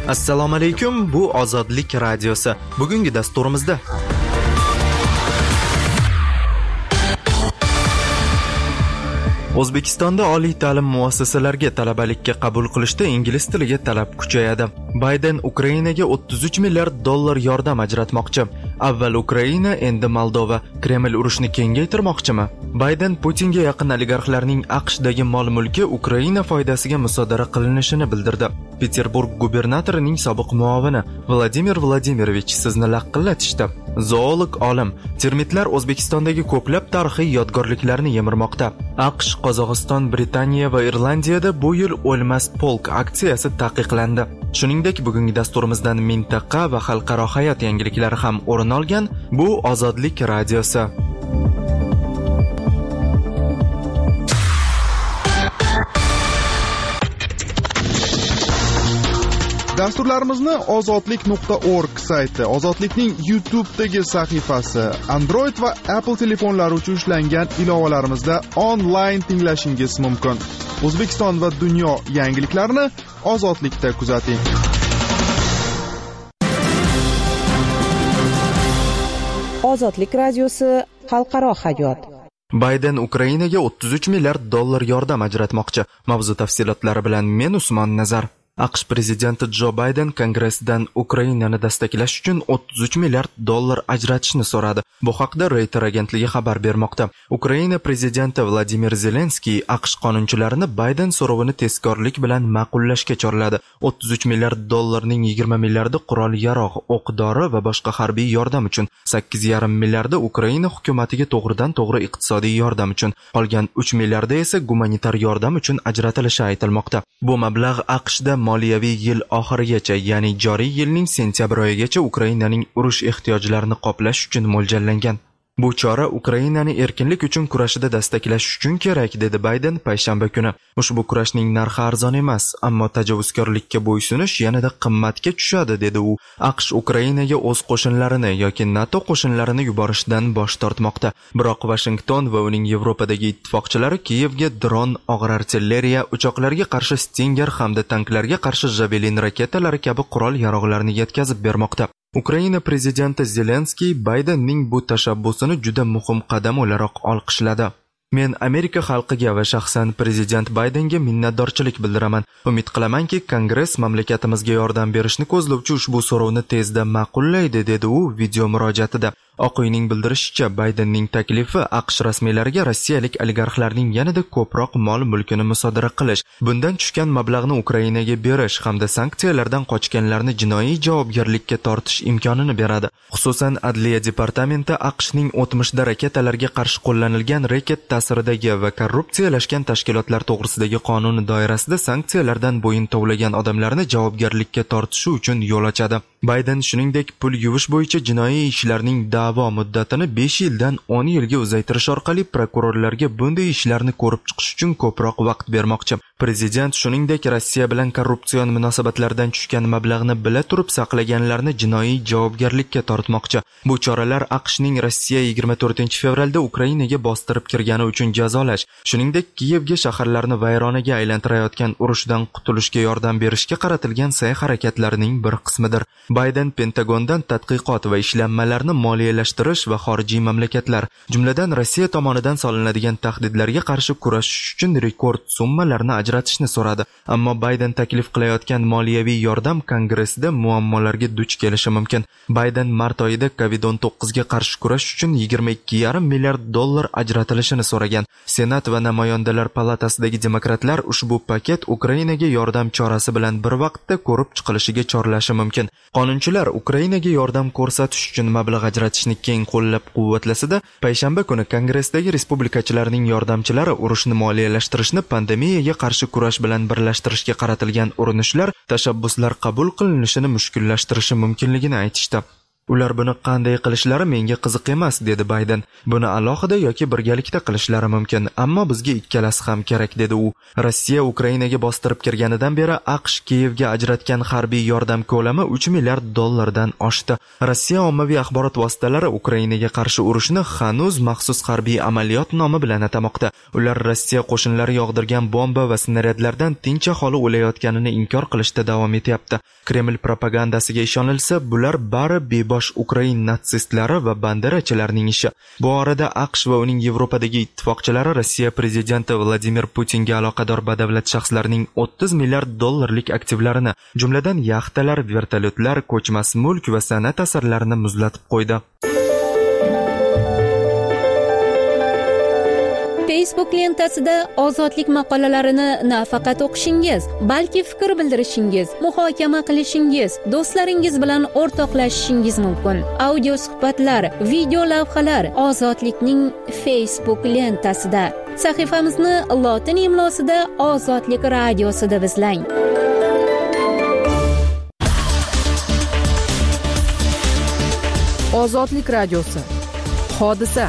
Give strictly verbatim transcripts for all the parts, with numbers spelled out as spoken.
Assalomu alaykum, bu Ozodlik radiosi. Bugungi dasturimizda O'zbekistonda oliy ta'lim muassasalariga talabalikka qabul qilishda ingliz tiliga talab kuchayadi. Bayden Ukrainaga o'ttiz uch milliard dollar yordam ajratmoqchi. Avval Ukraina, endi Moldova. Kreml urushni kengaytirmoqchimi? Bayden Putinga yaqin oligarxlarning AQShdagi mol-mulki Ukraina foydasiga musodara qilinishini bildirdi. Peterburg gubernatorining sobiq muovini Vladimir Vladimirovich sizni laqillatishdi. Zoolog olim: termitlar O'zbekistondagi ko'plab tarixiy yodgorliklarni yemirmoqda. AQSh, Qozog'iston, Britaniya va Irlandiyada bu yil o'lmas polk aksiyasi taqiqlandi. Shuningdek, bugungi dasturimizdan mintaqa va xalqaro hayot yangiliklari ham o'rin olgan. Bu Ozodlik radiosi. Dasturlarimizni ozodlik nuqta org sayti, Ozodlikning YouTube'dagi sahifasi, Android va Apple telefonlari uchun ishlangan ilovalarimizda onlayn tinglashingiz mumkin. O'zbekiston va dunyo yangiliklarini Ozodlikda kuzating. Ozodlik radiosi, xalqaro hayot. Bayden Ukrainaga o'ttiz uch milliard dollar yordam ajratmoqchi. Mavzu tafsilotlari bilan men Usmon Nazar. AQSh prezidenti Jo Bayden Kongressdan Ukrainani destaklash uchun o'ttiz uch milliard dollar ajratishni so'radi. Bu haqda Reuters agentligi xabar bermoqda. Ukraina prezidenti Vladimir Zelenskiy AQSh qonunchilarini Bayden so'rovini tezkorlik bilan ma'qullashga chorladi. o'ttiz uch milliard dollarning yigirma milliardi qurol-yarog', o'q-dori va boshqa harbiy yordam uchun, sakkiz yarim milliardi Ukraina hukumatiga to'g'ridan-to'g'ri iqtisodiy yordam uchun, qolgan uch milliardi esa gumanitar yordam uchun ajratilishi aytilmoqda. Bu mablag' AQShda moliyaviy yil oxirigacha, ya'ni joriy yilning sentyabr oyigacha Ukrainaning urush ehtiyojlarini qoplash uchun mo'ljallangan. Bu chora Ukrainani erkinlik uchun kurashida destaklash uchun kerak, dedi Bayden payshanba kuni. Ushbu kurashning narxi arzon emas, ammo tajovuzkorlikka bo'ysunish yanada qimmatga tushadi, dedi u. AQSh Ukrainaga o'z qo'shinlarini yoki NATO qo'shinlarini yuborishdan bosh tortmoqda. Biroq Washington va uning Yevropadagi ittifoqchilari Kiyevga dron, og'ir artilleriya, uchoqlarga qarshi Stinger hamda tanklarga qarshi Javelin raketalari kabi qurol-yarog'larni yetkazib bermoqda. Ukraina prezidenti Zelenskiy Baydenning bu tashabbusini juda muhim qadam o'laroq olqishladi. Men Amerika xalqiga va shaxsan prezident Baydenga minnatdorchilik bildiraman. Umid qilamanki, Kongress mamlakatimizga yordam berishni ko'zlovchi ushbu so'rovni tezda ma'qullaydi, dedi u video murojaatida. Oq uyning bildirishicha, Baydenning taklifi AQSh rasmiylariga rossiyalik oligarxlarning yanada ko'proq mol-mulkini musodara qilish, bundan tushgan mablag'ni Ukrainaga berish hamda sanksiyalardan qochganlarni jinoiy javobgarlikka tortish imkonini beradi. Xususan, Adliya departamenti AQShning o'tmishda raketalarga qarshi qo'llanilgan reket ta'siridagi va korrupsiyalashgan tashkilotlar to'g'risidagi qonuni doirasida sanksiyalardan bo'yin tovlagan odamlarni javobgarlikka tortishi uchun yo'l ochadi. Bayden shuningdek pul yuvish bo'yicha jinoiy ishlarning da'vo muddatini besh yildan o'n yilga uzaytirish orqali prokurorlarga bunday ishlarni ko'rib chiqish uchun ko'proq vaqt bermoqchi. Prezident shuningdek Rossiya bilan korrupsion munosabatlardan tushgan mablag'ni bila turib saqlaganlarni jinoiy javobgarlikka tortmoqchi. Bu choralar AQShning Rossiya yigirma to'rtinchi fevralda Ukrainaga bostirib kirgani uchun jazolash, shuningdek Kiyevga shaharlarni vayronaga aylantirayotgan urushdan qutulishga yordam berishga qaratilgan sa'y-harakatlarining bir qismidir. Bayden Pentagondan tadqiqot va ishlanmalarni moliyalashtirish va xorijiy mamlakatlar, jumladan Rossiya tomonidan solinadigan tahdidlarga qarshi kurashish uchun rekord summalarni ajratishni so'radi. Ammo Bayden taklif qilayotgan moliyaviy yordam Kongressda muammolarga duch kelishi mumkin. Bayden mart oyida kovid o'n to'qqiz ga qarshi kurash uchun yigirma ikki yarim milliard dollar ajratilishini so'ragan. Senat va namoyandalar palatasidagi demokratlar ushbu paket Ukrainaga yordam chorasi bilan bir vaqtda ko'rib chiqilishiga chorlashi mumkin. Qonunchilar Ukrainaga yordam ko'rsatish uchun mablag' ajratishni keng qo'llab-quvvatlasa-da, payshanba kuni Kongressdagi respublikachilarning yordamchilari urushni moliyalashtirishni pandemiyaga qarshi kurash bilan birlashtirishga qaratilgan urinishlar, tashabbuslar qabul qilinishini mushkullashtirishi mumkinligini aytishdi. Ular buni qanday qilishlari menga qiziq emas, dedi Bayden. Buni alohida yoki birgalikda qilishlari mumkin, ammo bizga ikkalasi ham kerak, dedi u. Rossiya Ukrainaga bostirib kirganidan beri AQSh Kiyevga ajratgan harbiy yordam ko'lami uch milliard dollardan oshdi. Rossiya ommaviy axborot vositalari Ukrainaga qarshi urushni hanuz maxsus harbiy amaliyot nomi bilan atamoqda. Ular Rossiya qo'shinlari yog'dirgan bomba va snaryadlardan tinch aholi o'layotganini inkor qilishda davom etyapti. Kreml propagandasiga ishonilsa, bular bari bebosh Ukrain natsistlari va banderachilarning ishi. Bu orada AQSh va uning Yevropadagi ittifoqchilari Rossiya prezidenti Vladimir Putinga aloqador badavlat shaxslarning o'ttiz milliard dollarlik aktivlarini, jumladan yaxtalar, vertolyotlar, ko'chmas mulk va san'at asarlarini muzlatib qo'ydi. Facebook lentasida ozodlik maqolalarini nafaqat o'qishingiz, balki fikr bildirishingiz, muhokama qilishingiz, do'stlaringiz bilan o'rtoqlashishingiz mumkin. Audio suhbatlar, video lavhalar ozodlikning Facebook lentasida. Sahifamizni lotin imlosida Ozodlik radiosi deb izlang. Ozodlik radiosi. Hodisa.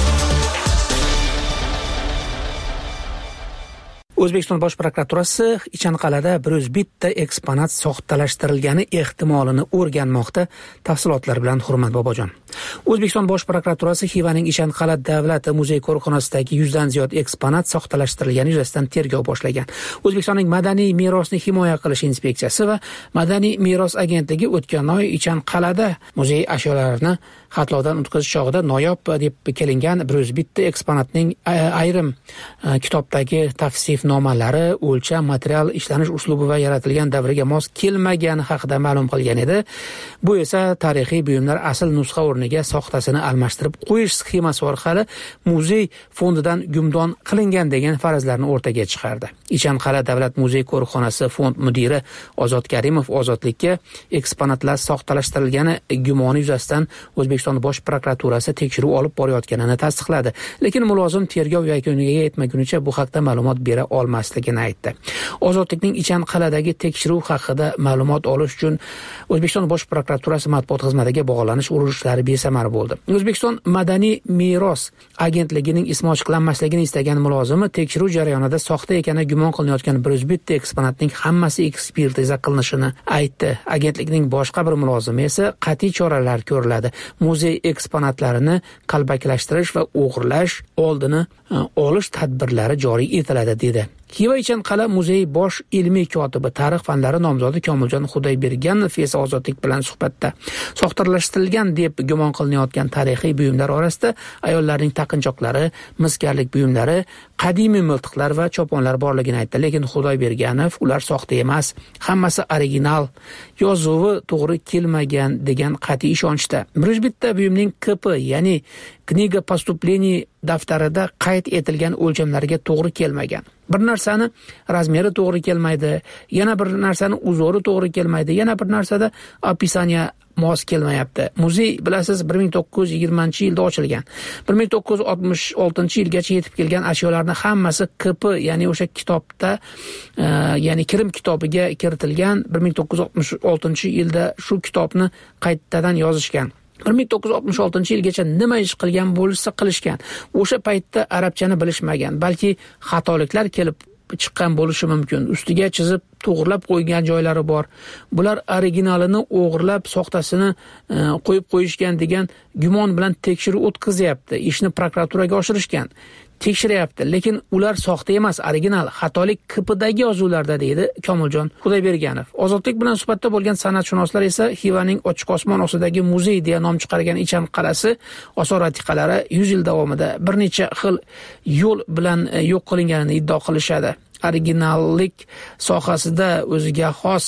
O'zbekiston Bosh prokuraturasi Ichanqal'ada bir yuz bitta eksponat soxtalashtirilgani ehtimolini o'rganmoqda. Tafsilotlar bilan Hurmat Bobojon. O'zbekiston Bosh prokuraturasi Xivaning Ichanqal'a davlat muzey qo'riqxonasidagi yuz dan ziyod eksponat soxtalashtirilgani yuzasidan tergov boshlagan. O'zbekistonning Madaniy merosni himoya qilish inspeksiyasi va Madaniy meros agentligi o'tgan oy Ichanqal'ada muzey ashyolarini xatlovdan o'tkazish chog'ida noyob deb kelingan bir yuz bitta eksponatning ayrim kitobdagi tavsif nomalari, o'lcham, material ishlanish uslubi va yaratilgan davriga mos kelmagani haqida ma'lum qilgan edi. Bu esa tarixiy buyumlar asl nusxa o'rniga soxtasini almashtirib qo'yish sxemasi orqali muzey fondidan gumdon qilingan degan farazlarni o'rtaga chiqardi. Ichanqal'a davlat muzey qo'riqxonasi fond mudiri Ozod Karimov ozodlikka eksponatlar soxtalashtirilgani gumoni yuzasidan O'zbekiston Bosh prokuraturasi tekshiruv olib borayotganini tasdiqladi. Lekin mulozim tergov yakuniga yetmagunicha bu haqda ma'lumot bera olmasligini aytdi. Ozodlikning Ichanqal'adagi tekshiruv haqida ma'lumot olish uchun O'zbekiston Bosh prokuraturasi matbuot xizmatiga bog'lanish urunishlari besamar bo'ldi. O'zbekiston Madaniy meros agentligining ismi ochiqlanmasligini istagan mulozimi tekshiruv jarayonida soxta ekani gumon qilinayotgan bir yuz bitta eksponatning hammasi ekspertiza qilinishini aytdi. Agentlikning boshqa bir mulozimi esa qat'iy choralar ko'riladi. Muzey eksponatlarini qalbakilashtirish va o'g'irlash oldini olish tadbirlari joriy etiladi dedi. Xiva Ichanqal'a muzey bosh ilmiy kotibi tarix fanlari nomzodi Komiljon Xudoyberganov esa ozodlik bilan suhbatda soxtalashtirilgan deb gumon qilinayotgan tarixiy buyumlar orasida ayollarning taqinchoqlari, miskarlik buyumlari, qadimiy miltiqlar va choponlar borligini aytdi. Lekin Xudoyberganov ular soxta emas, hammasi original, yozuvi to'g'ri kelmagan degan qat'iy ishonchda. bir yuz bitta buyumning K P, ya'ni Kniga поступлений daftarida qayd etilgan o'lchamlarga to'g'ri kelmagan. Bir narsani razmeri to'g'ri kelmaydi, yana bir narsani uzori to'g'ri kelmaydi, yana bir narsada opisaniya mos kelmayapti. Muzey bilasiz bir ming to'qqiz yuz yigirmanchi yilda ochilgan. bir ming to'qqiz yuz oltmish oltinchi yilgacha yetib kelgan ashyolarning hammasi K P, ya'ni o'sha kitobda, e, ya'ni kirim kitobiga kiritilgan. bir ming to'qqiz yuz oltmish oltinchi yilda shu kitobni qaytadan yozishgan. bir ming to'qqiz yuz oltmish oltinchi yilgacha nima ish qilgan bo'lsa qilishgan. O'sha paytda arabchani bilishmagan, balki xatoliklar kelib chiqqan bo'lishi mumkin. Ustiga chizib to'g'rilab qo'ygan joylari bor. Bular originalini o'g'irlab soxtasini e, qo'yib qo'yishgan degan gumon bilan tekshiruv o'tkazyapti. Ishni prokuraturaga oshirishgan. Tekshiryapti, lekin ular soxta emas, original, xatolik K P'dagi yozuvlarda deydi Komiljon Xudoyberganov. Ozodlik bilan suhbatda bo'lgan san'atshunoslar esa Xivaning ochiq osmon ostidagi muzey deya nom chiqargan Ichanqal'asi osor-atiqalari yuz yil davomida bir necha xil yo'l bilan yo'q qilinganini iddao qilishadi. Originallik sohasida o'ziga xos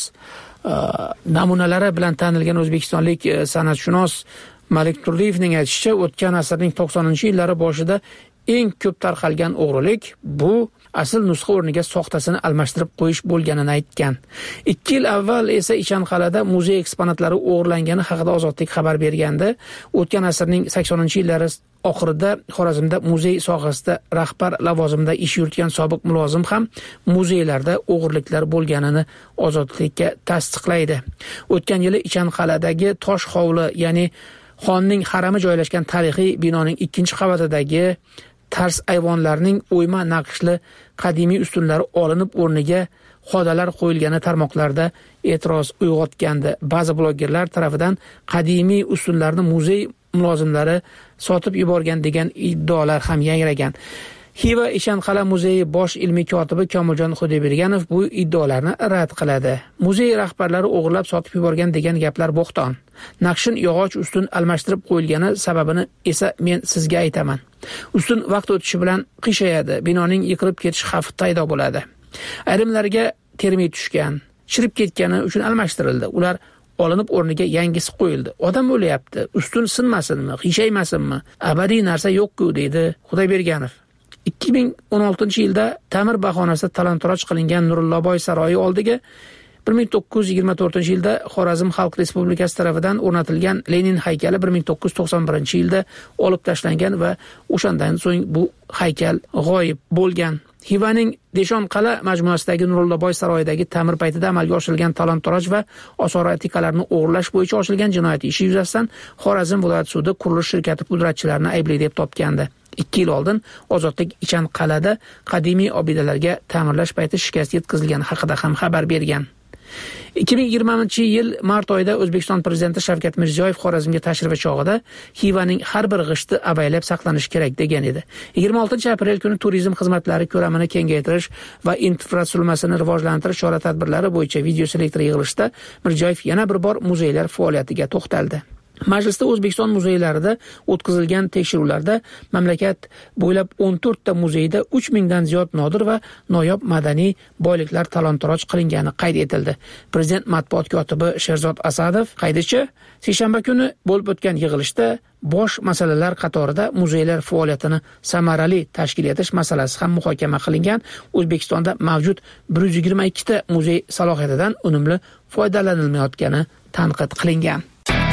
uh, namunalari bilan tanilgan o'zbekistonlik uh, san'atshunos Malik Turliyevning aytishicha, o'tgan asrning to'qsoninchi yillari boshida eng ko'p tarqalgan o'g'rilik bu asl nusxa o'rniga soxtasini almashtirib qo'yish bo'lganini aytgan. ikki yil avval esa Ichanqal'ada muzey eksponatlari o'g'irlangani haqida Ozodlik xabar bergandi. O'tgan asrning saksoninchi yillari oxirida Xorazmda muzey sohasida rahbar lavozimida ish yuritgan sobiq mulozim ham muzeylarda o'g'irliklar bo'lganini Ozodlikka tasdiqlaydi. O'tgan yili Ichanqal'adagi Tosh hovli, ya'ni xonning harami joylashgan tarixiy binoning ikkinchi qavatidagi tars ayvonlarning o'yma naqshli qadimiy ustunlari olinib o'rniga xodalar qo'yilgani tarmoqlarda e'tiroz uyg'otgandi. Ba'zi blogerlar tomonidan qadimiy ustunlarni muzey mulozimlari sotib yuborgan degan iddaolar ham yangragan. Xiva Ichanqal'a muzeyi bosh ilmiy kotibi Komiljon Xudoyberganov bu iddaolarni rad qiladi. Muzey rahbarlari o'g'irlab sotib yuborgan degan gaplar bo'xton. Naqshin yog'och ustun almashtirib qo'yilgani sababini esa men sizga aytaman. Ustun vaqt o'tishi bilan qiyshayadi, binoning yiqilib ketish xavfi paydo bo'ladi. Ayrimlarga termit tushgan, chirib ketgani uchun almashtirildi. Ular olinib o'rniga yangisi qo'yildi. Odam o'lyapti, ustun sinmasinmi, qiyshaymasinmi? Abadiy narsa yo'q-ku, deydi Xudoyberganov. ikki ming o'n oltinchi yilda ta'mir bahonasida talon-toroj qilingan Nurillaboy saroyi oldiga bir ming to'qqiz yuz yigirma to'rtinchi yilda Xorazm Xalq Respublikasi tomonidan o'rnatilgan Lenin haykali bir ming to'qqiz yuz to'qson birinchi yilda olib tashlangan va o'shandan so'ng bu haykal g'oyib bo'lgan. Xivaning Deshonqal'a majmuasidagi Nurillaboy saroyidagi ta'mir paytida amalga oshirilgan talon-toroj va osora atikalarni o'g'irlash bo'yicha ochilgan jinoyat ishi yuzasidan Xorazm viloyat sudi qurilish shirkati pudratchilarini aybli deb topgandi. ikki yil oldin Ozodlik Ichanqal'ada qadimiy obidalarga ta'mirlash payti shikast yetkazilgani haqida ham xabar bergan. ikki ming yigirmanchi yil mart oyida O'zbekiston prezidenti Shavkat Mirziyoyev Xorazmga tashrifi chog'ida Xivaning har bir g'ishti avaylab saqlanishi kerak degan edi. yigirma oltinchi aprel kuni turizm xizmatlari ko'lamini kengaytirish va infratuzilmasini rivojlantirish chora-tadbirlari bo'yicha video selektor yig'ilishida Mirziyoyev yana bir bor muzeylar faoliyatiga to'xtaldi. Majlisda O'zbekiston muzeylarida o'tkazilgan tekshiruvlarda mamlakat bo'ylab o'n to'rt ta muzeyda uch mingdan ziyod nodir va noyob madaniy boyliklar talon-toroj qilingani qayd etildi. Prezident matbuot kotibi Sherzod Asadov qaydicha, seshanba kuni bo'lib o'tgan yig'ilishda bosh masalalar qatorida muzeylar faoliyatini samarali tashkil etish masalasi ham muhokama qilingan. O'zbekistonda mavjud bir yuz yigirma ikki ta muzey salohiyatidan unumli foydalanilmayotgani tanqid qilingan.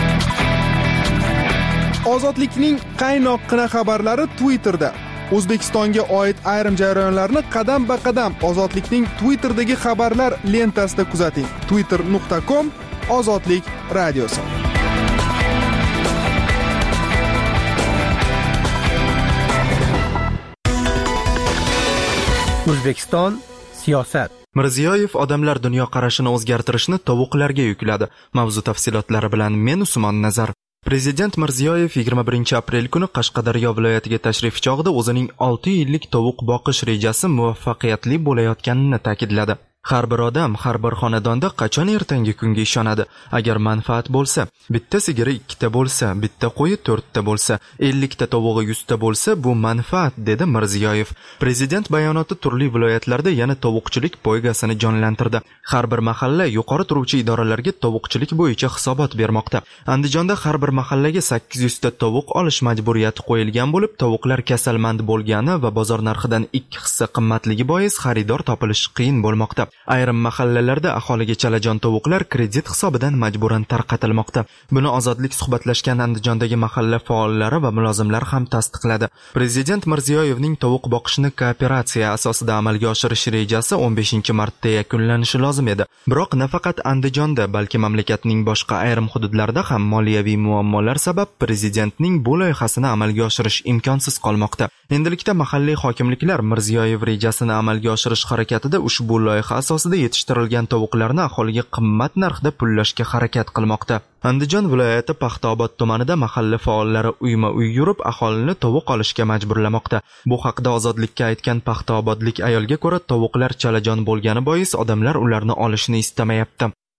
Ozodlikning qaynoqqina xabarlari Twitterda. O'zbekistonga oid ayrim jarayonlarni qadam-ba-qadam Ozodlikning Twitterdagi xabarlar lentasida kuzating. twitter nuqta com Ozodlik radiosi. O'zbekiston siyosat. Mirziyoyev odamlar dunyoqarashini o'zgartirishni tovuqlarga yukladi. Mavzu tafsilotlari bilan men Usmon Nazar. Prezident Mirziyoyev yigirma birinchi aprel kuni Qashqadaryo viloyatiga tashrif chog'ida o'zining olti yillik tovuq boqish rejasi muvaffaqiyatli bo'layotganini ta'kidladi. Har bir odam, har bir xonadonda qachon ertangi kunga ishonadi? Agar manfaat bo'lsa, bitta sigiri ikkita bo'lsa, bitta qo'yi to'rtta bo'lsa, ellikta tovug'i yuzta bo'lsa, bu manfaat, dedi Mirziyoyev. Prezident bayonoti turli viloyatlarda yana tovuqchilik poygasini jonlantirdi. Har bir mahalla yuqori turuvchi idoralarga tovuqchilik bo'yicha hisobot bermoqda. Andijonda har bir mahallaga sakkiz yuz ta tovuq olish majburiyati qo'yilgan bo'lib, tovuqlar kasalmand bo'lgani va bozor narxidan ikki hissa qimmatligi bois xaridor topilish qiyin bo'lmoqda. Ayrim mahallalarda aholiga chalajon tovuqlar kredit hisobidan majburan tarqatilmoqda. Buni Ozodlik suhbatlashgan Andijondagi mahalla faollari va mulozimlar ham tasdiqladi. Prezident Mirziyoyevning tovuq boqishni kooperatsiya asosida amalga oshirish rejasi o'n beshinchi martda yakunlanishi lozim edi. Biroq nafaqat Andijonda, balki mamlakatning boshqa ayrim hududlarida ham moliyaviy muammolar sabab prezidentning bu loyihasini amalga oshirish imkonsiz qolmoqda. Endilikda mahalliy hokimliklar Mirziyoyev rejasini amalga oshirish harakatida ushbu loyiha asosida yetishtirilgan tovuqlarni aholiga qimmat narxda pullashga harakat qilmoqda. Andijon viloyati Paxtaobod tumanida mahalla faollari uyma-uy yurib aholini tovuq olishga majburlamoqda. Bu haqda Ozodlikka aytgan paxtaobodlik ayolga ko'ra, tovuqlar chalajon bo'lgani bois odamlar ularni olishni istamayapti.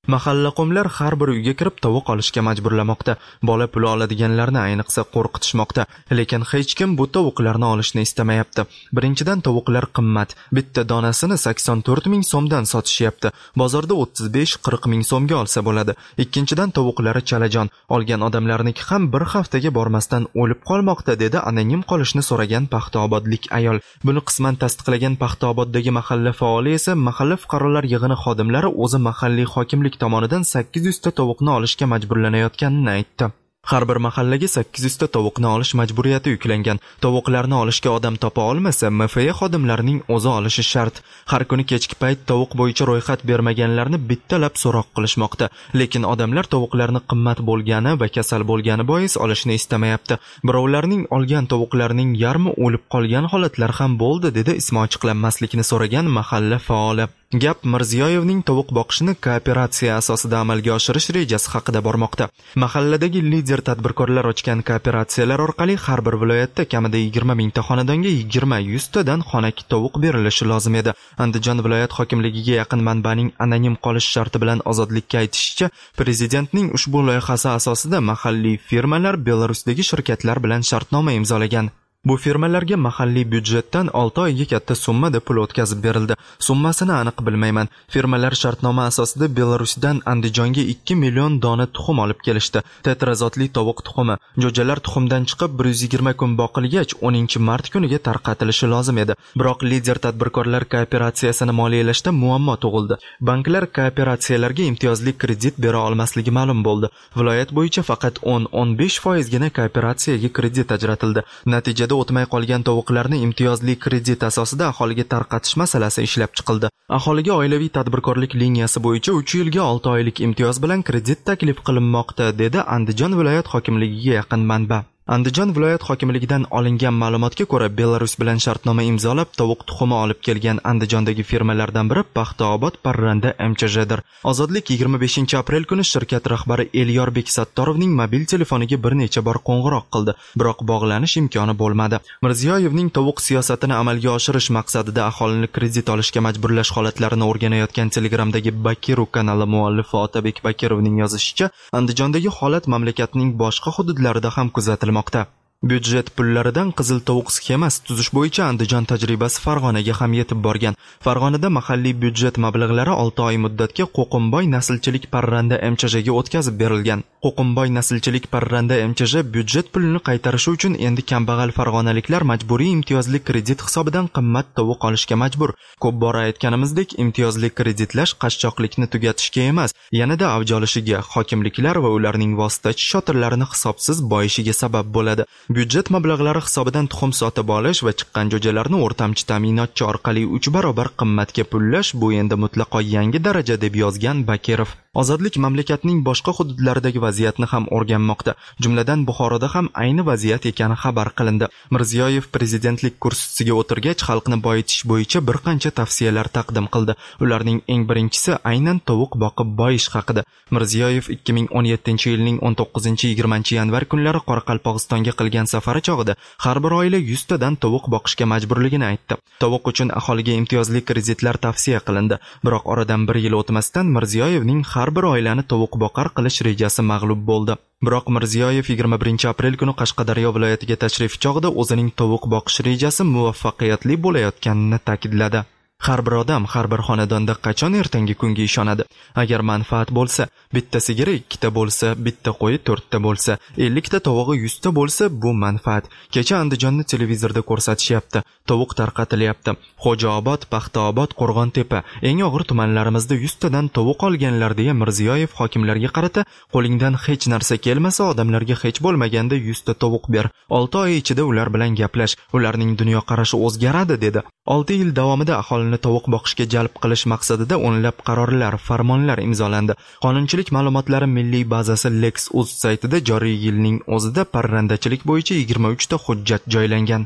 Mahalla qo'mlar har bir uyga kirib tovuq olishga majburlamoqda. Bola puli oladiganlarni ayniqsa qo'rqitishmoqda. Lekin hech kim bu tovuqlarni olishni istamayapti. Birinchidan tovuqlar qimmat. Bitta donasini sakson to'rt ming so'mdan sotishyapti. Bozorda o'ttiz besh qirq ming so'mga olsa bo'ladi. Ikkinchidan tovuqlari chalajon. Olgan odamlarniki ham bir haftaga bormasdan o'lib qolmoqda, dedi anonim qolishni so'ragan Paxtaobodlik ayol. Buni qisman tasdiqlagan Paxtaoboddagi mahalla faoli esa mahalla fuqarolar yig'ini xodimlari o'zi mahalliy hokimlik tomonidan sakkiz yuz ta tovuqni olishga majburlanayotganini aytdi. Har bir mahallaga sakkiz yuz ta tovuqni olish majburiyati yuklangan. Tovuqlarni olishga odam topa olmasa, M F A xodimlarining o'zi olishi shart. Har kuni kechki payt tovuq bo'yicha ro'yxat bermaganlarni bittalab so'roq qilishmoqda. Lekin odamlar tovuqlarni qimmat bo'lgani va kasal bo'lgani bois olishni istamayapti. Birovlarning olgan tovuqlarining yarmi o'lib qolgan holatlar ham bo'ldi, dedi ismi ochiqlanmaslikni so'ragan mahalla faoli. Gap Mirziyoyevning tovuq boqishni kooperatsiya asosida amalga oshirish rejasi haqida bormoqda. Mahalladagi lider tadbirkorlar ochgan kooperatsiyalar orqali har bir viloyatda kamida yigirma mingta xonadonga yigirma yuz tadan xonaki tovuq berilishi lozim edi. Andijon viloyat hokimligiga yaqin manbaning anonim qolish sharti bilan Ozodlikka aytishicha, prezidentning ushbu loyihasi asosida mahalliy firmalar Belarusdagi shirkatlar bilan shartnoma imzolagan. Bu firmalarga mahalliy byudjetdan olti oyga katta summada pul o'tkazib berildi. Summasini aniq bilmayman. Firmalar shartnoma asosida Belarusdan Andijonga ikki million dona tuxum olib kelishdi. Tetrazotli tovuq tuxumi. Jo'jalar tuxumdan chiqib bir yuz yigirma kun boqilgach, o'ninchi mart kuniga tarqatilishi lozim edi. Biroq lider tadbirkorlar kooperatsiyasini moliyalashda muammo tug'ildi. Banklar kooperatsiyalarga imtiyozli kredit bera olmasligi ma'lum bo'ldi. Viloyat bo'yicha faqat o'n o'n besh foizgina kooperatsiyaga kredit ajratildi. Natijada o'tmay qolgan tovuqlarni imtiyozli kredit asosida aholiga tarqatish masalasi ishlab chiqildi. Aholiga oilaviy tadbirkorlik liniyasi bo'yicha uch yilga olti oylik imtiyoz bilan kredit taklif qilinmoqda, dedi Andijon viloyat hokimligiga yaqin manba. Andijon viloyat hokimligidan olingan ma'lumotga ko'ra, Belarus bilan shartnoma imzolab tovuq tuxumi olib kelgan Andijondagi firmalardan biri Paxtaobod Parranda M Ch J'dir. Ozodlik yigirma beshinchi aprel kuni shirkat rahbari Elyorbek Sattorovning mobil telefoniga bir necha bor qo'ng'iroq qildi, biroq bog'lanish imkoni bo'lmadi. Mirziyoyevning tovuq siyosatini amalga oshirish maqsadida aholini kredit olishga majburlash holatlarini o'rganayotgan Telegramdagi Bakiru kanali muallifi Otabek Bakirovning yozishicha, Andijondagi holat mamlakatning boshqa hududlarida ham kuzatilmoqda. Byudjet pullaridan qizil tovuq sxemasi tuzish bo'yicha Andijon tajribasi Farg'onaga ham yetib borgan. Farg'onada mahalliy byudjet mablag'lari olti oy muddatga Qo'qimboy naslchilik Parranda M Ch J'ga o'tkazib berilgan. Qo'qimboy naslchilik Parranda M Ch J byudjet pulini qaytarishi uchun endi kambag'al farg'onaliklar majburiy imtiyozli kredit hisobidan qimmat tovuq olishga majbur. Ko'p bora aytganimizdek, imtiyozli kreditlash qashshoqlikni tugatishga emas, yanada avj olishiga, hokimliklar va ularning vositachi shotirlarini hisobsiz boyishiga sabab bo'ladi. Byudjet mablag'lari hisobidan tuxum sotib olish va chiqqan jo'jalarni o'rtamchi ta'minotchi orqali uch barobar qimmatga pullash bu endi mutlaqo yangi daraja, deb yozgan Bakirov. Ozodlik mamlakatning boshqa hududlaridagi vaziyatni ham o'rganmoqda. Jumladan Buxoroda ham ayni vaziyat ekani xabar qilindi. Mirziyoyev prezidentlik kursisiga o'tirgach, xalqni boyitish bo'yicha bir qancha tavsiyalar taqdim qildi. Ularning eng birinchisi aynan tovuq boqib boyish haqida. Mirziyoyev ikki ming o'n yettinchi yilning o'n to'qqizinchi yigirmanchi yanvar kunlari Qoraqalpog'istonga qilgan safari chog'ida har bir oila yuz tadan tovuq boqishga majburligini aytdi. Tovuq uchun aholiga imtiyozli kreditlar tavsiya qilindi. Biroq oradan bir yil o'tmasdan Mirziyoyevning har bir oilani tovuq boqar qilish rejasi mag'lub bo'ldi. Biroq Mirziyoyev yigirma birinchi aprel kuni Qashqadaryo viloyatiga tashrif chog'ida o'zining tovuq boqish rejasi muvaffaqiyatli bo'layotganini ta'kidladi. Har bir odam har bir xonadonda qachon ertangi kunga ishonadi? Agar manfaat bo'lsa, bitta sigiri ikkita bo'lsa, bitta qo'yi to'rtta bo'lsa, ellikta tovug'i yuzta bo'lsa, bu manfaat. Kecha Andijonni televizorda ko'rsatishyapti. Tovuq tarqatilyapti. Xo'jaobod, Paxtaobod, Qo'rg'ontepa, eng og'ir tumanlarimizda yuz tadan tovuq olganlar, deya Mirziyoyev hokimlarga qarata, qo'lingdan hech narsa kelmasa, odamlarga hech bo'lmaganda yuz ta tovuq ber. olti oy ichida ular bilan gaplash, ularning dunyoqarashi o'zgaradi, dedi. olti yil davomida aholini tovuq boqishga jalb qilish maqsadida o'nlab qarorlar, farmonlar imzolandi. Qonunchilik ma'lumotlari milliy bazasi Lex.uz saytida joriy yilning o'zida parrandachilik bo'yicha yigirma uch ta hujjat joylangan.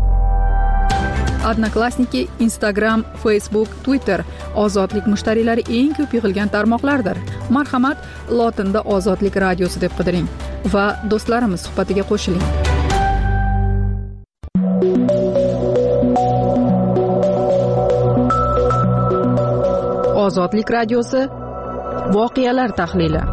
Odnoklassniki, Instagram, Facebook, Twitter ozodlik mushtariylari eng ko'p yig'ilgan tarmoqlardir. Marhamat, lotinda Ozodlik radiosi deb qidiring va do'stlarimiz suhbatiga qo'shiling. Ozodlik radiosi voqealar tahlili.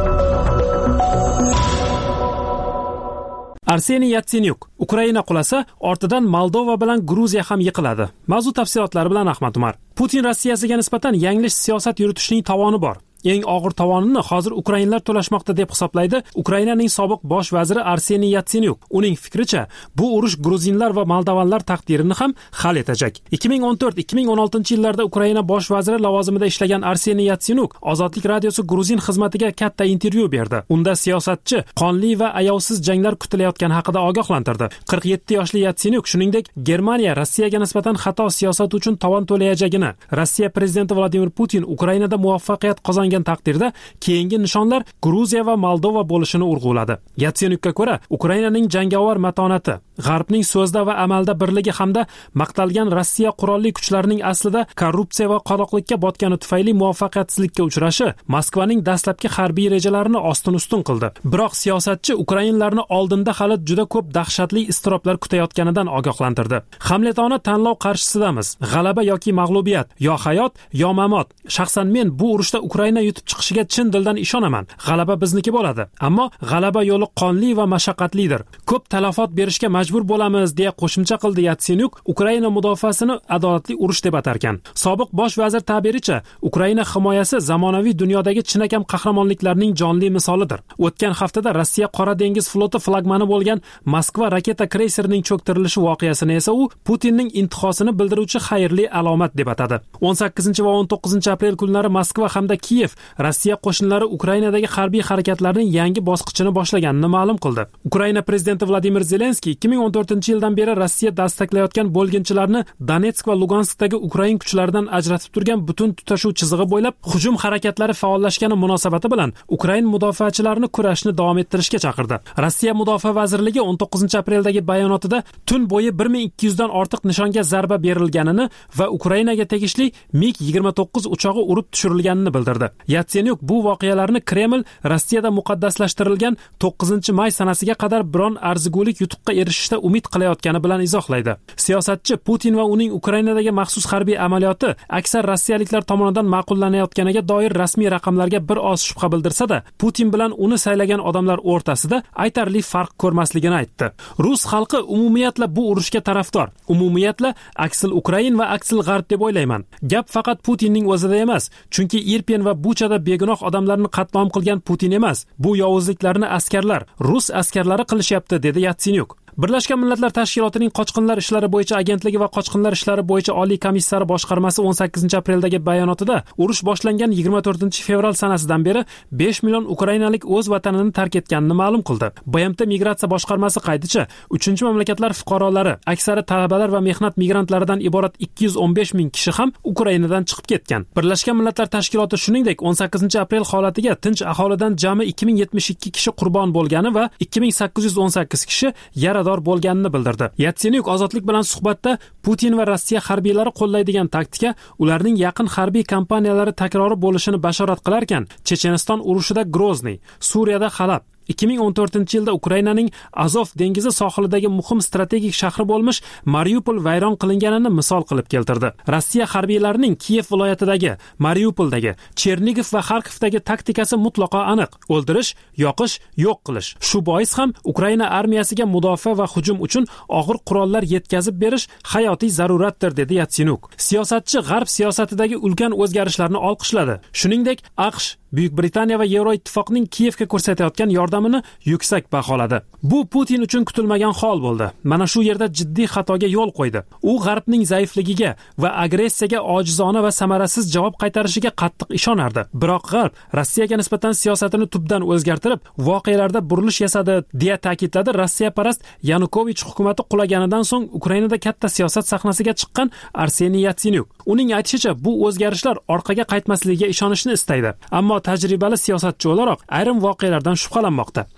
Arseniy Yatsenyuk: Ukraina qulasa, ortidan Moldova bilan Gruziya ham yiqiladi. Mavzu tafsilotlari bilan Ahmad Umar. Putin Rossiyasiga nisbatan yanglish siyosat yuritishning tovoni bor. Eng og'ir tovonini hozir ukrainlar to'lashmoqda deb hisoblaydi Ukrainaning sobiq bosh vaziri Arseniy Yatsenyuk. Uning fikricha, bu urush gruzinlar va moldovanlar taqdirini ham hal etacak. ikki ming o'n to'rt ikki ming o'n oltinchi yillarda Ukraina bosh vaziri lavozimida ishlagan Arseniy Yatsenyuk Ozodlik radiosi Gruzin xizmatiga katta intervyu berdi. Unda siyosatchi qonli va ayovsiz janglar kutilayotgani haqida ogohlantirdi. qirq yetti yoshli Yatsenyuk shuningdek Germaniya Rossiyaga nisbatan xato siyosat uchun tovon to'layajagini, Rossiya prezidenti Vladimir Putin Ukrainada muvaffaqiyat qozongan taqdirda keyingi nishonlar Gruziya va Moldova bo'lishini urg'uladi. Yatsenyukka ko'ra, Ukrainaning jangovar matonati, G'arbning so'zda va amalda birligi hamda maqtalgan Rossiya qurolli kuchlarining aslida korrupsiya va qoloqlikka botgani tufayli muvaffaqiyatsizlikka uchrashi Moskvaning dastlabki harbiy rejalarini ostin-ustun qildi. Biroq siyosatchi ukrainlarni oldinda hali juda ko'p dahshatli iztiroblar kutayotganidan ogohlantirdi. Hamletona tanlov qarshisidamiz. G'alaba yoki mag'lubiyat, yo hayot, yo mamot. Shaxsan men bu urushda Ukraina yutib chiqishiga chin dildan ishonaman. G'alaba bizniki bo'ladi, ammo g'alaba yo'li qonli va mashaqqatlidir. Ko'p talafot berishga majbur bo'lamiz, deya qo'shimcha qildi Yatsenyuk. Ukraina mudofaasini adolatli urush deb atarkan. Sobiq bosh vazir ta'biricha, Ukraina himoyasi zamonaviy dunyodagi chinakam qahramonliklarning jonli misolidir. O'tgan haftada Rossiya Qora dengiz floti flagmani bo'lgan Moskva raketa kreyserining cho'ktirilishi voqeasini esa u Putinning intihosini bildiruvchi xayrli alomat deb atadi. o'n sakkizinchi va o'n to'qqizinchi aprel kunlari Moskva hamda Kiyev Rossiya qo'shinlari Ukrainadagi harbiy harakatlarning yangi bosqichini boshlaganini ma'lum qildi. Ukraina prezidenti Vladimir Zelenskiy ikki ming o'n to'rtinchi yildan beri Rossiya dastaklayotgan bo'lginchilarni Donetsk va Luganskdagi Ukrain kuchlaridan ajratib turgan butun tutashuv chizig'i bo'ylab hujum harakatlari faollashgani munosabati bilan Ukrain mudofaachilarini kurashni davom ettirishga chaqirdi. Rossiya mudofaa vazirligi o'n to'qqizinchi apreldagi bayonotida tun bo'yi bir ming ikki yuz dan ortiq nishonga zarba berilganini va Ukrainaga tegishli MiG yigirma to'qqiz uchog'i urib tushirilganini bildirdi. Yatsenyuk bu voqealarni Kreml Rossiyada muqaddaslashtirilgan to'qqizinchi may sanasiga qadar biron arzigulik yutuqqa erishishda umid qilayotgani bilan izohlaydi. Siyosatchi Putin va uning Ukrainadagi maxsus harbiy amaliyoti aksar rossiyaliklar tomonidan ma'qullanayotganiga doir rasmiy raqamlarga bir oz shubha bildirsa-da, Putin bilan uni saylagan odamlar o'rtasida aytarli farq ko'rmasligini aytdi. Rus xalqi umumiyatla bu urushga tarafdor. Umumiyatla aksil Ukrain va aksil G'arb deb o'ylayman. Gap faqat Putinning o'zida emas, chunki Irpin va Buchada begunoh odamlarni qatlam qilgan Putin emas. Bu yovuzliklarni askarlar, rus askarlari qilishyapti, dedi Yatsenyuk. Birlashgan Millatlar Tashkilotining qochqinlar ishlari bo'yicha agentligi va qochqinlar ishlari bo'yicha oliy komissari boshqarmasi o'n sakkizinchi apreldagi bayonotida urush boshlangan yigirma to'rtinchi fevral sanasidan beri besh million ukrainalik o'z vatanini tark etganini ma'lum qildi. B M T migratsiya boshqarmasi qaydicha, uchinchi mamlakatlar fuqarolari, aksari talabalar va mehnat migrantlaridan iborat ikki yuz o'n besh ming kishi ham Ukrainadan chiqib ketgan. Birlashgan Millatlar Tashkiloti shuningdek o'n sakkizinchi aprel holatiga tinch aholidan jami ikki ming yetmish ikki kishi qurbon bo'lgani va ikki ming sakkiz yuz o'n sakkiz kishi yarador bo'lganini bildirdi. Yatsenyuk Ozodlik bilan suhbatda Putin va Rossiya harbiylari qo'llaydigan taktika ularning yaqin harbiy kampaniyalari takrori bo'lishini bashorat qilar ekan, Checheniston urushida Grozniy, Suriyada Halab, ikki ming o'n to'rtinchi yilda Ukrainaning Azov dengizi sohilidagi muhim strategik shahri bo'lmish Mariupol vayron qilinganini misol qilib keltirdi. Rossiya harbiylarining Kiyev viloyatidagi, Mariupoldagi, Chernigov va Xarkovdagi taktikasi mutlaqo aniq: o'ldirish, yoqish, yo'q qilish. Shu bois ham Ukraina armiyasiga mudofaa va hujum uchun og'ir qurollar yetkazib berish hayotiy zaruratdir, dedi Yatsenyuk. Siyosatchi G'arb siyosatidagi ulkan o'zgarishlarni olqishladi. Shuningdek, AQSh, Buyuk Britaniya va Yevroittifoqning Kiyevga ko'rsatayotgan yordamini yuksak baholadi. Bu Putin uchun kutilmagan hol bo'ldi. Mana shu yerda jiddiy xatoga yo'l qo'ydi. U G'arbning zaifligiga va agressiyaga ojizona va samarasiz javob qaytarishiga qattiq ishonardi. Biroq G'arb Rossiyaga nisbatan siyosatini tubdan o'zgartirib, voqealarda burilish yasadi, deya ta'kidladi Rossiyaparast Yanukovich hukumati qulaganidan so'ng Ukrainada katta siyosat sahnasiga chiqqan Arseniy Yatsenyuk. Uning aytishicha, bu o'zgarishlar orqaga qaytmasligiga ishonishni istaydi. Ammo tajribali siyosatchi o'laroq ayrim voqealardan shubhalanmoqda.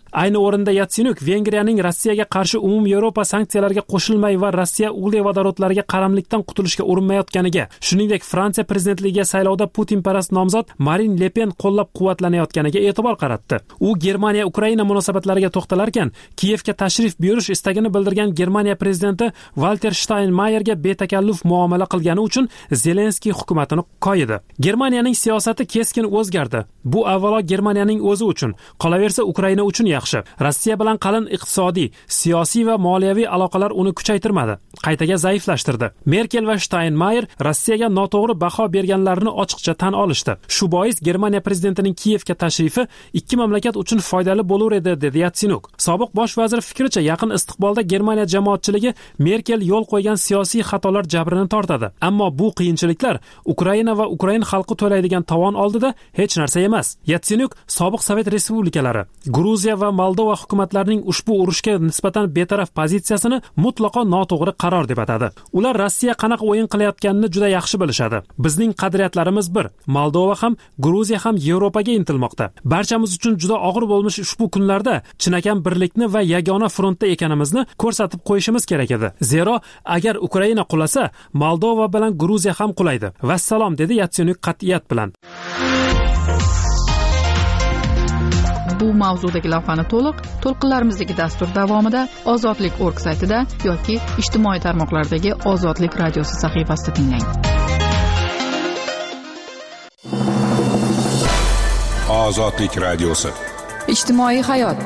Ayni o'rinda Yatsenyuk Vengriyaning Rossiyaga qarshi umum Yevropa sanksiyalarga qo'shilmay va Rossiya uglevodorodlariga qaramlikdan qutulishga urinmayotganiga, shuningdek Fransiya prezidentligiga saylovda Putin-parast nomzod Marin Le Pen qo'llab-quvvatlanayotganiga e'tibor qaratdi. U Germaniya Ukraina munosabatlariga to'xtalarkan, Kiyevga tashrif buyurish istagini bildirgan Germaniya prezidenti Walter Steinmeierga betakalluf muomala qilgani uchun Zelenskiy hukumatini qoyidi. Germaniyaning siyosati keskin o'zgardi. Bu avvalo Germaniyaning o'zi uchun, qolaversa Ukraina uchun yaxshi. Rossiya bilan qalin iqtisodiy, siyosiy va moliyaviy aloqalar uni kuchaytirmadi, qaytaga zaiflashtirdi. Merkel va Steinmeier Rossiyaga noto'g'ri baho berganlarini ochiqcha tan olishdi. Shu bois Germaniya prezidentining Kiyevga tashrifi ikki mamlakat uchun foydali bo'lar edi, dedi Yatsenyuk. Sobiq bosh vazir fikricha, yaqin istiqbolda Germaniya jamoatchiligi Merkel yo'l qo'ygan siyosiy xatolar jabrini tortadi. Ammo bu qiyinchiliklar Ukraina va Ukrain xalqi to'laydigan tovon oldida hech narsa emas. Yatsenyuk sobiq Sovet respublikalari, Gruziya va Moldova hukumatlarining ushbu urushga nisbatan betaraf pozitsiyasini mutlaqo noto'g'ri qaror deb atadi. Ular Rossiya qanaqa o'yin qilayotganini juda yaxshi bilishadi. Bizning qadriyatlarimiz bir. Moldova ham, Gruziya ham Yevropaga intilmoqda. Barchamiz uchun juda og'ir bo'lmish ushbu kunlarda chinakam birlikni va yagona frontda ekanimizni ko'rsatib qo'yishimiz kerak edi. Zero, agar Ukraina qulasa, Moldova bilan Gruziya ham qulaydi. Vassalom, dedi Yatsenyuk qat'iyat bilan. Bu mavzudagi lavhani to'liq to'lqinlarimizdagi dastur davomida ozodlik nokta org saytida yoki ijtimoiy tarmoqlardagi Ozodlik radiosi sahifasida tinglang. Ozodlik radiosi. Ijtimoiy hayot.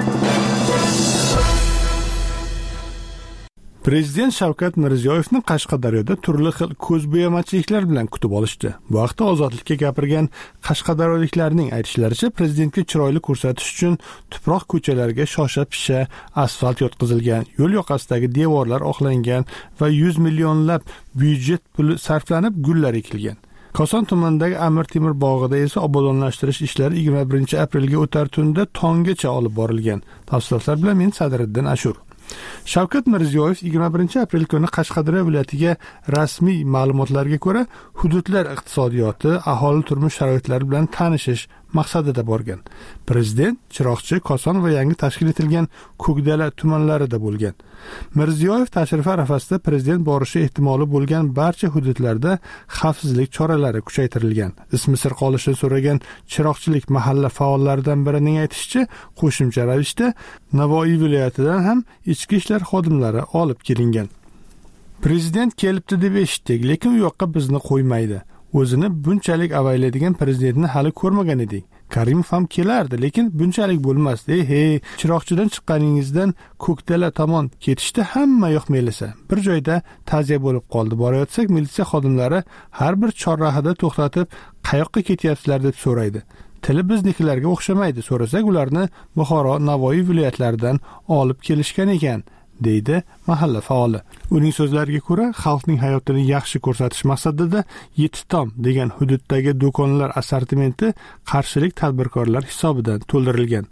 Prezident Shavkat Mirziyoyevni Qashqadaryoda turli xil ko'zbo'yamachiliklar bilan kutib olishdi. Bu vaqtda Ozodlikka gapirgan qashqadaryoliklarning aytishlaricha, prezidentga chiroyli ko'rsatish uchun tuproq ko'chalarga shosha-pisha asfalt yotqizilgan, yo'l yoqasidagi devorlar oqlangan va yuz millionlab byudjet puli sarflanib gullar ekilgan. Koson tumanidagi Amir Temur bog'ida esa obodonlashtirish ishlari yigirma birinchi aprelga o'tar tunda tonggacha olib borilgan. Tafsilotlar bilan men Sadriddin Ashur. Shavkat Mirziyoyev yigirma birinchi aprel kuni Qashqadaryo viloyatiga rasmiy ma'lumotlarga ko'ra hududlar iqtisodiyoti, aholi turmush sharoitlari bilan tanishish maqsadida borgan. Prezident Chiroqchi, Koson va yangi tashkil etilgan Ko'kdala tumanlarida bo'lgan. Mirziyoyev tashrifi arafasida prezident borishi ehtimoli bo'lgan barcha hududlarda xavfsizlik choralari kuchaytirilgan. Ismi sir qolishini so'ragan Chiroqchilik mahalla faollaridan birining aytishicha, qo'shimcha ravishda Navoiy viloyatidan ham ichki ishlar xodimlari olib kelingan. Prezident kelibdi deb eshitdik, lekin u yoqqa bizni qo'ymaydi. O'zini bunchalik avaylaydigan prezidentni hali ko'rmagan edik. Karimov ham kelardi, lekin bunchalik bo'lmasdi. Hey, Chiroqchidan chiqqaningizdan Ko'kdala tomon ketishda hamma yoq melisa. Bir joyda ta'ziya bo'lib qoldi. Borayotsak, militsiya xodimlari har bir chorrahada to'xtatib, qayoqqa ketyapsizlar deb so'raydi. Tili biznikilarga o'xshamaydi. So'rasak, ularni Buxoro, Navoiy viloyatlaridan olib kelishgan ekan, deydi mahalla faoli. Uning so'zlariga ko'ra, xalqning hayotini yaxshi ko'rsatish maqsadida Yetitom degan hududdagi do'konlar assortimenti qarshilik tadbirkorlar hisobidan to'ldirilgan.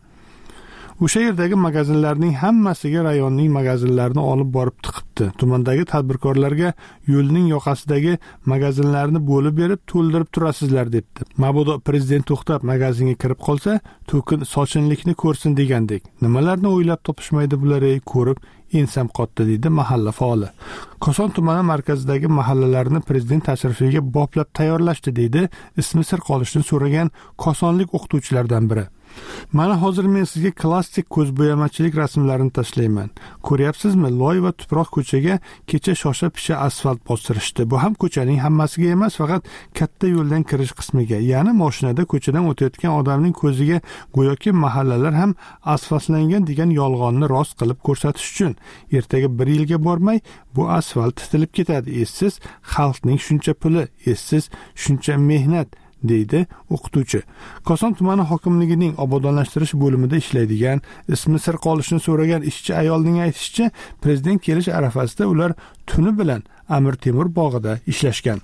O'sha yerdagi magazinlarning hammasiga rayonning magazinlarini olib borib tiqibdi. Tumandagi tadbirkorlarga yo'lning yoqasidagi magazinlarni bo'lib berib to'ldirib turasizlar debdi. Mabodo prezident to'xtab magazinga kirib qolsa, to'kin sochinlikni ko'rsin degandek. Nimalarni o'ylab topishmaydi bular, ey, ko'rib ensam qotdi, deydi mahalla faoli. Koson tumani markazidagi mahallalarni prezident tashrifiga boplab tayyorlashdi, deydi ismi sir qolishini so'ragan kosonlik o'qituvchilardan biri. Mana hozir men sizga klassik ko'zbo'yamachilik rasmlarini tashlayman. Ko'ryapsizmi? Loy va tuproq ko'chaga kecha shosha-pisha asfalt bostirishdi. Bu ham ko'chaning hammasiga emas, faqat katta yo'ldan kirish qismiga. Ya'ni mashinada ko'chadan o'tayotgan odamning ko'ziga go'yoki mahallalar ham asfaltlangan degan yolg'onni rost qilib ko'rsatish uchun. Ertaga bir yilga bormay bu asfalt titilib ketadi. Essiz xalqning shuncha puli, essiz shuncha mehnat, deydi o'qituvchi. Koson tumani hokimligining obodonlashtirish bo'limida ishlaydigan, ismi sir qolishini so'ragan ishchi ayolning aytishicha, prezident kelish arafasida ular tuni bilan Amir Temur bog'ida ishlashgan.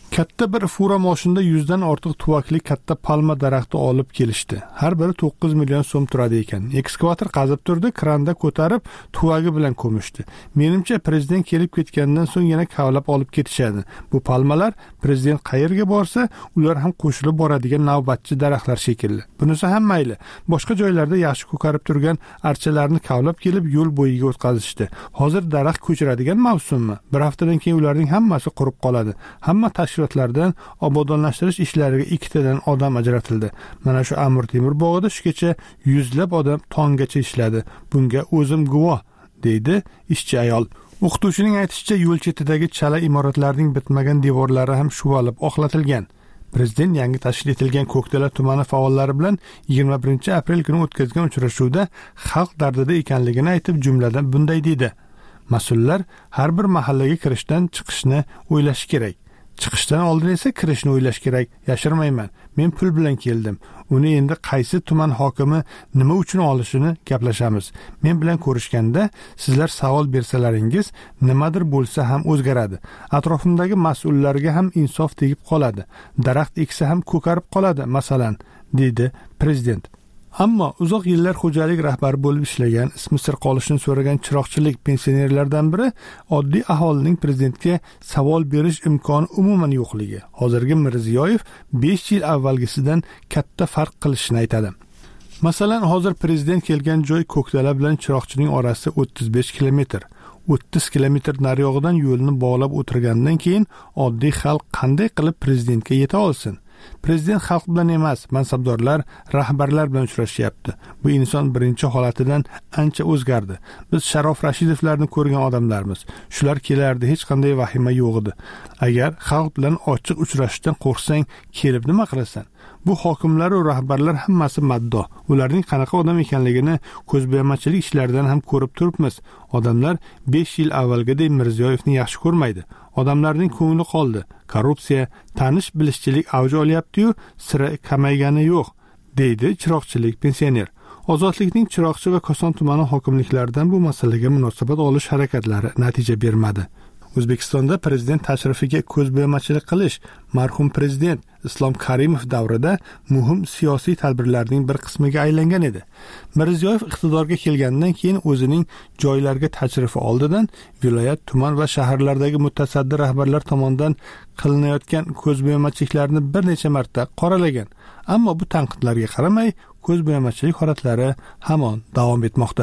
Katta bir fura moshinda yuzdan ortiq tuvakli katta palma daraxti olib kelishdi. Har biri to'qqiz million so'm turadi ekan. Ekskavator qazib turdi, kranda ko'tarib tuvagi bilan ko'mishdi. Menimcha prezident kelib ketgandan so'ng yana kavlab olib ketishadi. Bu palmalar prezident qayerga borsa, ular ham qo'shilib boradigan navbatchi daraxtlar shekilli. Bunisi ham mayli. Boshqa joylarda yaxshi ko'karib turgan archalarni kavlab kelib yo'l bo'yiga o'tkazishdi. Hozir daraxt ko'chiradigan mavsummi? Bir haftadan keyin ularning hammasi qurib qoladi. Hamma tashkilotlardan obodonlashtirish ishlariga ikkitadan odam ajratildi. Mana shu Amir Temur bog'ida shugacha yuzlab odam tonggacha ishladi. Bunga o'zim guvoh, deydi ishchi ayol. O'qituvchining aytishicha, yo'l chetidagi chala imoratlarning bitmagan devorlari ham shuvalib oqlatilgan. Prezident yangi tashkil etilgan Ko'kdala tumani faollari bilan yigirma birinchi aprel kuni o'tkazgan uchrashuvda xalq dardida ekanligini aytib, jumladan bunday dedi: mas'ullar har bir mahallaga kirishdan chiqishni o'ylash kerak. Chiqishdan oldin esa kirishni o'ylash kerak. Yashirmayman. Men pul bilan keldim. Uni endi qaysi tuman hokimi nima uchun olishini gaplashamiz. Men bilan ko'rishganda sizlar savol bersalaringiz nimadir bo'lsa ham o'zgaradi. Atrofimdagi mas'ullarga ham insof tegib qoladi. Daraxt eksa ham ko'karib qoladi, masalan, dedi prezident. Ammo uzoq yillar xo'jalik rahbari bo'lib ishlagan, ismi sir qolishini so'ragan chiroqchilik pensionerlardan biri oddiy aholining prezidentga savol berish imkoni umuman yo'qligi. Hozirgi Mirziyoyev besh yil avvalgisidan katta farq qilishini aytadi. Masalan, hozir prezident kelgan joy Ko'kdala bilan Chiroqchining orasi o'ttiz besh kilometr. o'ttiz kilometr nariyog'idan yo'lni bog'lab o'tirgandan keyin oddiy xalq qanday qilib prezidentga yeta olsin? Prezident xalq bilan emas, mansabdorlar, rahbarlar bilan uchrashyapti. Bu inson birinchi holatidan ancha o'zgardi. Biz Sharof Rashidovlarni ko'rgan odamlarmiz. Shular kelardi, hech qanday vahima yo'q edi. Agar xalq bilan ochiq uchrashishdan qo'rqsang, kelib nima qilasan? Bu hokimlar va rahbarlar hammasi maddo. Ularning qanaqa odam ekanligini ko'zbo'yamachilik ishlaridan ham ko'rib turibmiz. Odamlar besh yil avvalgidek Mirziyoyevni yaxshi ko'rmaydi. Odamlarning ko'ngli qoldi. Korrupsiya, tanish bilishchilik avj olyapti-yu, sira kamaygani yo'q, deydi chiroqchilik pensioner. Ozodlikning Chiroqchi va Koson tumani hokimliklaridan bu masalaga munosabat olish harakatlari natija bermadi. O'zbekistonda prezident tashrifiga ko'zbo'yamachilik qilish marhum prezident Islom Karimov davrida muhim siyosiy tadbirlarning bir qismiga aylangan edi. Mirziyoyev iqtidorga kelgandan keyin o'zining joylarga tashrifi oldidan viloyat, tuman va shaharlardagi mutasaddi rahbarlar tomonidan qilinayotgan ko'zbo'yamachiliklarni bir necha marta qoralagan. Ammo bu tanqidlarga qaramay, ko'zbo'yamachilik holatlari hamon davom etmoqda.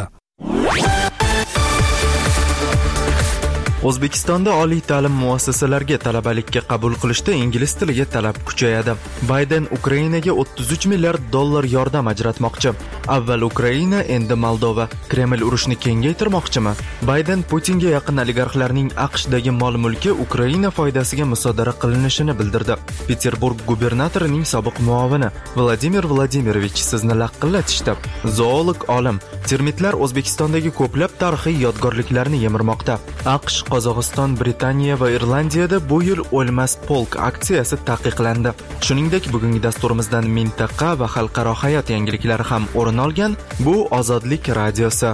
O'zbekistonda oliy ta'lim muassasalariga talabalikka qabul qilishda ingliz tiliga talab kuchayadi. Bayden Ukrainaga o'ttiz uch milliard dollar yordam ajratmoqchi. Avval Ukraina, endi Moldova. Kreml urushni kengaytirmoqchimi? Bayden Putinga yaqin oligarxlarning AQShdagi mol-mulki Ukraina foydasiga musodara qilinishini bildirdi. Peterburg gubernatorining sobiq muovini Vladimir Vladimirovich sizni laqillatishdi. Zoolog olim: termitlar O'zbekistondagi ko'plab tarixiy yodgorliklarni yemirmoqda. AQSh, Qozog'iston, Britaniya va Irlandiyada bu yil o'lmas polk aksiyasi taqiqlandi. Shuningdek, bugungi dasturimizdan mintaqa va xalqaro hayot yangiliklari ham o'rin olgan. Bu Ozodlik radiosi.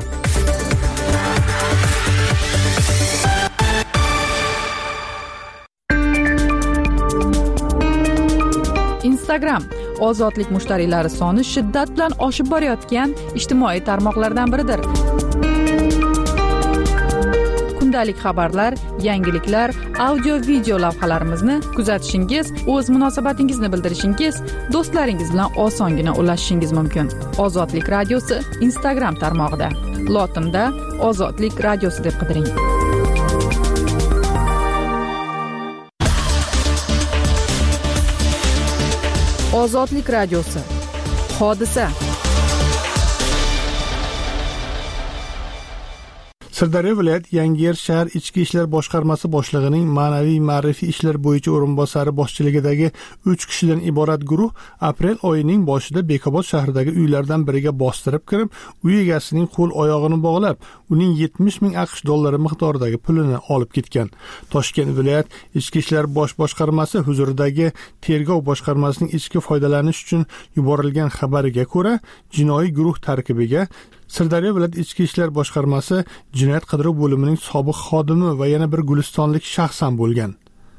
Instagram ozodlik mushtariylari soni shiddat bilan oshib borayotgan ijtimoiy tarmoqlardan biridir. Kundalik xabarlar, yangiliklar, audio video lavhalarimizni kuzatishingiz, o'z munosabatingizni bildirishingiz, do'stlaringiz bilan osongina ulashishingiz mumkin. Ozodlik radiosi Instagram tarmog'ida. Lotinda Ozodlik radiosi deb qidiring. Ozodlik radiosi. Hodisa. Sirdaryo viloyat Yangiyer shahar ichki ishlar boshqarmasi boshlig'ining ma'naviy ma'rifiy ishlar bo'yicha o'rinbosari boshchiligidagi uch kishidan iborat guruh aprel oyining boshida Bekobod shahridagi uylardan biriga bostirib kirib, uy egasining qo'l oyog'ini bog'lab, uning yetmish ming AQSh dollari miqdoridagi pulini olib ketgan. Toshkent viloyat ichki ishlar bosh boshqarmasi huzuridagi tergov boshqarmasining ichki foydalanish uchun yuborilgan xabariga ko'ra, jinoiy guruh tarkibiga Sirdaryo viloyat ichki ishlar boshqarmasi jinoyat qidiruv bo'limining sobiq xodimi va yana bir gulistonlik shaxs ham bo'lgan.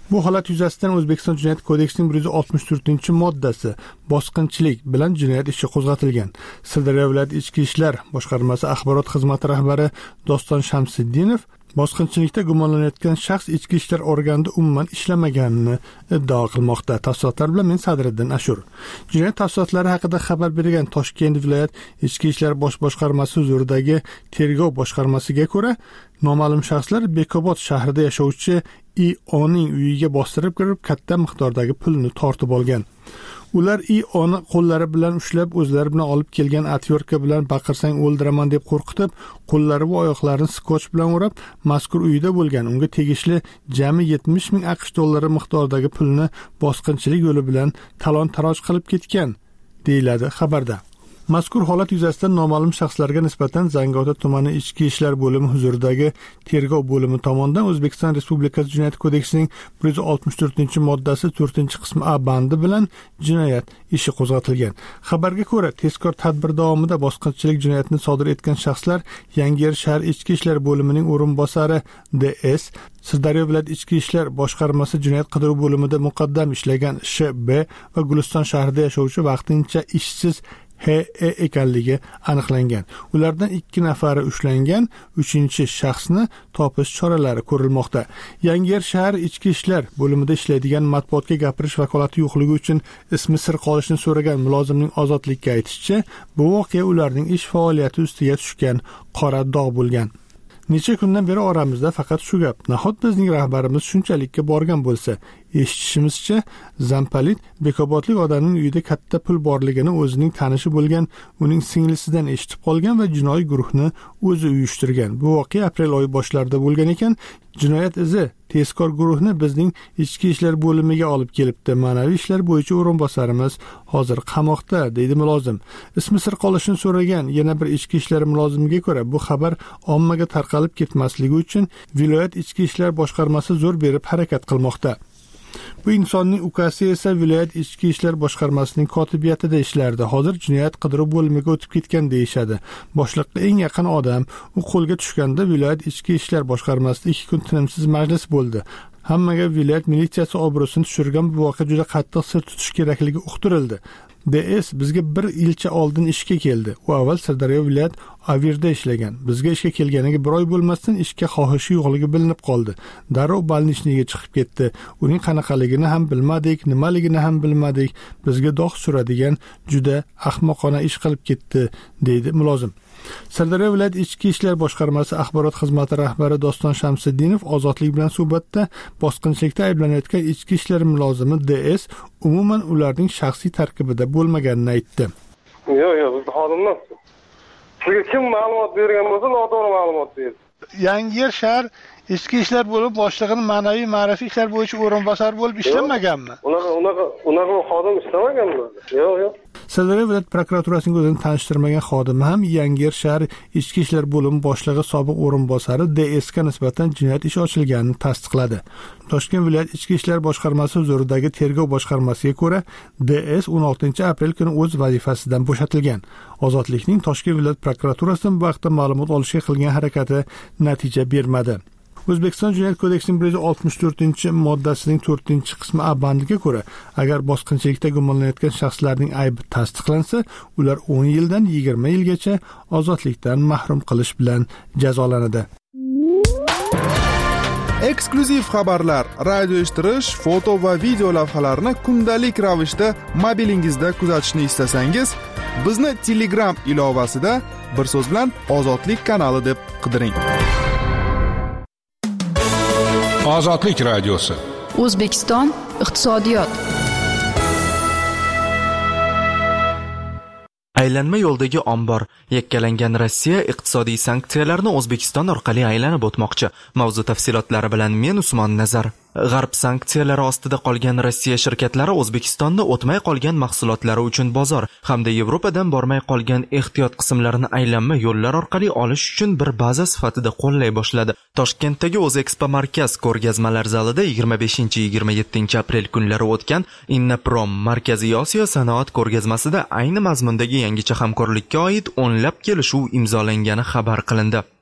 Bu holat yuzasidan O'zbekiston Jinoyat kodeksining bir yuz oltmish to'rtinchi moddasi bosqinchilik bilan jinoyat ishi qo'zg'atilgan. Sirdaryo viloyati Ichki ishlar boshqarmasi axborot xizmati rahbari Doston Shamsiddinov bosqinchilikda gumonlanayotgan shaxs ichki ishlar organida umuman ishlamaganini iddao qilmoqda. Tafsilotlar bilan men Sadriddin Ashur. Jinoyat tafsilotlari haqida xabar bergan Toshkent viloyat ichki ishlar bosh boshqarmasi huzuridagi tergov boshqarmasiga ko'ra, noma'lum shaxslar Bekobod shahrida yashovchi I O'ning uyiga bostirib kirib, katta miqdordagi pulni tortib olgan. Ular I O'ni qo'llari bilan ushlab, o'zlari bilan olib kelgan atyorka bilan baqirsang o'ldiraman deb qo'rqitib, qo'llari va oyoqlarini skotch bilan o'rab, mazkur uyda bo'lgan unga tegishli jami yetmish ming AQSh dollari miqdoridagi pulni bosqinchilik yo'li bilan talon-taroj qilib ketgan, deyiladi xabarda. Mazkur holat yuzasidan noma'lum shaxslarga nisbatan Zangiota tumani ichki ishlar bo'limi huzuridagi tergov bo'limi tomonidan O'zbekiston Respublikasi Jinoyat kodeksining bir yuz oltmish to'rtinchi moddasi to'rtinchi qismi A bandi bilan jinoyat ishi qo'zg'atilgan. Xabarga ko'ra, tezkor tadbir davomida bosqinchilik jinoyatini sodir etgan shaxslar Yangiyer shahar ichki ishlar bo'limining o'rinbosari D S, Sirdaryo viloyat ichki ishlar boshqarmasi jinoyat qidiruv bo'limida muqaddam ishlagan Sh B va Guliston shahrida yashovchi vaqtincha ishsiz H E ekanligi aniqlangan. Ulardan ikki nafari ushlangan, uchinchi shaxsni topish choralari ko'rilmoqda. Yangiyer shahar ichki ishlar bo'limida ishlaydigan matbuotga gapirish vakolati yo'qligi uchun ismi sir qolishini so'ragan mulozimning ozodlikka aytishicha, bu voqea ularning ish faoliyati ustiga tushgan qora dog' bo'lgan. Necha kundan beri oramizda faqat shu gap. Nahot bizning rahbarimiz shunchalikka borgan bo'lsa, eshitishimizcha, Zampalit Bekobodlik odamning uyida katta pul borligini o'zining tanishi bo'lgan uning singlisidan eshitib qolgan va jinoiy guruhni o'zi uyushtirgan. Bu voqea aprel oyi boshlarida bo'lgan ekan. Jinoyat izi tezkor guruhni bizning ichki ishlar bo'limiga olib kelibdi. Ma'naviy ishlar bo'yicha o'rinbosarimiz hozir qamoqda, deydi mulozim. Ismi sir qolishini so'ragan yana bir ichki ishlar mulozimiga ko'ra, bu xabar ommaga tarqalib ketmasligi uchun viloyat ichki ishlar boshqarmasi zo'r berib harakat qilmoqda. Bu insonning ukasi esa viloyat ichki ishlar boshqarmasining kotibiyatida ishlardi. Hozir jinoyat qidiruv bo'limiga o'tib ketgan deyishadi. Boshliqqa eng yaqin odam u qo'lga tushganda viloyat ichki ishlar boshqarmasida ikki kun tinimsiz majlis bo'ldi. Hammaga viloyat militsiyasi obro'sini tushirgan bu voqea juda qattiq sir tutish kerakligi uqtirildi. D S bizga bir yilcha oldin ishga keldi. U avval Sirdaryo viloyat Avirda ishlagan. Bizga ishga kelganiga bir oy bo'lmasdan ishga xohishi yo'qligi bilinib qoldi. Darrov balnishniga chiqib ketdi. Uning qanaqaligini ham bilmadik, nimaligini ham bilmadik. Bizga dog' suradigan juda ahmoqona ish qilib ketdi, deydi mulozim. Sirdaryo viloyat ichki ishlar boshqarmasi axborot xizmati rahbari Doston Shamsiddinov ozodlik bilan suhbatda bosqinchilikda ayblanayotgan ichki ishlar mulozimi D S umuman ularning shaxsiy tarkibida bo'lmaganini aytdi. Yo'q, yo'q, biz xodimlar. Sizga kim ma'lumot bergan bo'lsa, noto'g'ri ma'lumot berdi. Yangiyer shahar ichki ishlar bo'lib boshlig'ining ma'naviy ma'rifiy ishlar bo'yicha o'rinbosari bo'lib ishlamaganmi? Unaqa unaqa unaqa xodim ishlamaganmi? Yo'q, yo'q. Sirdaryo viloyat prokuraturasining o'zini tanishtirmagan xodimi ham Yangiyer shahar ichki ishlar bo'limi boshlig'i sobiq o'rinbosari D S ga nisbatan jinoyat ishi ochilganini tasdiqladi. Toshkent viloyat ichki ishlar boshqarmasi huzuridagi tergov boshqarmasiga ko'ra, D S o'n oltinchi aprel kuni o'z vazifasidan bo'shatilgan. Ozodlikning Toshkent viloyat prokuraturasidan bu vaqtda ma'lumot olishga qilgan harakati natija bermadi. O'zbekiston Jinoyat kodeksining bir yuz oltmish to'rtinchi moddasining to'rtinchi qismi A bandiga ko'ra, agar bosqinchilikda gumonlanayotgan shaxslarning aybi tasdiqlansa, ular o'n yildan yigirma yilgacha ozodlikdan mahrum qilish bilan jazolanadi. Eksklyuziv xabarlar, radio eshittirish, foto va video lavhalarni kundalik ravishda mobilingizda kuzatishni istasangiz, bizni Telegram ilovasida bir so'z bilan Ozodlik kanali deb qidiring. Ozodlik radiosi. O'zbekiston iqtisodiyot. Aylanma yo'ldagi ombor. Yakkalangan Rossiya iqtisodiy sanksiyalarni O'zbekiston orqali aylanib o'tmoqchi. Mavzu tafsilotlari bilan men Usmon Nazar. G'arb sanksiyalari ostida qolgan Rossiya shirkatlari O'zbekistonda o'tmay qolgan mahsulotlari uchun bozor hamda Yevropadan bormay qolgan ehtiyot qismlarini aylanma yo'llar orqali olish uchun bir baza sifatida qo'llay boshladi. Toshkentdagi O'zexpo markaz ko'rgazmalar zalida yigirma beshinchi yigirma yettinchi aprel kunlari o'tgan Innaprom Markaziy Osiyo sanoat ko'rgazmasida ayni mazmundagi yangicha hamkorlikka oid o'nlab kelishuv imzolangani xabar qilindi.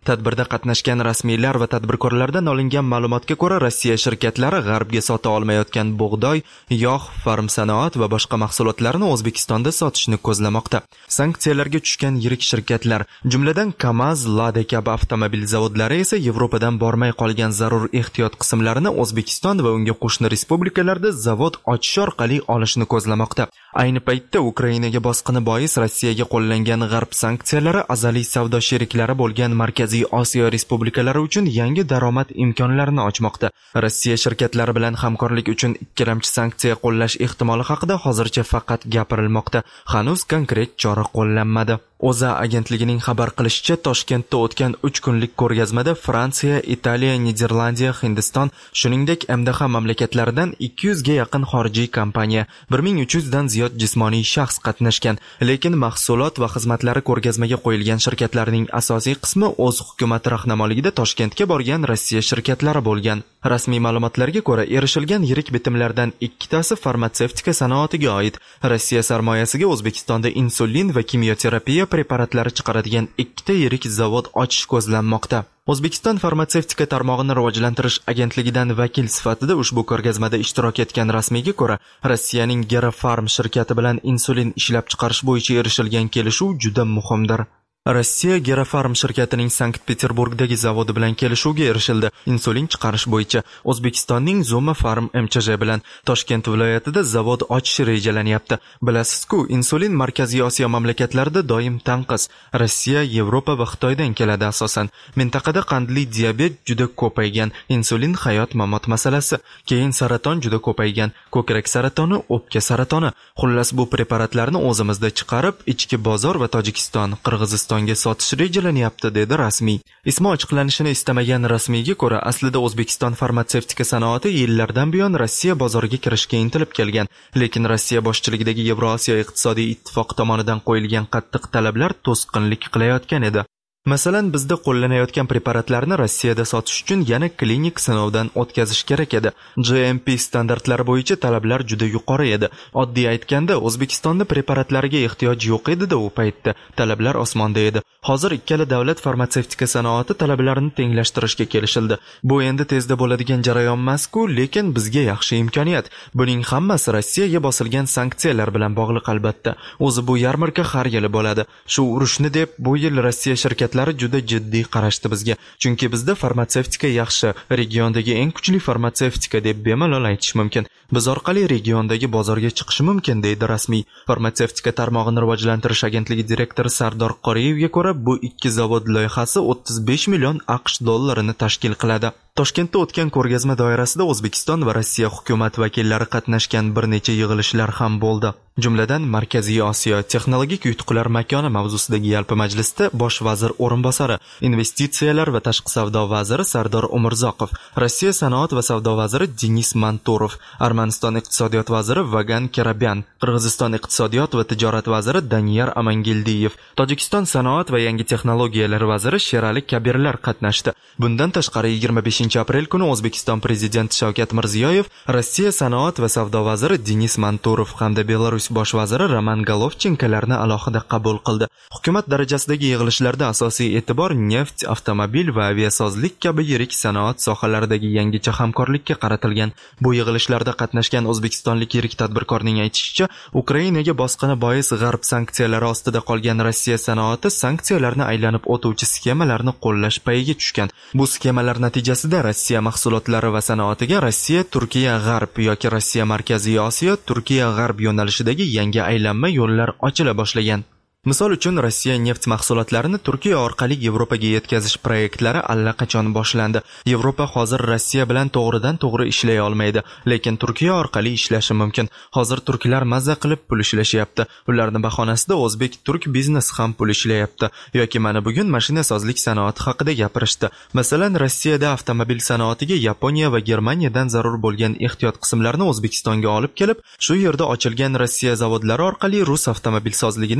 Tadbirda qatnashgan rasmiylar va tadbirkorlardan olingan ma'lumotga ko'ra, Rossiya shirkatlari g'arbga sota olmayotgan bug'doy, yog', farm sanoat va boshqa mahsulotlarni O'zbekistonda sotishni ko'zlamoqda. Sanksiyalarga tushgan yirik shirkatlar, jumladan KAMAZ, Lada kabi avtomobil zavodlari esa Yevropadan bormay qolgan zarur ehtiyot qismlarini O'zbekiston va unga qo'shni respublikalarda zavod ochish orqali olishni ko'zlamoqda. Ayni paytda Ukrainaga bosqini bois Rossiyaga qo'llangan g'arb sanksiyalari azaliy savdo sheriklari bo'lgan Markaziy Osiyo respublikalari uchun yangi daromad imkonlarini ochmoqda. Rossiya shirkatlari bilan hamkorlik uchun ikkilamchi sanksiya qo'llash ehtimoli haqida hozircha faqat gapirilmoqda. Hanuz konkret chora qo'llanmadi. O'zA agentligining xabar qilishicha, Toshkentda o'tgan uch kunlik ko'rgazmada Fransiya, Italiya, Niderlandiya, Hindiston, shuningdek M D H mamlakatlaridan ikki yuz ga yaqin xorijiy kompaniya, bir ming uch yuz dan ziyod jismoniy shaxs qatnashgan. Lekin mahsulot va xizmatlari ko'rgazmaga qo'yilgan shirkatlarning asosiy qismi o'z hukumati rahnamoligida Toshkentga borgan Rossiya shirkatlari bo'lgan. Rasmiy ma'lumotlarga ko'ra, erishilgan yirik bitimlardan ikkitasi farmatsevtika sanoatiga oid. Rossiya sarmoyasiga O'zbekistonda insulin va kimyoterapiya preparatlari chiqaradigan ikkita yirik zavod ochish ko'zlanmoqda. O'zbekiston farmatsevtika tarmog'ini rivojlantirish agentligidan vakil sifatida ushbu ko'rgazmada ishtirok etgan rasmiyga ko'ra, Rossiyaning Gerafarm shirkati bilan insulin ishlab chiqarish bo'yicha erishilgan kelishuv juda muhimdir. Rossiya Gerafarm shirkatining Sankt-Peterburgdagi zavodi bilan kelishuvga erishildi. Insulin chiqarish bo'yicha O'zbekistonning Zuma Farm M Ch J bilan Toshkent viloyatida zavod ochish rejalanyapti. Bilasiz-ku, insulin Markaziy Osiyo mamlakatlarida doim tanqis. Rossiya, Yevropa va Xitoydan keladi asosan. Mintaqada qandli diabet juda ko'paygan, insulin hayot-mamot masalasi, keyin saraton juda ko'paygan, ko'krak saratoni, o'pka saratoni. Xullas, bu preparatlarni o'zimizda chiqarib, ichki bozor va Tojikiston, Qirg'iziston O'zbekistonga sotish rejalanyapti, dedi rasmiy. Ismi ochiqlanishini istamagan rasmiyga ko'ra, aslida O'zbekiston farmatsevtika sanoati yillardan buyon Rossiya bozoriga kirishga intilib kelgan, lekin Rossiya boshchiligidagi Yevrosiyo iqtisodiy ittifoq tomonidan qo'yilgan qattiq talablar to'sqinlik qilayotgan edi. Masalan, bizda qo'llanayotgan preparatlarni Rossiyada sotish uchun yana klinik sinovdan o'tkazish kerak edi. G M P standartlari bo'yicha talablar juda yuqori edi. Oddiy aytganda, O'zbekistonda preparatlariga ehtiyoj yo'q edi-da u paytda. Talablar osmonda edi. Hozir ikkala davlat farmatsevtika sanoati talablarini tenglashtirishga kelishildi. Bu endi tezda bo'ladigan jarayon emas-ku, lekin bizga yaxshi imkoniyat. Buning hammasi Rossiyaga bosilgan sanksiyalar bilan bog'liq albatta. O'zi bu yarmarka har yili bo'ladi. Shu urushni deb bu yil Rossiya shirkatlari juda jiddiy qarashdi bizga. Chunki bizda farmatsevtika yaxshi, regiondagi eng kuchli farmatsevtika deb bemalol aytish mumkin. Biz orqali regiondagi bozorga chiqish mumkin, deydi rasmiy. Farmatsevtika tarmog'ini rivojlantirish agentligi direktori Sardor Qoriyevga ko'ra, bu ikki zavod loyihasi o'ttiz besh million AQSh dollarini tashkil qiladi. Toshkentda o'tgan ko'rgazma doirasida O'zbekiston va Rossiya hukumat vakillari qatnashgan bir necha yig'ilishlar ham bo'ldi. Jumladan, Markaziy Osiyo texnologik yutuqlar makoni mavzusidagi yalpi majlisda bosh vazir o'rinbosari, investitsiyalar va tashqi savdo vaziri Sardor Umurzoqov, Rossiya sanoat va savdo vaziri Denis Manturov, Armaniston iqtisodiyot vaziri Vagan Kerabyan, Qirg'iziston iqtisodiyot va tijorat vaziri Daniyar Amangildiyev, Tojikiston sanoat va yangi texnologiyalar vaziri Sherali Kabirlar qatnashdi. Bundan tashqari yigirma beshinchi aprel kuni O'zbekiston prezidenti Shavkat Mirziyoyev, Rossiya sanoat va savdo vaziri Denis Manturov hamda Belarus bosh vaziri Roman Golovchenkolarni alohida qabul qildi. Hukumat darajasidagi yig'ilishlarda asosiy e'tibor neft, avtomobil va aviasozlik kabi yirik sanoat sohalaridagi yangicha hamkorlikka qaratilgan. Bu yig'ilishlarda qatnashgan o'zbekistonlik yirik tadbirkorning aytishicha, Ukrainaga bosqini bois g'arb sanksiyalari ostida qolgan Rossiya sanoati sanksiyalarni aylanib o'tuvchi skemalarni qo'llash payiga tushgan. Bu skemalar natijasida Rossiya mahsulotlari va sanoatiga Rossiya, Turkiya, G'arb yoki Rossiya Markaziy Osiyo, Turkiya, G'arb yo'nalishidagi yangi aylanma yo'llar ochila boshlagan. Misol uchun, Rossiya neft mahsulotlarini Turkiya orqali Yevropaga yetkazish proyektlari allaqachon boshlandi. Yevropa hozir Rossiya bilan to'g'ridan to'g'ri ishlay olmaydi, lekin Turkiya orqali ishlashi mumkin. Hozir turklar mazza qilib pul ishlashyapti. Ularning bahonasida o'zbek-turk biznes ham pul ishlayapti. Yoki mana bugun mashinasozlik sanoati haqida gapirishdi. Masalan, Rossiyada avtomobil sanoatiga Yaponiya va Germaniyadan zarur bo'lgan ehtiyot qismlarni O'zbekistonga olib kelib, shu yerda ochilgan Rossiya zavodlari orqali rus avtomobilsozligini ishlatish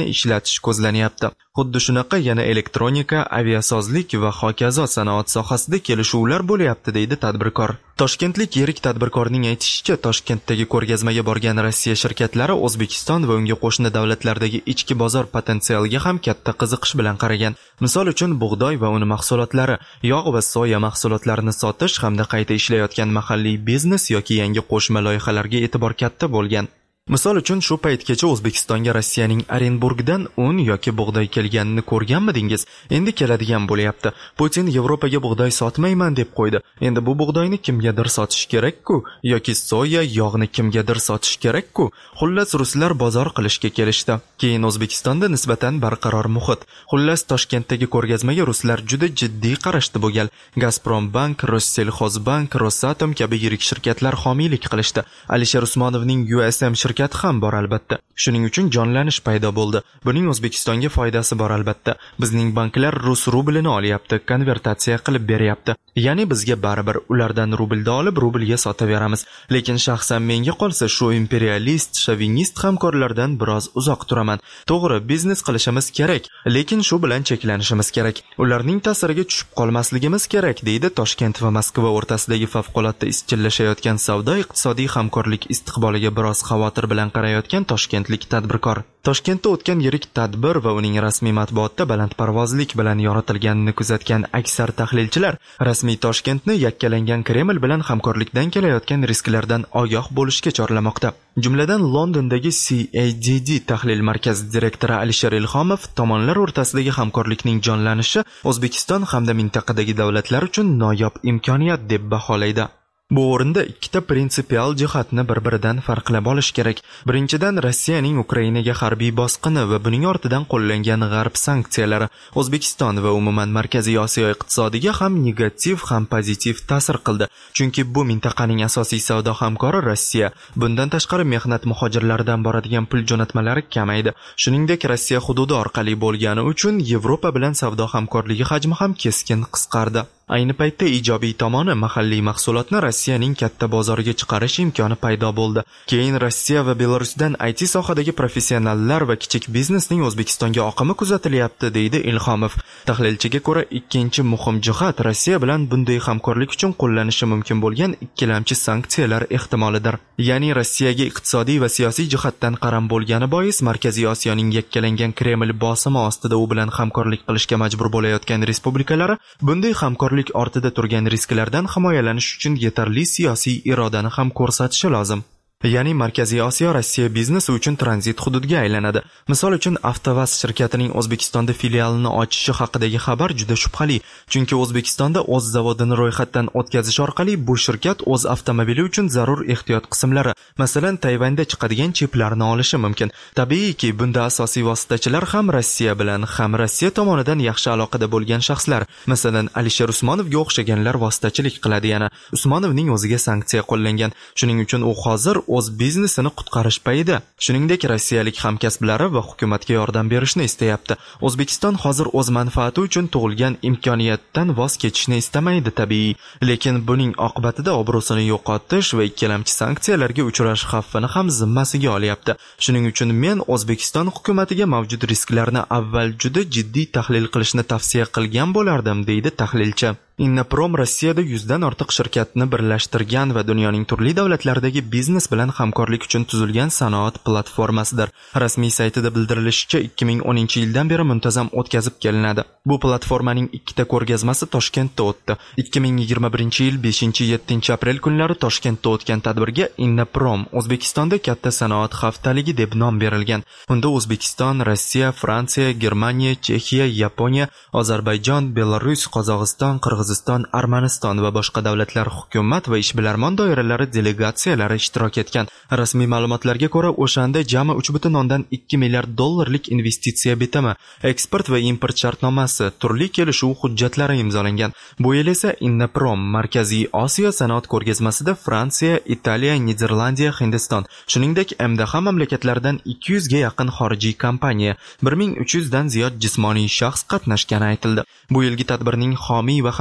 yaratish ko'zlanyapti. Xuddi shunaqa yana elektronika, aviasozlik va hokazo sanoat sohasida kelishuvlar bo'lyapti, deydi tadbirkor. Toshkentlik yirik tadbirkorning aytishicha, Toshkentdagi ko'rgazmaga borgan Rossiya shirkatlari O'zbekiston va unga qo'shni davlatlardagi ichki bozor potensialiga ham katta qiziqish bilan qaragan. Misol uchun bug'doy va uni mahsulotlari, yog' va soya mahsulotlarini sotish hamda qayta ishlayotgan mahalliy biznes yoki yangi qo'shma loyihalarga e'tibor katta bo'lgan. Misol uchun shu paytgacha O'zbekistonga Rossiyaning Orenburgdan un yoki bug'doy kelganini ko'rganmidingiz? Endi keladigan bo'lyapti. Putin Yevropaga bug'doy sotmayman deb qo'ydi. Endi bu bug'doyni kimgadir sotish kerak-ku, yoki soya, yog'ni kimgadir sotish kerak-ku. Xullas ruslar bozor qilishga kelishdi. Keyin O'zbekistonda nisbatan barqaror muhit. Xullas Toshkentdagi ko'rgazmaga ruslar juda jiddiy qarashdi bu gal. Gazprombank, Rossellxozbank, Rosatom kabi yirik shirkatlar homiylik qilishdi. Alisher Usmonovning U S M shirkati ham bor albatta. Shuning uchun jonlanish paydo bo'ldi. Buning O'zbekistonga foydasi bor albatta. Bizning banklar rus rublini olyapti, konvertatsiya qilib beryapti. Ya'ni bizga baribir ulardan rublda olib rublga sotaveramiz. Lekin shaxsan menga qolsa shu imperialist, shovinist hamkorlardan biroz uzoq turaman. To'g'ri, biznes qilishimiz kerak, lekin shu bilan cheklanishimiz kerak. Ularning ta'siriga tushib qolmasligimiz kerak, deydi Toshkent va Moskva o'rtasidagi favqulodda izchillashayotgan savdo-iqtisodiy hamkorlik istiqboliga biroz xavotir bilan qarayotgan toshkentlik tadbirkor. Toshkentda o'tgan yirik tadbir va uning rasmiy matbuotda balandparvozlik bilan yoritilganini kuzatgan aksar tahlilchilar rasmiy Toshkentni yakkalangan Kreml bilan hamkorlikdan kelayotgan risklardan ogoh bo'lishga chorlamoqda. Jumladan Londondagi C A D D tahlil markazi direktori Alisher Ilhomov tomonlar o'rtasidagi hamkorlikning jonlanishi O'zbekiston hamda mintaqadagi davlatlar uchun noyob imkoniyat deb baholaydi. Bu o'rinda ikkita prinsipial jihatni bir-biridan farqlab olish kerak. Birinchidan, Rossiyaning Ukrainaga harbiy bosqini va buning ortidan qo'llangan g'arb sanksiyalari O'zbekiston va umuman Markaziy Osiyo iqtisodiga ham negativ, ham pozitiv ta'sir qildi. Chunki bu mintaqaning asosiy savdo hamkori Rossiya. Bundan tashqari mehnat muhojirlaridan boradigan pul jo'natmalari kamaydi. Shuningdek, Rossiya hududi orqali bo'lgani uchun Yevropa bilan savdo hamkorligi hajmi ham keskin qisqardi. Ayni paytda ijobiy tomoni mahalliy mahsulotni Rossiyaning katta bozoriga chiqarish imkoni paydo bo'ldi. Keyin Rossiya va Belarusdan I T sohadagi professionallar va kichik biznesning O'zbekistonga oqimi kuzatilyapti, deydi Ilhomov. Tahlilchiga ko'ra, ikkinchi muhim jihat Rossiya bilan bunday hamkorlik uchun qo'llanishi mumkin bo'lgan ikkilamchi sanksiyalar ehtimolidir. Ya'ni Rossiyaga iqtisodiy va siyosiy jihatdan qaram bo'lgani bois Markaziy Osiyoning yakkalangan Kreml bosimi ostida u bilan hamkorlik qilishga majbur bo'layotgan respublikalari bunday hamkorlik ortida turgan risklardan himoyalanish uchun yetarli siyosiy irodani ham ko'rsatishi lozim. Ya'ni Markaziy Osiyo Rossiya biznesi uchun tranzit hududga aylanadi. Misol uchun Avtovaz shirkatining O'zbekistonda filialini ochishi haqidagi xabar juda shubhali, chunki O'zbekistonda o'z zavodini ro'yxatdan o'tkazish orqali bu shirkat o'z avtomobili uchun zarur ehtiyot qismlari, masalan, Tayvanda chiqadigan chiplarni olishi mumkin. Tabiiyki, bunda asosiy vositachilar ham Rossiya bilan, ham Rossiya tomonidan yaxshi aloqada bo'lgan shaxslar, masalan, Alisher Usmonovga o'xshaganlar vositachilik qiladi. Yana Usmonovning o'ziga sanksiya qo'llangan. Shuning uchun u hozir o'z biznesini qutqarish payida. Shuningdek, rossiyalik hamkasblari va hukumatga yordam berishni istayapti. O'zbekiston hozir o'z manfaati uchun tug'ilgan imkoniyatdan voz kechishni istamaydi tabiiy, lekin buning oqibatida obro'sini yo'qotish va ikkilamchi sanksiyalarga uchrash xavfini ham zimmasiga olyapti. Shuning uchun men O'zbekiston hukumatiga mavjud risklarni avval juda jiddiy tahlil qilishni tavsiya qilgan bo'lardim, deydi tahlilchi. Innoprom Rossiyada yuzdan ortiq shirkatni birlashtirgan va dunyoning turli davlatlaridagi biznes bilan hamkorlik uchun tuzilgan sanoat platformasidir. Rasmiy saytida bildirilishicha, ikki ming o'ninchi yildan beri muntazam o'tkazib kelinadi. Bu platformaning ikkita ko'rgazmasi Toshkentda o'tdi. ikki ming yigirma birinchi yil beshinchi yettinchi aprel kunlari Toshkentda o'tgan tadbirga Innoprom O'zbekistonda katta sanoat haftaligi deb nom berilgan. Unda O'zbekiston, Rossiya, Fransiya, Germaniya, Chexiya, Yaponiya, Ozarbayjon, Belarus, Qozog'iston, Qirg'iziston, Armaniston va boshqa davlatlar hukumat va ishbilarmon doiralari delegatsiyalari ishtirok etgan. Rasmiy ma'lumotlarga ko'ra, o'shanda jami uch butun o'ndan ikki milliard dollarlik investitsiya bitimi, eksport va import shartnomasi, turli kelishuv hujjatlari imzolangan. Bu yil esa Innoprom Markaziy Osiyo sanoat ko'rgazmasida Fransiya, Italiya, Niderlandiya, Hindiston, shuningdek M D H mamlakatlaridan ikki yuzga yaqin xorijiy kompaniya, bir ming uch yuzdan ziyod jismoniy shaxs qatnashgani aytildi. Bu yilgi tadbirning homiy va ham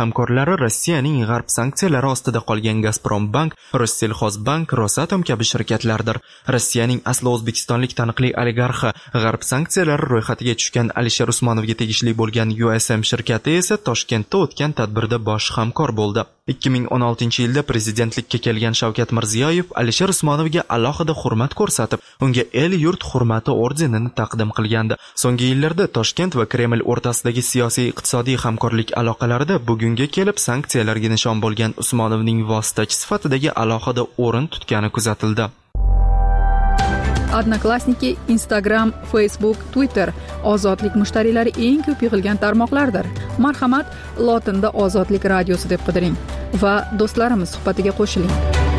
hamkorlari Rossiyaning g'arb sanksiyalari ostida qolgan Gazprombank, Rossellxozbank, Rosatom kabi shirkatlardir. Rossiyaning asli o'zbekistonlik taniqli oligarxi, g'arb sanksiyalari ro'yxatiga tushgan Alisher Usmonovga tegishli bo'lgan U S M shirkati esa Toshkentda o'tgan tadbirda bosh hamkor bo'ldi. ikki ming o'n oltinchi yilda prezidentlikka kelgan Shavkat Mirziyoyev Alisher Usmonovga alohida hurmat ko'rsatib, unga el yurt hurmati ordenini taqdim qilgandi. So'nggi yillarda Toshkent va Kreml o'rtasidagi siyosiy iqtisodiy hamkorlik aloqalarida bugunga kelib sanksiyalarga nishon bo'lgan Usmonovning vositachi sifatidagi alohida o'rin tutgani kuzatildi. Odnoklassniki, Instagram, Facebook, Twitter ozodlik mushtariylari eng ko'p yig'ilgan tarmoqlardir. Marhamat, lotinda Ozodlik radiosi deb qidiring va do'stlarimiz suhbatiga qo'shiling.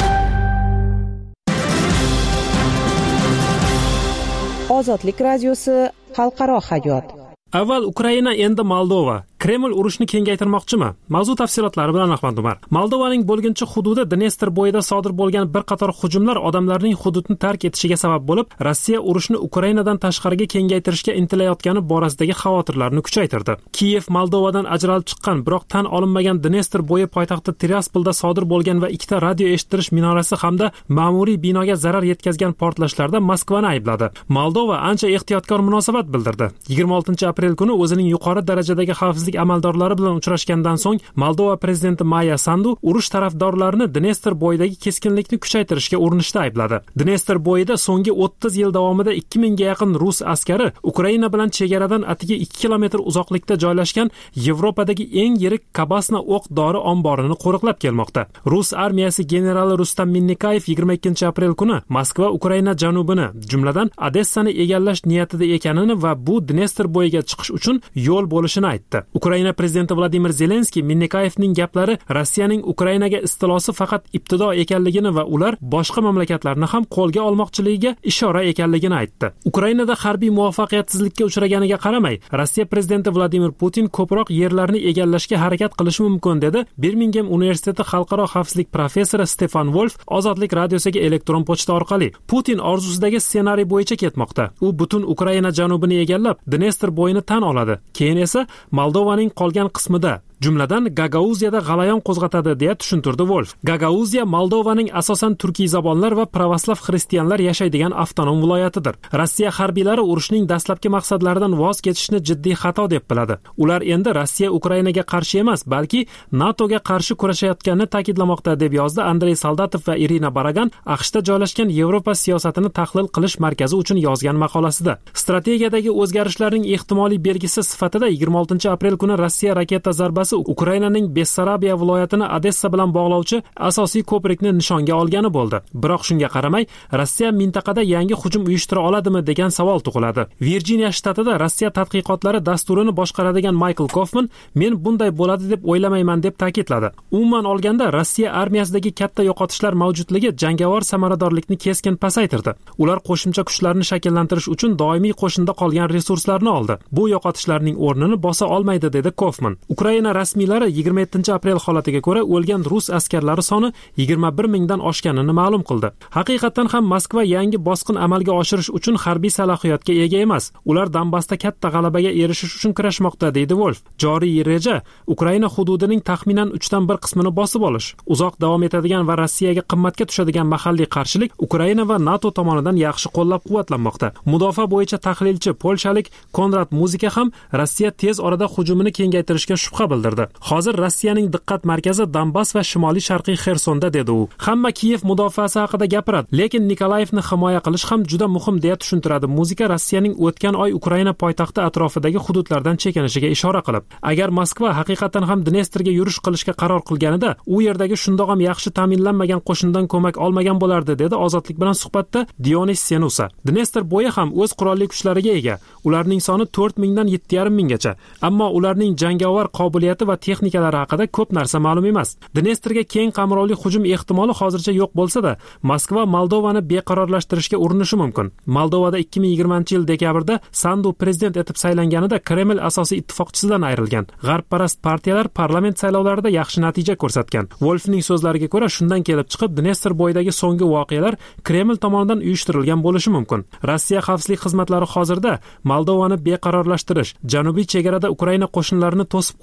Ozodlik radiosi xalqaro hayot. Avval Ukraina, endi Moldova. Kreml urushni kengaytirmoqchimi? Mavzu tafsilotlari bilan Ahmad Umar. Moldovaning bo'lginchi hududi Dnestr bo'yida sodir bo'lgan bir qator hujumlar odamlarning hududni tark etishiga sabab bo'lib, Rossiya urushni Ukrainadan tashqariga kengaytirishga intilayotgani borasidagi xavotirlarni kuchaytirdi. Kiyev Moldovadan ajralib chiqqan, biroq tan olinmagan Dnestr bo'yi poytaxti Tiraspolda sodir bo'lgan va ikkita radio eshittirish minorasi hamda ma'muriy binoga zarar yetkazgan portlashlarda Moskvani aybladi. Moldova ancha ehtiyotkor munosabat bildirdi. yigirma oltinchi aprel kuni o'zining yuqori darajadagi xavfsizlik amaldorlari bilan uchrashgandan so'ng Moldova prezidenti Maya Sandu urush tarafdorlarini Dnestr bo'yidagi keskinlikni kuchaytirishga urinishda aybladi. Dnestr bo'yida so'nggi o'ttiz yil davomida ikki mingga yaqin rus askari Ukraina bilan chegaradan atigi ikki kilometr uzoqlikda joylashgan Yevropadagi eng yirik Kabasna o'q-dori omborini qo'riqlab kelmoqda. Rus armiyasi generali Rustam Minnikayev yigirma ikkinchi aprel kuni Moskva Ukraina janubini, jumladan Odessani egallash niyatida ekanini va bu Dnestr bo'yiga chiqish uchun yo'l bo'lishini aytdi. Ukraina prezidenti Vladimir Zelenskiy Minnikayevning gaplari Rossiyaning Ukrainaga istilosi faqat ibtido ekanligini va ular boshqa mamlakatlarni ham qo'lga olmoqchiligiga ishora ekanligini aytdi. Ukrainada harbiy muvaffaqiyatsizlikka uchraganiga qaramay, Rossiya prezidenti Vladimir Putin ko'proq yerlarni egallashga harakat qilishi mumkin dedi Birmingham universiteti xalqaro xavfsizlik professori Stefan Wolf Ozodlik radiosiga elektron pochta orqali. Putin orzusidagi ssenariy bo'yicha ketmoqda. U butun Ukraina janubini egallab, Dnestr bo'yini tan oladi. Keyin esa Moldovaning qolgan qismida, jumladan Gagauziyada g'alayon qo'zg'atadi deya tushuntirdi Wolf. Gagauziya Moldovaning asosan turkiy zabonlar va pravoslav xristianlar yashaydigan avtonom viloyatidir. Rossiya harbiylari urushning dastlabki maqsadlaridan voz kechishni jiddiy xato deb biladi. Ular endi Rossiya Ukrainaga qarshi emas, balki NATOga qarshi kurashayotganini ta'kidlamoqda deb yozdi Andrey Soldatov va Irina Baragan AQShda joylashgan Yevropa siyosatini tahlil qilish markazi uchun yozgan maqolasida. Strategiyadagi o'zgarishlarning ehtimoliy belgisi sifatida yigirma oltinchi aprel kuni Rossiya raketa zarbasi Ukrainaning Bessarabiya viloyatini Odessa bilan bog'lovchi asosiy ko'prikni nishonga olgani bo'ldi. Biroq shunga qaramay, Rossiya mintaqada yangi hujum uyushtira oladimi degan savol tug'iladi. Virjiniya shtatida Rossiya tadqiqotlari dasturini boshqaradigan Michael Kaufman men bunday bo'ladi deb o'ylamayman deb ta'kidladi. Umuman olganda Rossiya armiyasidagi katta yo'qotishlar mavjudligi jangovar samaradorlikni keskin pasaytirdi. Ular qo'shimcha kuchlarni shakllantirish uchun doimiy qo'shinda qolgan resurslarni oldi. Bu yo'qotishlarning o'rnini bosa olmaydi dedi Kaufman. Ukraina rasmiylari yigirma yettinchi aprel holatiga ko'ra o'lgan rus askarlari soni yigirma bir mingdan oshganini ma'lum qildi. Haqiqatan ham Moskva yangi bosqin amalga oshirish uchun harbiy salohiyatga ega emas. Ular Donbassda katta g'alabaga erishish uchun kurashmoqda, deydi Wolf. Joriy reja Ukraina hududining taxminan uchdan bir qismini bosib olish. Uzoq davom etadigan va Rossiyaga qimmatga tushadigan mahalliy qarshilik Ukraina va NATO tomonidan yaxshi qo'llab-quvvatlanmoqda. Mudofaa bo'yicha tahlilchi polshalik Konrad Muzika ham Rossiya tez orada hujumini kengaytirishga shubha bildirdi. Hozir Rossiyaning diqqat markazi Donbass va shimoliy sharqiy Xersonda, dedi u. Hamma Kiyev mudofaasi haqida gapiradi, lekin Nikolayevni himoya qilish ham juda muhim deya tushuntiradi Muzika Rossiyaning o'tgan oy Ukraina poytaxti atrofidagi hududlardan chekinishiga ishora qilib. Agar Moskva haqiqatan ham Dnestrga yurish qilishga qaror qilganida, u yerdagi shundoq ham yaxshi ta'minlanmagan qo'shindan ko'mak olmagan bo'lardi, dedi Ozodlik bilan suhbatda Dionis Senusa. Dnestr bo'yi ham o'z qurolli kuchlariga ega. Ularning soni to'rt mingdan yetti yarim minggacha. Ammo ularning jangovar qobiliyati va texnikalari haqida ko'p narsa ma'lum emas. Dnestrga keng qamrovli hujum ehtimoli hozircha yo'q bo'lsa-da, Moskva Moldovani beqarorlashtirishga urinishi mumkin. Moldovada ikki ming yigirmanchi yil dekabrda Sandu prezident etib saylanganida Kreml asosiy ittifoqchisidan ayrilgan. G'arbparast partiyalar parlament saylovlarida yaxshi natija ko'rsatgan. Wolfning so'zlariga ko'ra, shundan kelib chiqib Dnestr bo'yidagi so'nggi voqealar Kreml tomonidan uyushtirilgan bo'lishi mumkin. Rossiya xavfsizlik xizmatlari hozirda Moldovani beqarorlashtirish, janubiy chegarada Ukraina qo'shinlarini to'sib qo'yish,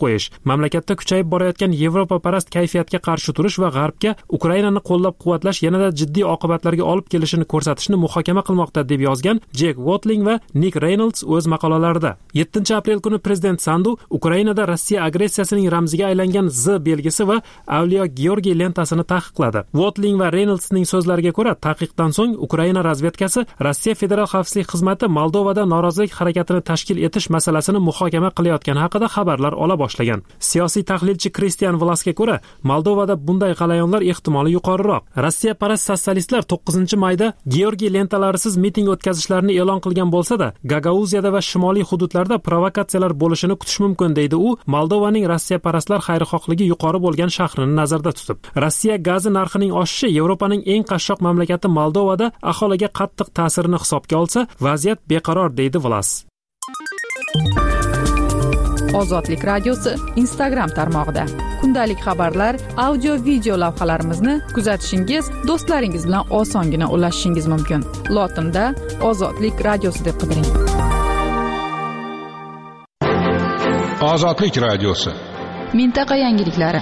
mamlakatda kuchayib borayotgan yevropaparast kayfiyatga qarshi turish va g'arbga Ukrainani qo'llab-quvvatlash yanada jiddiy oqibatlarga olib kelishini ko'rsatishni muhokama qilmoqda, deb yozgan Jek Watling va Nick Reynolds o'z maqolalarida. yettinchi aprel kuni prezident Sandu Ukrainada Rossiya agressiyasining ramziga aylangan Z belgisi va Avliyo Georgiy lentasini taqiqladi. Watling va Reynoldsning so'zlariga ko'ra, taqiqdan so'ng Ukraina razvedkasi Rossiya Federal xavfsizlik xizmati Moldovada norozilik harakatini tashkil etish masalasini muhokama qilayotgani haqida xabarlar ola boshlagan. Siyosiy tahlilchi Kristian Vlasga ko'ra, Moldovada bunday g'alayonlar ehtimoli yuqoriroq. Rossiya parast sotsialistlar to'qqizinchi mayda Georgiy lentalarisiz miting o'tkazishlarini e'lon qilgan bo'lsa-da, Gagauziyada va shimoliy hududlarda provokatsiyalar bo'lishini kutish mumkin, deydi u, Moldovaning Rossiya parastlar xayrixohligi yuqori bo'lgan shahrini nazarda tutib. Rossiya gazi narxining oshishi Yevropaning eng qashshoq mamlakati Moldovada aholiga qattiq ta'sirini hisobga olsa, vaziyat beqaror, deydi Vlas. Ozodlik radiosi Instagram tarmog'ida kundalik xabarlar, audio video lavhalarimizni kuzatishingiz, do'stlaringiz bilan osongina ulashishingiz mumkin. Lotinda Ozodlik radiosi deb qidiring. Ozodlik radiosi. Mintaqa yangiliklari.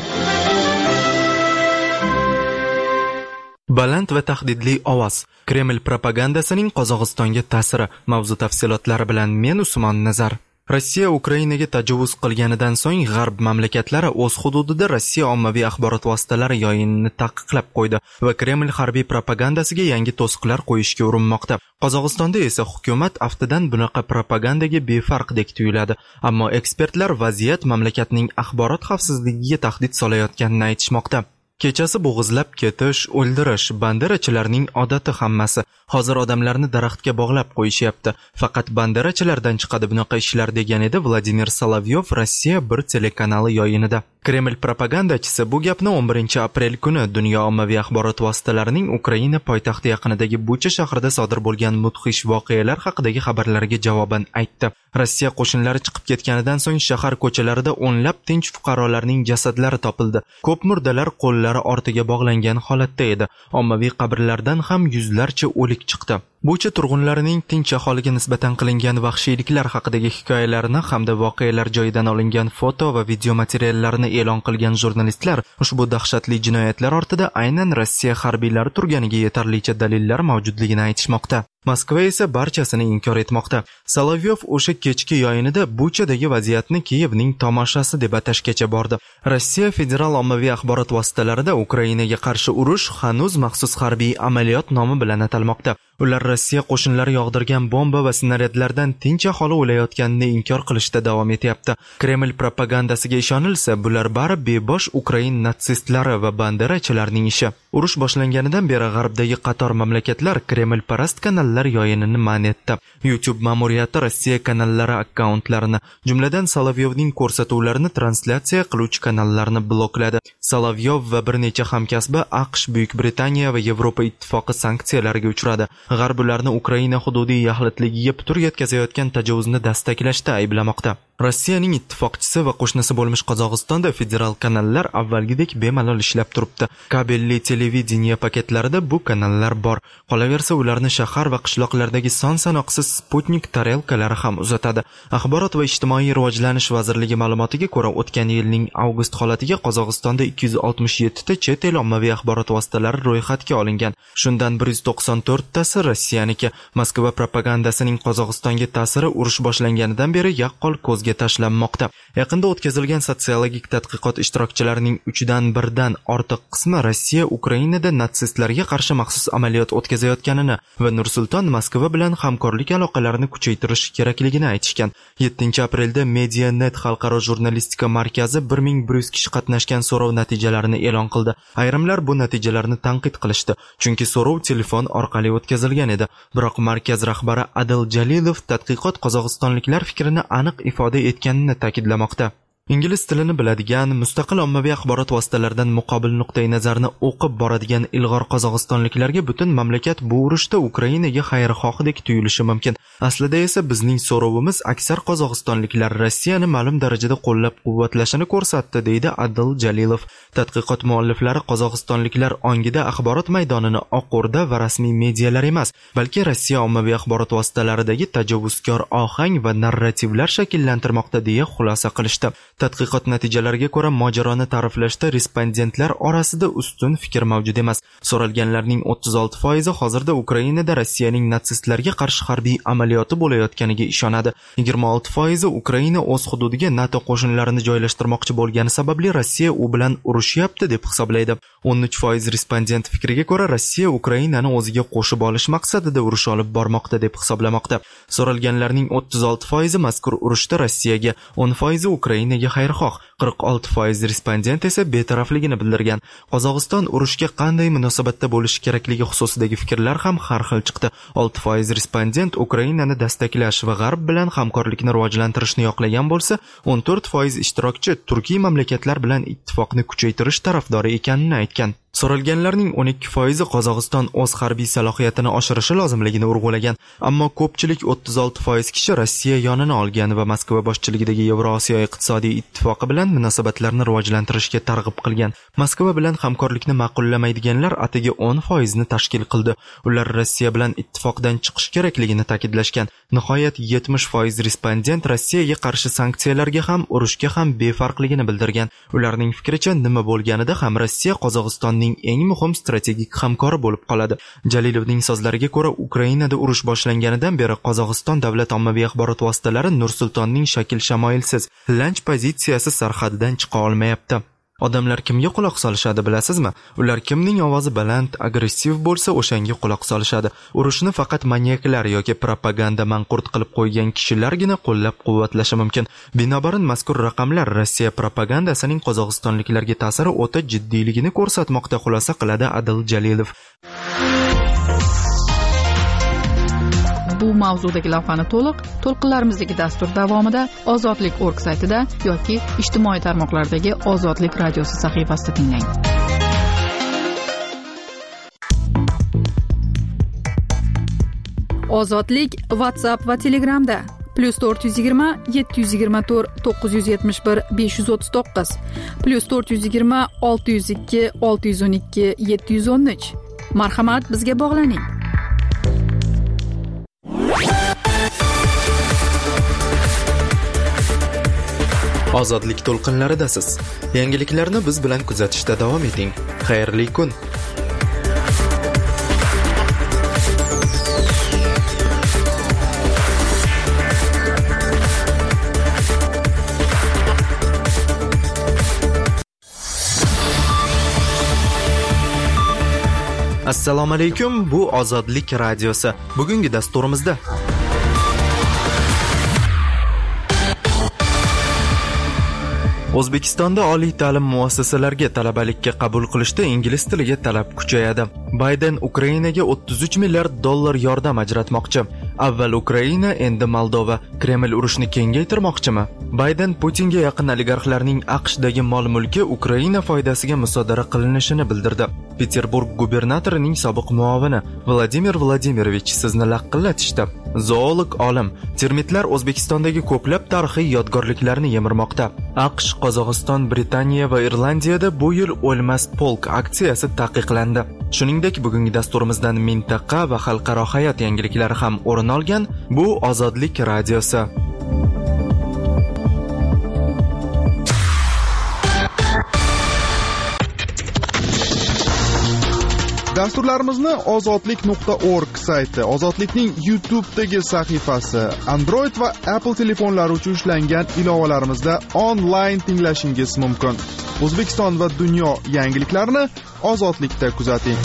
Baland va tahdidli ovoz. Kreml propagandasining Qozog'istonga ta'siri. Mavzu tafsilotlari bilan men Usmon Nazar. Rossiya Ukrainaga tajovuz qilganidan so'ng g'arb mamlakatlari o'z hududida Rossiya ommaviy axborot vositalari yoyinini taqiqlab qo'ydi va Kreml harbiy propagandasiga yangi to'siqlar qo'yishga urinmoqda. Qozog'istonda esa hukumat aftidan bunaqa propagandaga befarqdek tuyuladi, ammo ekspertlar vaziyat mamlakatning axborot xavfsizligiga tahdid solayotganini aytishmoqda. Kechasi bo'g'izlab ketish, o'ldirish banderachilarning odati hammasi. Hozir odamlarni daraxtga bog'lab qo'yishyapti. Faqat banderachilardan chiqadi bunaqa ishlar, degan edi Vladimir Solovyov Rossiya bir telekanali yoyinida. Kreml propagandachisi bu gapni o'n birinchi aprel kuni dunyo ommaviy axborot vositalarining Ukraina poytaxti yaqinidagi Bucha shahrida sodir bo'lgan mudhish voqealar haqidagi xabarlarga javoban aytdi. Rossiya qo'shinlari chiqib ketganidan so'ng shahar ko'chalarida o'nlab tinch fuqarolarning jasadlari topildi. Ko'p murdalar qo'llari ortiga bog'langan holatda edi. Ommaviy qabrlardan ham yuzlarcha o'lik chiqdi. Bucha turg'unlarining tinch aholiga nisbatan qilingan vahshiyliklar haqidagi hikoyalarini hamda voqealar joyidan olingan foto va video materiallarini e'lon qilgan jurnalistlar ushbu dahshatli jinoyatlar ortida aynan Rossiya harbiylari turganiga yetarlicha dalillar mavjudligini aytishmoqda. Moskva esa barchasini inkor etmoqda. Solovyov o'sha kechki yoyinida Buchadagi vaziyatni Kiyevning tomoshasi deb atashgacha bordi. Rossiya federal ommaviy axborot vositalarida Ukrainaga qarshi urush hanuz maxsus harbiy amaliyot nomi bilan atalmoqda. Ular Rossiya qo'shinlari yog'dirgan bomba va snaryadlardan tinch aholi o'layotganini inkor qilishda davom etyapti. Kreml propagandasiga ishonilsa, bular bari bebosh Ukrain natsistlari va banderachilarning ishi. Urush boshlanganidan beri g'arbdagi qator mamlakatlar Kreml parast kanallar yoyinini man etdi. YouTube ma'muriyati Rossiya kanallari akkauntlarini, jumladan Solovyovning ko'rsatuvlarini translyatsiya qiluvchi kanallarni blokladi. Solovyov va bir necha hamkasbi AQSh, Buyuk Britaniya va Yevropa ittifoqi sanksiyalarga uchradi. G'arb ularni Ukraina hududiy yaxlitligiga putur yetkazayotgan tajovuzni dastaklashda ayblamoqda. Rossiyaning ittifoqchisi va qo'shnisi bo'lmish Qozog'istonda federal kanallar avvalgidek bemalol ishlab turibdi. Kabelli televideniya paketlarida bu kanallar bor. Qolaversa, ularni shahar va qishloqlardagi son sanoqsiz Sputnik tarelkalari ham uzatadi. Axborot va ijtimoiy rivojlanish vazirligi ma'lumotiga ko'ra, o'tgan yilning avgust holatiga Qozog'istonda ikki yuz oltmish yetti ta chet el ommaviy axborot vositalari ro'yxatga olingan. Shundan bir yuz to'qson to'rt tasi Rossiyaniki. Moskva propagandasining Qozog'istonga ta'siri urush boshlanganidan beri yaqqol ko'zga tashlanmoqda. Yaqinda o'tkazilgan sotsiologik tadqiqot ishtirokchilarining uchdan birdan ortiq qismi Rossiya Ukrainada natsistlarga qarshi maxsus amaliyot o'tkazayotganini va Nursulton Moskva bilan hamkorlik aloqalarini kuchaytirish kerakligini aytishgan. yettinchi aprelda Medianet xalqaro jurnalistika markazi bir ming bir yuz kishi qatnashgan so'rov natijalarini e'lon qildi. Ayrimlar bu natijalarni tanqid qilishdi, chunki so'rov telefon orqali o'tkazilgan edi. Biroq markaz rahbari Adil Jalilov tadqiqot qozog'istonliklar fikrini aniq ifoda etganini ta'kidlamoqda. Ingliz tilini biladigan, mustaqil ommaviy axborot vositalaridan muqobil nuqtai nazarni o'qib boradigan ilg'or qozog'istonliklarga butun mamlakat bu urushda Ukrainaga xayrixohdek tuyulishi mumkin. Aslida esa bizning so'rovimiz aksar qozog'istonliklar Rossiyani ma'lum darajada qo'llab-quvvatlashini ko'rsatdi, deydi Adil Jalilov. Tadqiqot mualliflari qozog'istonliklar ongida axborot maydonini Oq O'rda va rasmiy medialar emas, balki Rossiya ommaviy axborot vositalaridagi tajovuzkor ohang va narrativlar shakllantirmoqda deya xulosa qilishdi. Tadqiqot natijalariga ko'ra, mojaroni ta'riflashda respondentlar orasida ustun fikr mavjud emas. So'ralganlarning o'ttiz olti foizi hozirda Ukrainada Rossiyaning natsistlarga qarshi harbiy amaliyoti bo'layotganiga ishonadi. yigirma olti foizi Ukraina o'z hududiga NATO qo'shinlarini joylashtirmoqchi bo'lgani sababli Rossiya u bilan urushyapti deb hisoblaydi. o'n uch foiz respondent fikriga ko'ra, Rossiya Ukrainani o'ziga qo'shib olish maqsadida urush olib bormoqda deb hisoblamoqda. So'ralganlarning o'ttiz olti foizi mazkur urushda Rossiyaga, o'n foizi Ukrainaga xayrixoh, qirq olti foiz respondent esa betarafligini bildirgan. Qozog'iston urushga qanday munosabatda bo'lishi kerakligi xususidagi fikrlar ham har xil chiqdi. olti foiz respondent Ukrainani dastaklash va G'arb bilan hamkorlikni rivojlantirishni yoqlagan bo'lsa, o'n to'rt foiz ishtirokchi turkiy mamlakatlar bilan ittifoqni kuchaytirish tarafdori ekanini aytgan. So'ralganlarning o'n ikki foizi Qozog'iston o'z harbiy salohiyatini oshirishi lozimligini urg'ulagan, ammo ko'pchilik o'ttiz olti foiz kishi Rossiya yonini olgan va Moskva boshchiligidagi Yevrosiyo iqtisodiy ittifoqi bilan munosabatlarni rivojlantirishga targ'ib qilgan. Moskva bilan hamkorlikni ma'qullamaydiganlar atigi o'n foizni tashkil qildi. Ular Rossiya bilan ittifoqdan chiqish kerakligini ta'kidlashgan. Nihoyat yetmish foiz respondent Rossiyaga qarshi sanksiyalarga ham, urushga ham befarqligini bildirgan. Ularning fikricha, nima bo'lganida ham Rossiya Qozog'istonning eng muhim strategik hamkori bo'lib qoladi. Jalilovning so'zlariga ko'ra, Ukrainada urush boshlanganidan beri Qozog'iston davlat ommaviy axborot vositalari Nur-Sultonning shakl-shamoilsiz, lanch pozitsiyasi sarhadidan chiqa olmayapti. Odamlar kimga quloq solishadi bilasizmi? Ular kimning ovozi baland, agressiv bo'lsa, o'shanga quloq solishadi. Urushni faqat maniaklar yoki propaganda manqurt qilib qo'ygan kishilargina qo'llab-quvvatlashi mumkin. Binobarin mazkur raqamlar Rossiya propagandasining qozog'istonliklarga ta'siri o'ta jiddiyligini ko'rsatmoqda, xulosa qiladi Adil Jalilov. Bu mavzudagi lavhani to'liq to'lqinlarimizdagi dastur davomida ozodlik точка org saytida yoki ijtimoiy tarmoqlardagi Ozodlik radiosi sahifasida tinglang. Ozodlik WhatsApp va Telegramda plus to'rt yuz yigirma yetti yuz yigirma to'rt to'qqiz yuz yetmish bir besh yuz o'ttiz to'qqiz plus to'rt yuz yigirma olti yuz ikki olti yuz o'n ikki yetti yuz o'n uch. Marhamat, bizga bog'laning. Ozodlik to'lqinlaridasiz. Yangiliklarni biz bilan kuzatishda davom eting. Xayrli kun. Assalomu alaykum, bu Ozodlik radiosi. Bugungi dasturimizda O'zbekistonda oliy ta'lim muassasalariga talabalikka qabul qilishda ingliz tiliga talab kuchayadi. Bayden Ukrainaga o'ttiz uch milliard dollar yordam ajratmoqchi. Avval Ukraina, endi Moldova. Kreml urushni kengaytirmoqchimi? Bayden Putinga yaqin oligarxlarning AQShdagi mol-mulki Ukraina foydasiga musodara qilinishini bildirdi. Peterburg gubernatorining sobiq muovini Vladimir Vladimirovich sizni laqillatishdi. Zoolog olim, termitlar O'zbekistondagi ko'plab tarixiy yodgorliklarni yemirmoqda. AQSh, Qozog'iston, Britaniya va Irlandiyada bu yil o'lmas polk aksiyasi taqiqlandi. Shuningdek, bugungi dasturimizdan mintaqa va xalqaro hayot yangiliklari ham o'rin olgan. Bu Ozodlik radiosi. Dasturlarimizni ozodlik точка org sayti, Ozodlikning YouTube'dagi sahifasi, Android va Apple telefonlari uchun ishlangan ilovalarimizda onlayn tinglashingiz mumkin. O'zbekiston va dunyo yangiliklarini Ozodlikda kuzating.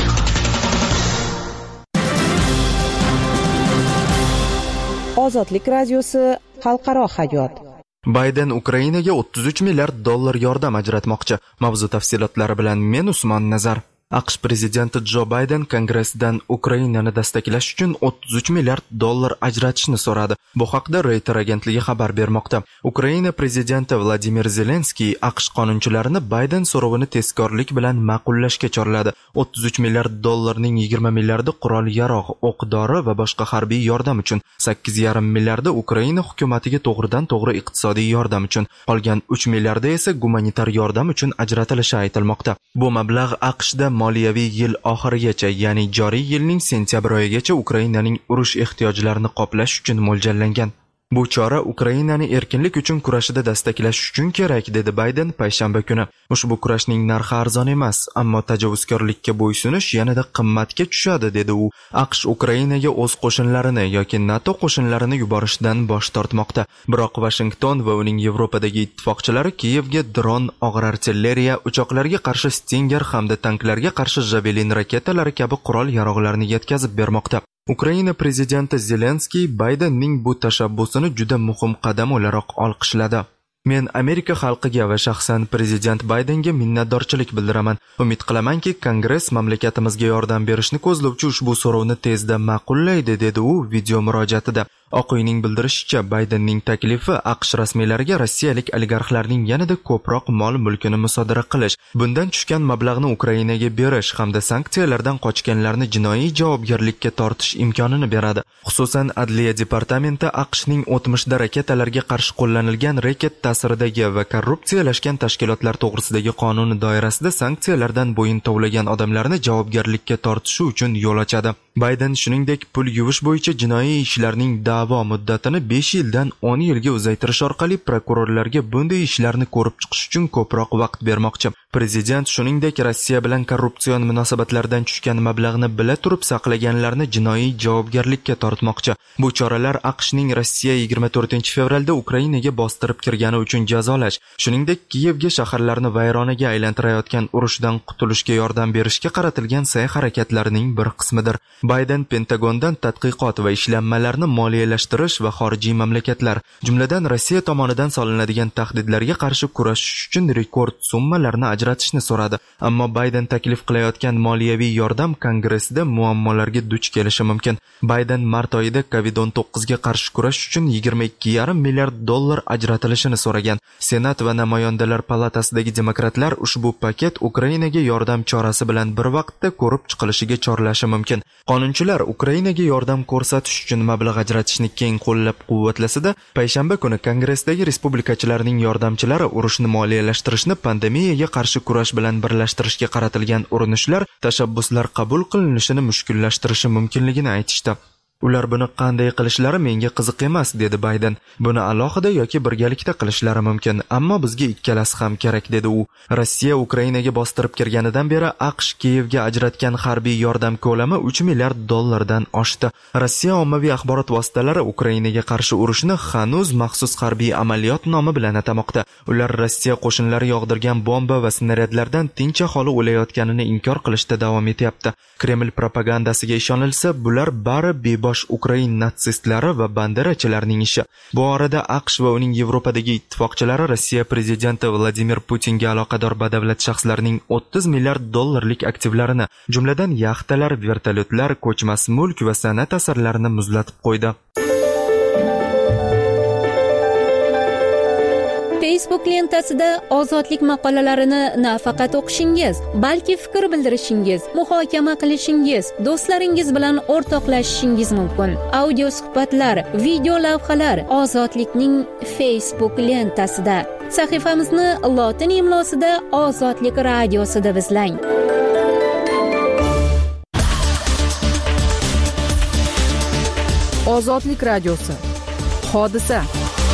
Ozodlik radiosi xalqaro hayot. Bayden Ukrainaga o'ttiz uch milliard dollar yordam ajratmoqchi. Mavzu tafsilotlari bilan men Usmon Nazar. aqsh prezidenti Jo Bayden kongressdan Ukrainani destaklash uchun o'ttiz uch milliard dollar ajratishni so'radi. Bu haqda Reuters agentligi xabar bermoqda. Ukraina prezidenti Vladimir Zelenskiy aqsh qonunchilarini Bayden so'rovini tezkorlik bilan ma'qullashga chorladi. o'ttiz uch milliard dollarning yigirma milliardi qurol-yarog', o'q-dori va boshqa harbiy yordam uchun, sakkiz yarim milliardi Ukraina hukumatiga to'g'ridan-to'g'ri iqtisodiy yordam uchun, qolgan uch milliardi esa gumanitar yordam uchun ajratilishi aytilmoqda. Bu mablag' aqshda moliyaviy yil oxirigacha, ya'ni joriy yilning sentyabr oyigacha Ukrainaning urush ehtiyojlarini qoplash uchun mo'ljallangan. Bu chora Ukrainani erkinlik uchun kurashida destaklash uchun kerak, dedi Bayden payshanba kuni. Ushbu kurashning narxi arzon emas, ammo tajovuzkorlikka bo'ysunish yanada qimmatga tushadi, dedi u. aqsh Ukrainaga o'z qo'shinlarini yoki NATO qo'shinlarini yuborishdan bosh tortmoqda. Biroq Washington va uning Yevropadagi ittifoqchilari Kiyevga dron, og'ir artilleriya, uchoqlarga qarshi Stinger hamda tanklarga qarshi Javelin raketalari kabi qurol-yarog'larni yetkazib bermoqda. Ukraina prezidenti Zelenskiy Baydenning bu tashabbusini juda muhim qadam o'laroq olqishladi. Men Amerika xalqiga va shaxsan prezident Baydenga minnatdorchilik bildiraman. Umid qilamanki, Kongress mamlakatimizga yordam berishni ko'zlovchi ushbu so'rovni tezda ma'qullaydi, dedi u video murojaatida. Oq uyning bildirishicha, Baydenning taklifi aqsh rasmiylariga rossiyalik oligarxlarning yanada ko'proq mol-mulkini musodara qilish, bundan tushgan mablag'ni Ukrainaga berish hamda sanksiyalardan qochganlarni jinoiy javobgarlikka tortish imkonini beradi. Xususan, Adliya departamenti aqshning o'tmishda raketalarga qarshi qo'llanilgan reket ta'siridagi va korrupsiyalashgan tashkilotlar to'g'risidagi qonuni doirasida sanksiyalardan bo'yin tovlagan odamlarni javobgarlikka tortishi uchun yo'l ochadi. Bayden shuningdek pul yuvish bo'yicha jinoiy ishlarning da'vo muddatini besh yildan o'n yilga uzaytirish orqali prokurorlarga bunday ishlarni ko'rib chiqish uchun ko'proq vaqt bermoqchi. Prezident shuningdek Rossiya bilan korrupsion munosabatlardan tushgan mablag'ni bila turib saqlaganlarni jinoiy javobgarlikka tortmoqchi. Bu choralar aqshning Rossiya yigirma to'rtinchi fevralda Ukrainaga bostirib kirgani uchun jazolash, shuningdek Kiyevga shaharlarni vayronaga aylantirayotgan urushdan qutulishga yordam berishga qaratilgan sa'y-harakatlarining bir qismidir. Bayden Pentagondan tadqiqot va ishlanmalarni moliyalashtirish va xorijiy mamlakatlar, jumladan Rossiya tomonidan solinadigan tahdidlarga qarshi kurashish uchun rekord summalarni ajratishni so'radi. Ammo Bayden taklif qilayotgan moliyaviy yordam Kongressda muammolarga duch kelishi mumkin. Bayden mart oyida kovid o'n to'qqiz ga qarshi kurash uchun yigirma ikki yarim milliard dollar ajratilishini so'ragan. Senat va namoyandalar palatasidagi demokratlar ushbu paket Ukrainaga yordam chorasi bilan bir vaqtda ko'rib chiqilishiga chorlashi mumkin. Qonunchilar Ukrainaga yordam ko'rsatish uchun mablag' ajratishni keng qo'llab-quvvatlasa-da, payshanba kuni Kongressdagi respublikachilarning yordamchilari urushni moliyalashtirishni pandemiyaga qarshi kurash bilan birlashtirishga qaratilgan urinishlar, tashabbuslar qabul qilinishini mushkullashtirishi mumkinligini aytishdi. Ular buni qanday qilishlari menga qiziq emas, dedi Bayden. Buni alohida yoki birgalikda qilishlari mumkin, ammo bizga ikkalasi ham kerak, dedi u. Rossiya Ukrainaga bostirib kirganidan beri aqsh Kiyevga ajratgan harbiy yordam ko'lami uch milliard dollardan oshdi. Rossiya ommaviy axborot vositalari Ukrainaga qarshi urushni hanuz maxsus harbiy amaliyot nomi bilan atamoqda. Ular Rossiya qo'shinlari yog'dirgan bomba va snaryadlardan tinch aholi o'layotganini inkor qilishda davom etyapti. Kreml propagandasiga ishonilsa, bular bari bebosh Ukrain natsistlari va banderachilarning ishi. Bu orada aqsh va uning Yevropadagi ittifoqchilari Rossiya prezidenti Vladimir Putinga aloqador badavlat shaxslarning o'ttiz milliard dollarlik aktivlarini, jumladan yaxtalar, vertolyotlar, ko'chmas mulk va san'at asarlarini muzlatib qo'ydi. Facebook lentasida ozodlik maqolalarini nafaqat o'qishingiz, balki fikr bildirishingiz, muhokama qilishingiz, do'stlaringiz bilan o'rtoqlashishingiz mumkin. Audio suhbatlar, video lavhalar Ozodlikning Facebook lentasida. Sahifamizni lotin imlosida Ozodlik radiosi deb izlang. Ozodlik radiosi. Hodisa.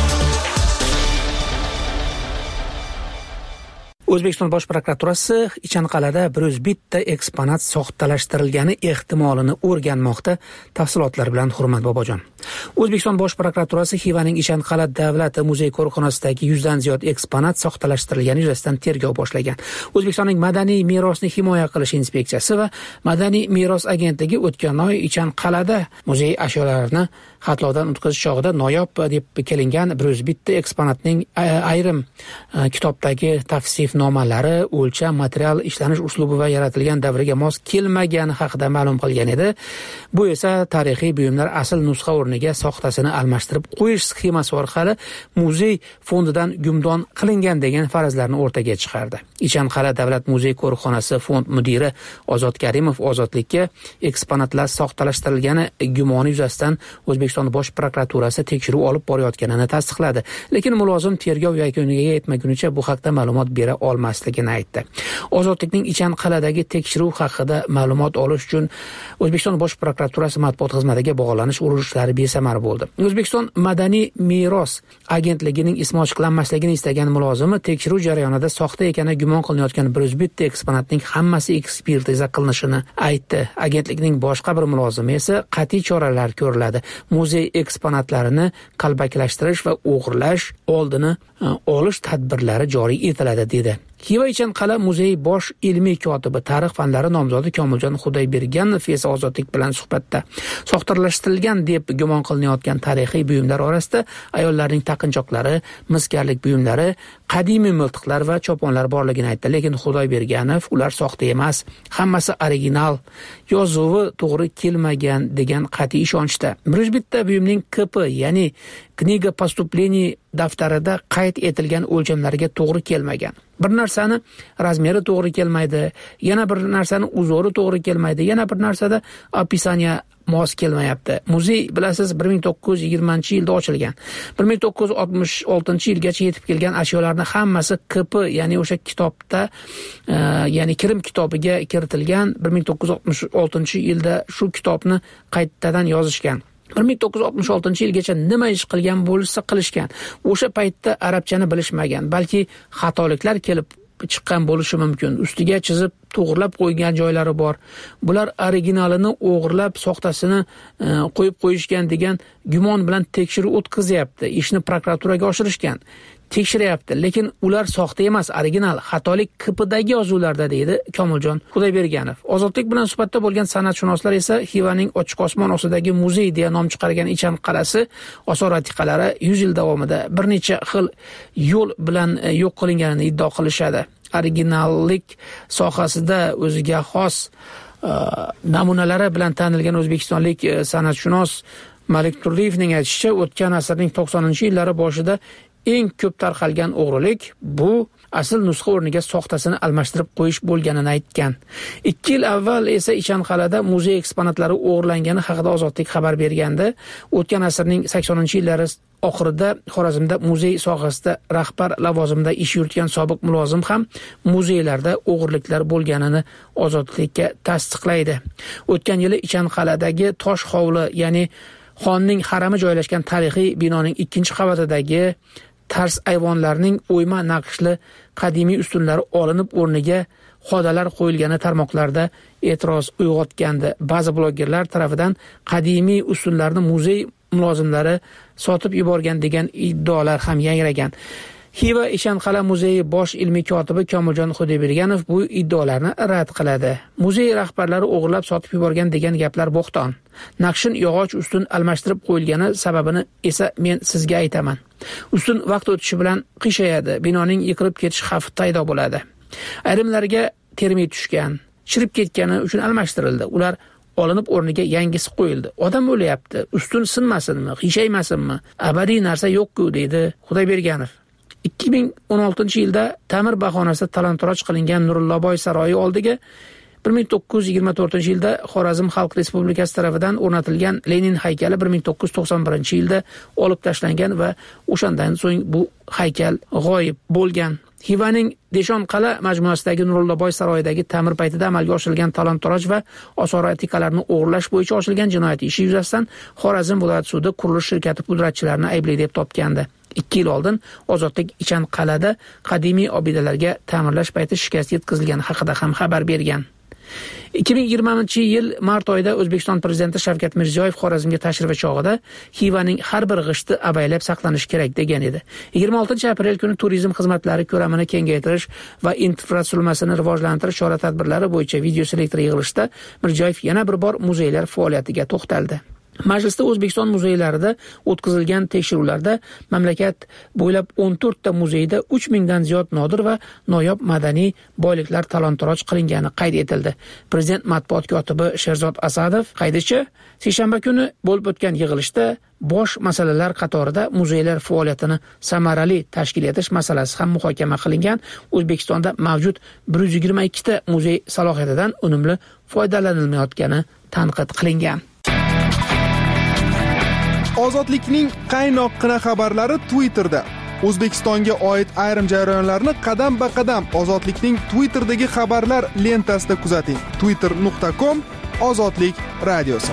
O'zbekiston Bosh prokuraturasi Ichanqal'ada bir yuz bitta eksponat soxtalashtirilgani ehtimolini o'rganmoqda. Tafsilotlar bilan Hurmat Bobojon. O'zbekiston bosh prokuraturasi Xivaning Ichanqal'a davlat muzey qo'riqxonasidagi yuzdan ziyod eksponat soxtalashtirilgani yuzasidan tergov boshlagan. O'zbekistonning madaniy merosni himoya qilish inspeksiyasi va Madaniy meros agentligi o'tgan oy Ichanqal'da muzey ashyolarini xatlovdan o'tkazish chog'ida noyob deb kelingan bir yuz bitta eksponatning ayrim kitobdagi tavsifnomalari, o'lcham, material ishlanish uslubi va yaratilgan davriga mos kelmagani haqida ma'lum qilgan edi. Bu esa tarixiy buyumlar asl nusxa o'rniga soxtasini almashtirib qo'yish sxemasi orqali muzey fondidan gumdon qilingan degan farazlarni o'rtaga chiqardi. Ichanqal'a davlat muzey qo'riqxonasi fond mudiri Ozod Karimov ozodlikka eksponatlar soxtalashtirilgani gumoni yuzasidan O'zbekiston bosh prokuraturasi tekshiruv olib borayotganini tasdiqladi. Lekin mulozim tergov yakuniga yetmagunicha bu haqda ma'lumot bera olmasligini aytdi. Ozodlikning Ichanqal'dagi tekshiruv haqida ma'lumot olish uchun O'zbekiston bosh prokuraturasi matbuot xizmatiga bog'lanish urunishlari besamar bo'ldi. O'zbekiston madaniy meros agentligining ismi ochiqlanmasligini istagan mulozimi tekshiruv jarayonida soxta ekani gumon qilinayotgan bir yuz bitta eksponatning hammasi ekspertiza qilinishini aytdi. Agentlikning boshqa bir mulozimi esa qat'iy choralar ko'riladi. Muzey eksponatlarini qalbakilashtirish va o'g'irlash oldini olish tadbirlari joriy etiladi dedi. Xiva Ichanqal'a muzey bosh ilmiy kotibi tarix fanlari nomzodi Komiljon Xudoyberganov esa ozodlik bilan suhbatda soxtalashtirilgan deb gumon qilinayotgan tarixiy buyumlar orasida ayollarning taqinchoqlari, miskarlik buyumlari, qadimiy miltiqlar va choponlar borligini aytdi. Lekin Xudoyberganov ular soxta emas, hammasi original, yozuvi to'g'ri kelmagan degan qat'iy ishonchda. bir yuz bitta buyumning K P, ya'ni Kniga поступлений daftarida qayd etilgan o'lchamlarga to'g'ri kelmagan. Bir narsani razmeri to'g'ri kelmaydi, yana bir narsani uzori to'g'ri kelmaydi, yana bir narsada opisaniya mos kelmayapti. Muzey bilasiz bir ming to'qqiz yuz yigirmanchi yilda ochilgan. bir ming to'qqiz yuz oltmish oltinchi yilgacha yetib kelgan ashyolarning hammasi K P, ya'ni o'sha kitobda, e, ya'ni kirim kitobiga kiritilgan. bir ming to'qqiz yuz oltmish oltinchi yilda shu kitobni qaytadan yozishgan. bir ming to'qqiz yuz oltmish oltinchi yilgacha nima ish qilgan bo'lsa qilishgan. O'sha paytda arabchani bilishmagan, balki xatoliklar kelib chiqqan bo'lishi mumkin. Ustiga chizib to'g'rilab qo'ygan joylari bor. Bular originalini o'g'irlab soxtasini e, qo'yib qo'yishgan degan gumon bilan tekshiruv o'tkazyapti. Ishni prokuraturaga oshirishgan. Tekshiryapti, lekin ular soxta emas, original, xatolik K P'dagi yozuvlarda deydi Komiljon Xudoyberganov. Ozodlik bilan suhbatda bo'lgan san'atshunoslar esa Xivaning ochiq osmon ostidagi muzey deya nom chiqargan Ichanqal'asi osor-atiqalari yuz yil davomida bir necha xil yo'l bilan yo'q qilinganini iddao qilishadi. Originallik sohasida o'ziga xos uh, namunalari bilan tanilgan o'zbekistonlik uh, san'atshunos Malik Turliyevning aytishicha, o'tgan asrning to'qsoninchi yillari boshida eng ko'p tarqalgan o'g'rilik bu asl nusxa o'rniga soxtasini almashtirib qo'yish bo'lganini aytgan. ikki yil avval esa Ichanqal'da muzey eksponatlari o'g'irlangani haqida Ozodlik xabar bergandi. O'tgan asrning saksoninchi yillari oxirida Xorazmda muzey sohasida rahbar lavozimida ish yuritgan sobiq mulozim ham muzeylarda o'g'irliklar bo'lganini Ozodlikka tasdiqlaydi. O'tgan yili Ichanqal'dagi tosh hovli, ya'ni xonning harami joylashgan tarixiy binoning ikkinchi qavatidagi tars ayvonlarning o'yma naqshli qadimiy ustunlari olinib o'rniga xodalar qo'yilgani tarmoqlarda e'tiroz uyg'otgandi. Ba'zi blogerlar tomonidan qadimiy ustunlarni muzey mulozimlari sotib yuborgan degan iddaolar ham yangragan. Xiva Ichanqal'a muzeyi bosh ilmiy kotibi Komiljon Xudoyberganov bu iddaolarni rad qiladi. Muzey rahbarlari o'g'irlab sotib yuborgan degan gaplar bo'xton. Naqshin yog'och ustun almashtirib qo'yilgani sababini esa men sizga aytaman. Ustun vaqt o'tishi bilan qiyshayadi, binoning yiqilib ketish xavfi paydo bo'ladi. Ayrimlarga termit tushgan, chirib ketgani uchun almashtirildi. Ular olinib o'rniga yangisi qo'yildi. Odam o'lyapti, ustun sinmasinmi, qiyshaymasinmi? Abadiy narsa yo'q-ku, deydi Xudoyberganov. ikki ming o'n oltinchi yilda ta'mir bahonasida talon-toroj qilingan Nurillaboy saroyi oldiga bir ming to'qqiz yuz yigirma to'rtinchi yilda Xorazm Xalq Respublikasi tomonidan o'rnatilgan Lenin haykali bir ming to'qqiz yuz to'qson birinchi yilda olib tashlangan va o'shandan so'ng bu haykal g'oyib bo'lgan. Xivaning Deshonqal'a majmuasidagi Nurillaboy saroyidagi ta'mir paytida amalga oshirilgan talon-toroj va osor-atiqalarni o'g'irlash bo'yicha ochilgan jinoyat ishi yuzasidan Xorazm viloyat sudi qurilish shirkati pudratchilarini aybli deb topgandi. ikki yil oldin Ozodlik Ichanqal'da qadimiy obidalarga ta'mirlash payti shikast yetkazilgani haqida ham xabar bergan. ikki ming yigirmanchi yil mart oyida O'zbekiston prezidenti Shavkat Mirziyoyev Xorazmga tashrifi chog'ida Xivaning har bir g'ishti avaylab saqlanishi kerak degan edi. yigirma oltinchi aprel kuni turizm xizmatlari ko'lamini kengaytirish va infratuzilmasini rivojlantirish chora-tadbirlari bo'yicha video selektor yig'ilishida Mirziyoyev yana bir bor muzeylar faoliyatiga to'xtaldi. Majlisda O'zbekiston muzeylarida o'tkazilgan tekshiruvlarda mamlakat bo'ylab o'n to'rt ta muzeyda uch mingdan ziyod nodir va noyob madaniy boyliklar talon-toroj qilingani qayd etildi. Prezident matbuot kotibi Sherzod Asadov qaydicha seshanba kuni bo'lib o'tgan yig'ilishda bosh masalalar qatorida muzeylar faoliyatini samarali tashkil etish masalasi ham muhokama qilingan. O'zbekistonda mavjud bir yuz yigirma ikki ta muzey salohiyatidan unumli foydalanilmayotgani tanqid qilingan. Ozodlikning qaynoqqina xabarlari Twitterda. O'zbekistonga oid ayrim jarayonlarni qadam-ba-qadam Ozodlikning Twitterdagi xabarlar lentasida kuzating. twitter nuqta com Ozodlik radiosi.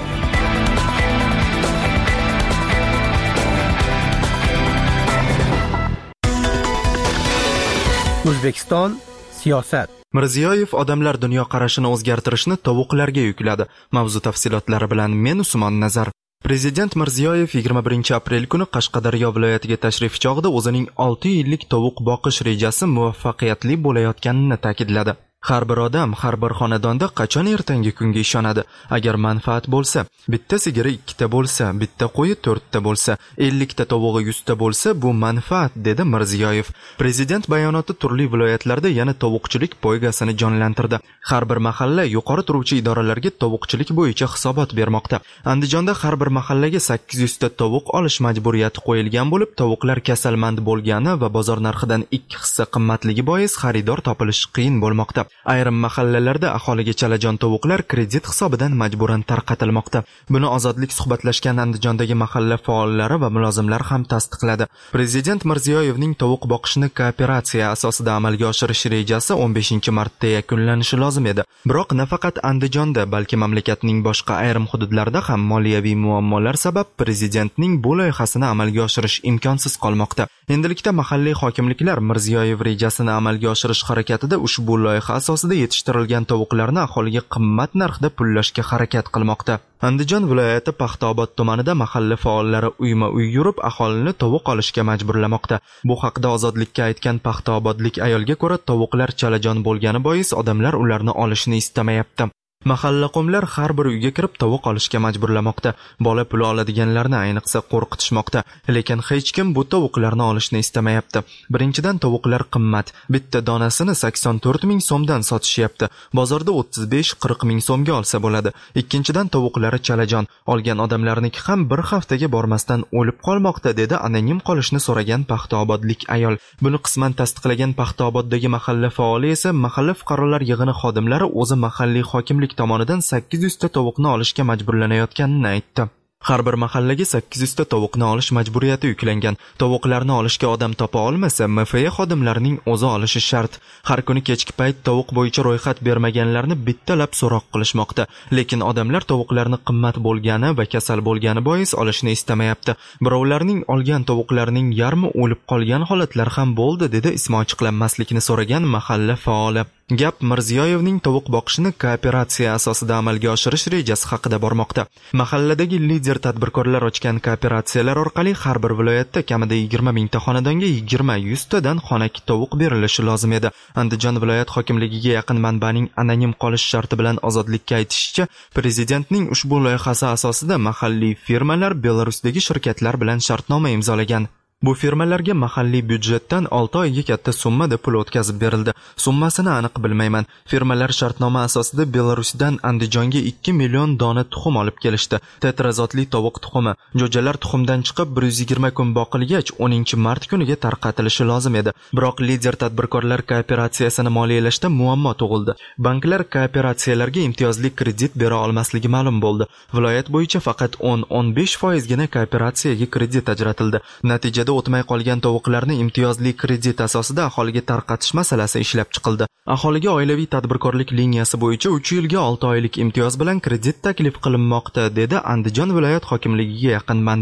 O'zbekiston siyosat. Mirziyoyev odamlar dunyoqarashini o'zgartirishni tovuqlarga yukladi. Mavzu tafsilotlari bilan men Usmon Nazar. Prezident Mirziyoyev yigirma birinchi aprel kuni Qashqadaryo viloyatiga tashrif chog'ida o'zining olti yillik tovuq boqish rejasi muvaffaqiyatli bo'layotganini ta'kidladi. Har bir odam, har bir xonadonda qachon ertangi kunga ishonadi? Agar manfaat bo'lsa, bitta sigiri ikkita bo'lsa, bitta qo'yi to'rtta bo'lsa, ellikta tovug'i yuzta bo'lsa, bu manfaat, dedi Mirziyoyev. Prezident bayonoti turli viloyatlarda yana tovuqchilik poygasini jonlantirdi. Har bir mahalla yuqori turuvchi idoralarga tovuqchilik bo'yicha hisobot bermoqda. Andijonda har bir mahallaga sakkiz yuz ta tovuq olish majburiyati qo'yilgan bo'lib, tovuqlar kasalmand bo'lgani va bozor narxidan ikki hissa qimmatligi bois xaridor topilish qiyin bo'lmoqda. Ayrim mahallalarda aholiga chalajon tovuqlar kredit hisobidan majburan tarqatilmoqda. Buni Ozodlik suhbatlashgan Andijondagi mahalla faollari va mulozimlar ham tasdiqladi. Prezident Mirziyoyevning tovuq boqishni kooperatsiya asosida amalga oshirish rejasi o'n beshinchi martda yakunlanishi lozim edi. Biroq nafaqat Andijonda, balki mamlakatning boshqa ayrim hududlarida ham moliyaviy muammolar sabab prezidentning bu loyihasini amalga oshirish imkonsiz qolmoqda. Endilikda mahalliy hokimliklar Mirziyoyev rejasini amalga oshirish harakatida ushbu loyiha asosida yetishtirilgan tovuqlarni aholiga qimmat narxda pullashga harakat qilmoqda. Andijon viloyati Paxtaobod tumanida mahalla faollari uyma-uy yurib aholini tovuq olishga majburlamoqda. Bu haqda Ozodlikka aytgan paxtaobodlik ayolga ko'ra, tovuqlar chalajon bo'lgani bois odamlar ularni olishni istamayapti. Mahalla qomlar har bir uyga kirib tovuq olishga majburlamoqda. Bola puli oladiganlarni ayniqsa qo'rqitishmoqda. Lekin hech kim bu tovuqlarni olishni istamayapti. Birinchidan, tovuqlar qimmat. Bitta donasini sakson to'rt ming so'mdan sotishyapti. Bozorda o'ttiz besh qirq ming so'mga olsa bo'ladi. Ikkinchidan, tovuqlari chalajon. Olgan odamlarniki ham bir haftaga bormasdan o'lib qolmoqda, dedi anonim qolishni so'ragan paxtaobodlik ayol. Buni qisman tasdiqlagan Paxtaoboddagi mahalla faoli esa mahalla fuqarolar yig'ini xodimlari o'zi mahalliy hokimlik tomonidan sakkiz yuz ta tovuqni olishga majburlanayotganini aytdi. Har bir mahallaga sakkiz yuz ta tovuqni olish majburiyati yuklangan. Tovuqlarni olishga odam topa olmasa, M F A xodimlarining o'zi olishi shart. Har kuni kechki payt tovuq bo'yicha ro'yxat bermaganlarni bittalab so'roq qilishmoqda. Lekin odamlar tovuqlarni qimmat bo'lgani va kasal bo'lgani bois olishni istamayapti. Birovlarning olgan tovuqlarining yarmi o'lib qolgan holatlar ham bo'ldi, dedi ismi ochiqlanmaslikni so'ragan mahalla faoli. Gap Mirziyoyevning tovuq boqishni kooperatsiya asosida amalga oshirish rejasi haqida bormoqda. Mahalladagi lider tadbirkorlar ochgan kooperatsiyalar orqali har bir viloyatda kamida yigirma mingta xonadonga yigirma yuz tadan xonaki tovuq berilishi lozim edi. Andijon viloyat hokimligiga yaqin manbaning anonim qolish sharti bilan Ozodlikka aytishicha, prezidentning ushbu loyihasi asosida mahalliy firmalar Belarusdagi shirkatlar bilan shartnoma imzolagan. Bu firmalarga mahalliy byudjetdan olti oyga katta summada pul o'tkazib berildi. Summasini aniq bilmayman. Firmalar shartnoma asosida Belarusdan Andijonga ikki million dona tuxum olib kelishdi. Tetrazotli tovuq tuxumi. Jo'jalar tuxumdan chiqib bir yuz yigirma kun boqilgach o'ninchi mart kuniga tarqatilishi lozim edi. Biroq lider tadbirkorlar kooperatsiyasini moliyalashda muammo tug'ildi. Banklar kooperatsiyalarga imtiyozli kredit bera olmasligi ma'lum bo'ldi. Viloyat bo'yicha faqat o'n o'n besh foizgina kooperatsiyaga kredit ajratildi. Natijada o'tmay qolgan tovuqlarni imtiyozli kredit asosida aholiga tarqatish masalasi ishlab chiqildi. Aholiga oilaviy tadbirkorlik liniyasi bo'yicha uch yilga olti oylik imtiyoz bilan kredit taklif qilinmoqda, dedi Andijon viloyat hokimligiga yaqin manba.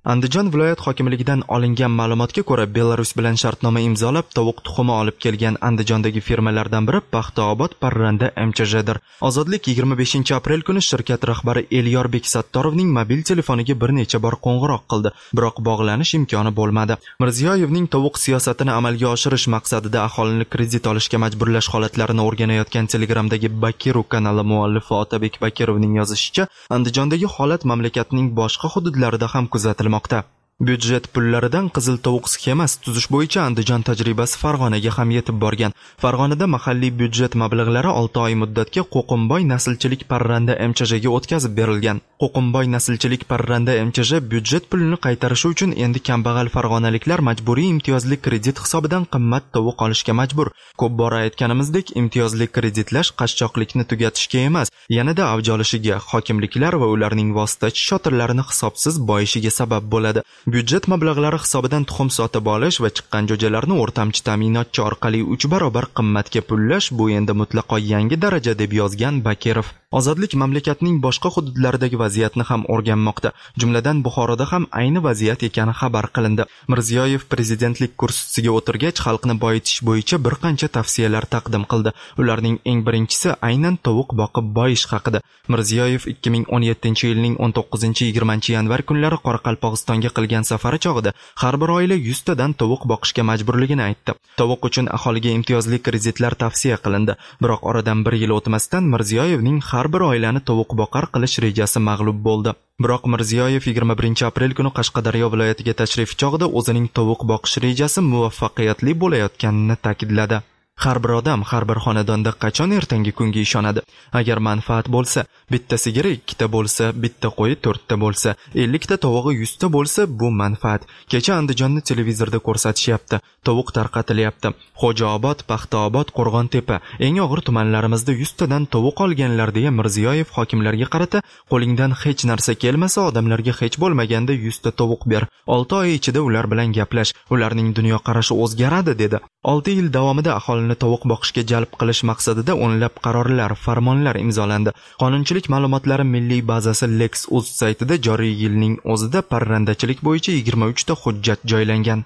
Andijon viloyat hokimligidan olingan ma'lumotga ko'ra, Belarus bilan shartnoma imzolab, tovuq tuxumi olib kelgan Andijondagi firmalardan biri Paxtaobod Parranda M Ch J'dir. Ozodlik yigirma beshinchi aprel kuni shirkat rahbari Elyorbek Sattorovning mobil telefoniga bir necha bor qo'ng'iroq qildi, biroq bog'lanish imkoni bo'lmadi. Mirziyoyevning tovuq siyosatini amalga oshirish maqsadida aholini kredit olishga majburlash holatlarini o'rganayotgan Telegramdagi Bakiru kanali muallifi Otabek Bakirovning yozishicha, Andijondagi holat mamlakatning boshqa hududlarida ham kuzatilmoqda. Byudjet pullaridan qizil tovuq sxemasi tuzish bo'yicha Andijon tajribasi Farg'onaga ham yetib borgan. Farg'onada mahalliy byudjet mablag'lari olti oy muddatga Qo'qimboy naslchilik Parranda M Ch J'ga o'tkazib berilgan. Qo'qimboy naslchilik Parranda M Ch J byudjet pulini qaytarishi uchun endi kambag'al farg'onaliklar majburiy imtiyozli kredit hisobidan qimmat tovuq olishga majbur. Ko'p bora aytganimizdek, imtiyozli kreditlash qashshoqlikni tugatishga emas, yanada avj olishiga, hokimliklar va ularning vositachi shotirlarini hisobsiz boyishiga sabab bo'ladi. Byudjet mablag'lari hisobidan tuxum sotib olish va chiqqan jo'jalarni o'rtamchi ta'minotchi orqali uch barobar qimmatga pullash bu endi mutlaqo yangi daraja, deb yozgan Bakirov. Ozodlik mamlakatning boshqa hududlaridagi vaziyatni ham o'rganmoqda. Jumladan Buxoroda ham ayni vaziyat ekani xabar qilindi. Mirziyoyev prezidentlik kursisiga o'tirgach, xalqni boyitish bo'yicha bir qancha tavsiyalar taqdim qildi. Ularning eng birinchisi aynan tovuq boqib boyish haqida. Mirziyoyev ikki ming o'n yettinchi yilning o'n to'qqizinchi yigirmanchi yanvar kunlari Qoraqalpog'istonga qilgan safari chog'ida har bir oila yuz tadan tovuq boqishga majburligini aytdi. Tovuq uchun aholiga imtiyozli kreditlar tavsiya qilindi. Biroq oradan bir yil o'tmasdan Mirziyoyevning har bir oilani tovuq boqar qilish rejasi mag'lub bo'ldi. Biroq Mirziyoyev yigirma birinchi aprel kuni Qashqadaryo viloyatiga tashrif chog'ida o'zining tovuq boqish rejasi muvaffaqiyatli bo'layotganini ta'kidladi. Har bir odam har bir xonadonda qachon ertangi kunga ishonadi? Agar manfaat bo'lsa, bitta sigiri ikkita bo'lsa, bitta qo'yi to'rtta bo'lsa, ellikta tovug'i yuzta bo'lsa, bu manfaat. Kecha Andijonni televizorda ko'rsatishyapti. Tovuq tarqatilyapti. Xo'jaobod, Paxtaobod, Qo'rg'ontepa, eng og'ir tumanlarimizda yuz tadan tovuq olganlar deya Mirziyoyev hokimlarga qarata, qo'lingdan hech narsa kelmasa, odamlarga hech bo'lmaganda yuz ta tovuq ber. olti oy ichida ular bilan gaplash, ularning dunyoqarashi o'zgaradi dedi. olti yil davomida aholini tovuq boqishga jalb qilish maqsadida o'nlab qarorlar, farmonlar imzolandi. Qonunchilik ma'lumotlari milliy bazasi Lex.uz saytida joriy yilning o'zida parrandachilik bo'yicha yigirma uch ta hujjat joylangan.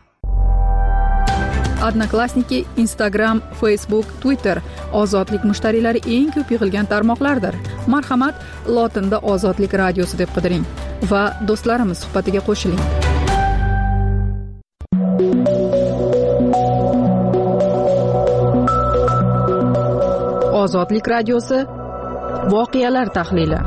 Odnoklassniki, Instagram, Facebook, Twitter ozodlik mushtariylari eng ko'p yig'ilgan tarmoqlardir. Marhamat, lotinda Ozodlik radiosi deb qidiring va do'stlarimiz suhbatiga qo'shiling. Ozodlik radiosi voqealar tahlili.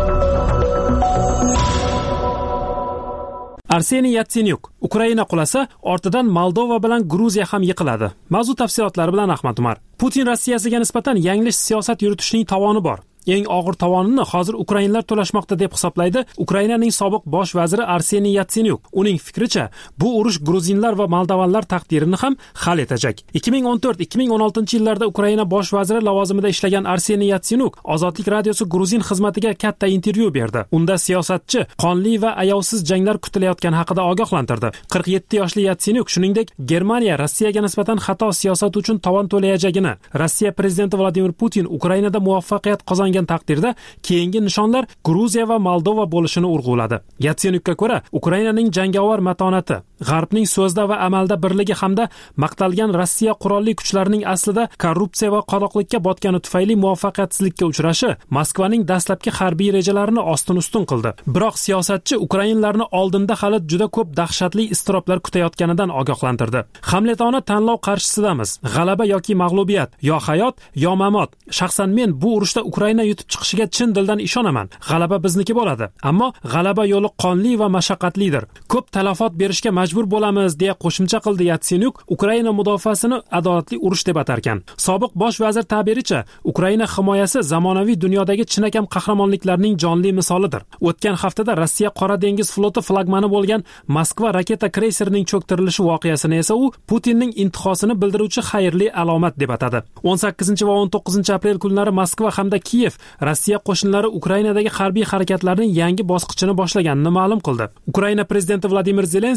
Arseniy Yatsenyuk Ukraina qulasa, ortidan Moldova bilan Gruziya ham yiqiladi. Mavzu tafsilotlari bilan Ahmad Umar. Putin Rossiyasiga nisbatan yanglish siyosat yuritishning tovoni bor. Eng og'ir tovonini hozir ukrainlar to'lashmoqda deb hisoblaydi Ukrainaning sobiq bosh vaziri Arseniy Yatsenyuk. Uning fikricha, bu urush gruzinlar va moldovanlar taqdirini ham hal etacak. ikki ming o'n to'rt ikki ming o'n oltinchi yillarda Ukraina bosh vaziri lavozimida ishlagan Arseniy Yatsenyuk Ozodlik radiosi Gruzin xizmatiga katta intervyu berdi. Unda siyosatchi qonli va ayovsiz janglar kutilayotgani haqida ogohlantirdi. qirq yetti yoshli Yatsenyuk shuningdek Germaniya Rossiyaga nisbatan xato siyosat uchun tovon to'layajagini, Rossiya prezidenti Vladimir Putin Ukrainada muvaffaqiyat qozongan taqdirda keyingi nishonlar Gruziya va Moldova bo'lishini urg'uladi. Yatsenyukka ko'ra, Ukrainaning jangovar matonati, G'arbning so'zda va amalda birligi hamda maqtalgan Rossiya qurolli kuchlarining aslida korrupsiya va qoloqlikka botgani tufayli muvaffaqiyatsizlikka uchrashi Moskvaning dastlabki harbiy rejalarini ostin-ustun qildi. Biroq siyosatchi Ukrainlarni oldinda hali juda ko'p dahshatli iztiroblar kutayotganidan ogohlantirdi. Hamletona tanlov qarshisidamiz. G'alaba yoki mag'lubiyat, yo hayot, yo mamot. Shaxsan men bu urushda Ukraina yutib chiqishiga chin dildan ishonaman. G'alaba bizniki bo'ladi, ammo g'alaba yo'li qonli va mashaqqatlidir. Ko'p talafot berishga majbur bo'lamiz deya qo'shimcha qildi Yatsenyuk. Ukraina mudofaasini adolatli urush deb atarkan. Sobiq bosh vazir ta'biricha, Ukraina himoyasi zamonaviy dunyodagi chinakam qahramonliklarning jonli misolidir. O'tgan haftada Rossiya Qora dengiz floti flagmani bo'lgan Moskva raketa kreyserining cho'ktirilishi voqeasini esa u Putinning intihosini bildiruvchi xayrli alomat deb atadi. o'n sakkizinchi va o'n to'qqizinchi aprel kunlari Moskva hamda Kiyev Rossiya qo'shinlari Ukrainadagi harbiy harakatlarning yangi bosqichini boshlaganini ma'lum qildi. Ukraina prezidenti Vladimir Zelenskiy ikki ming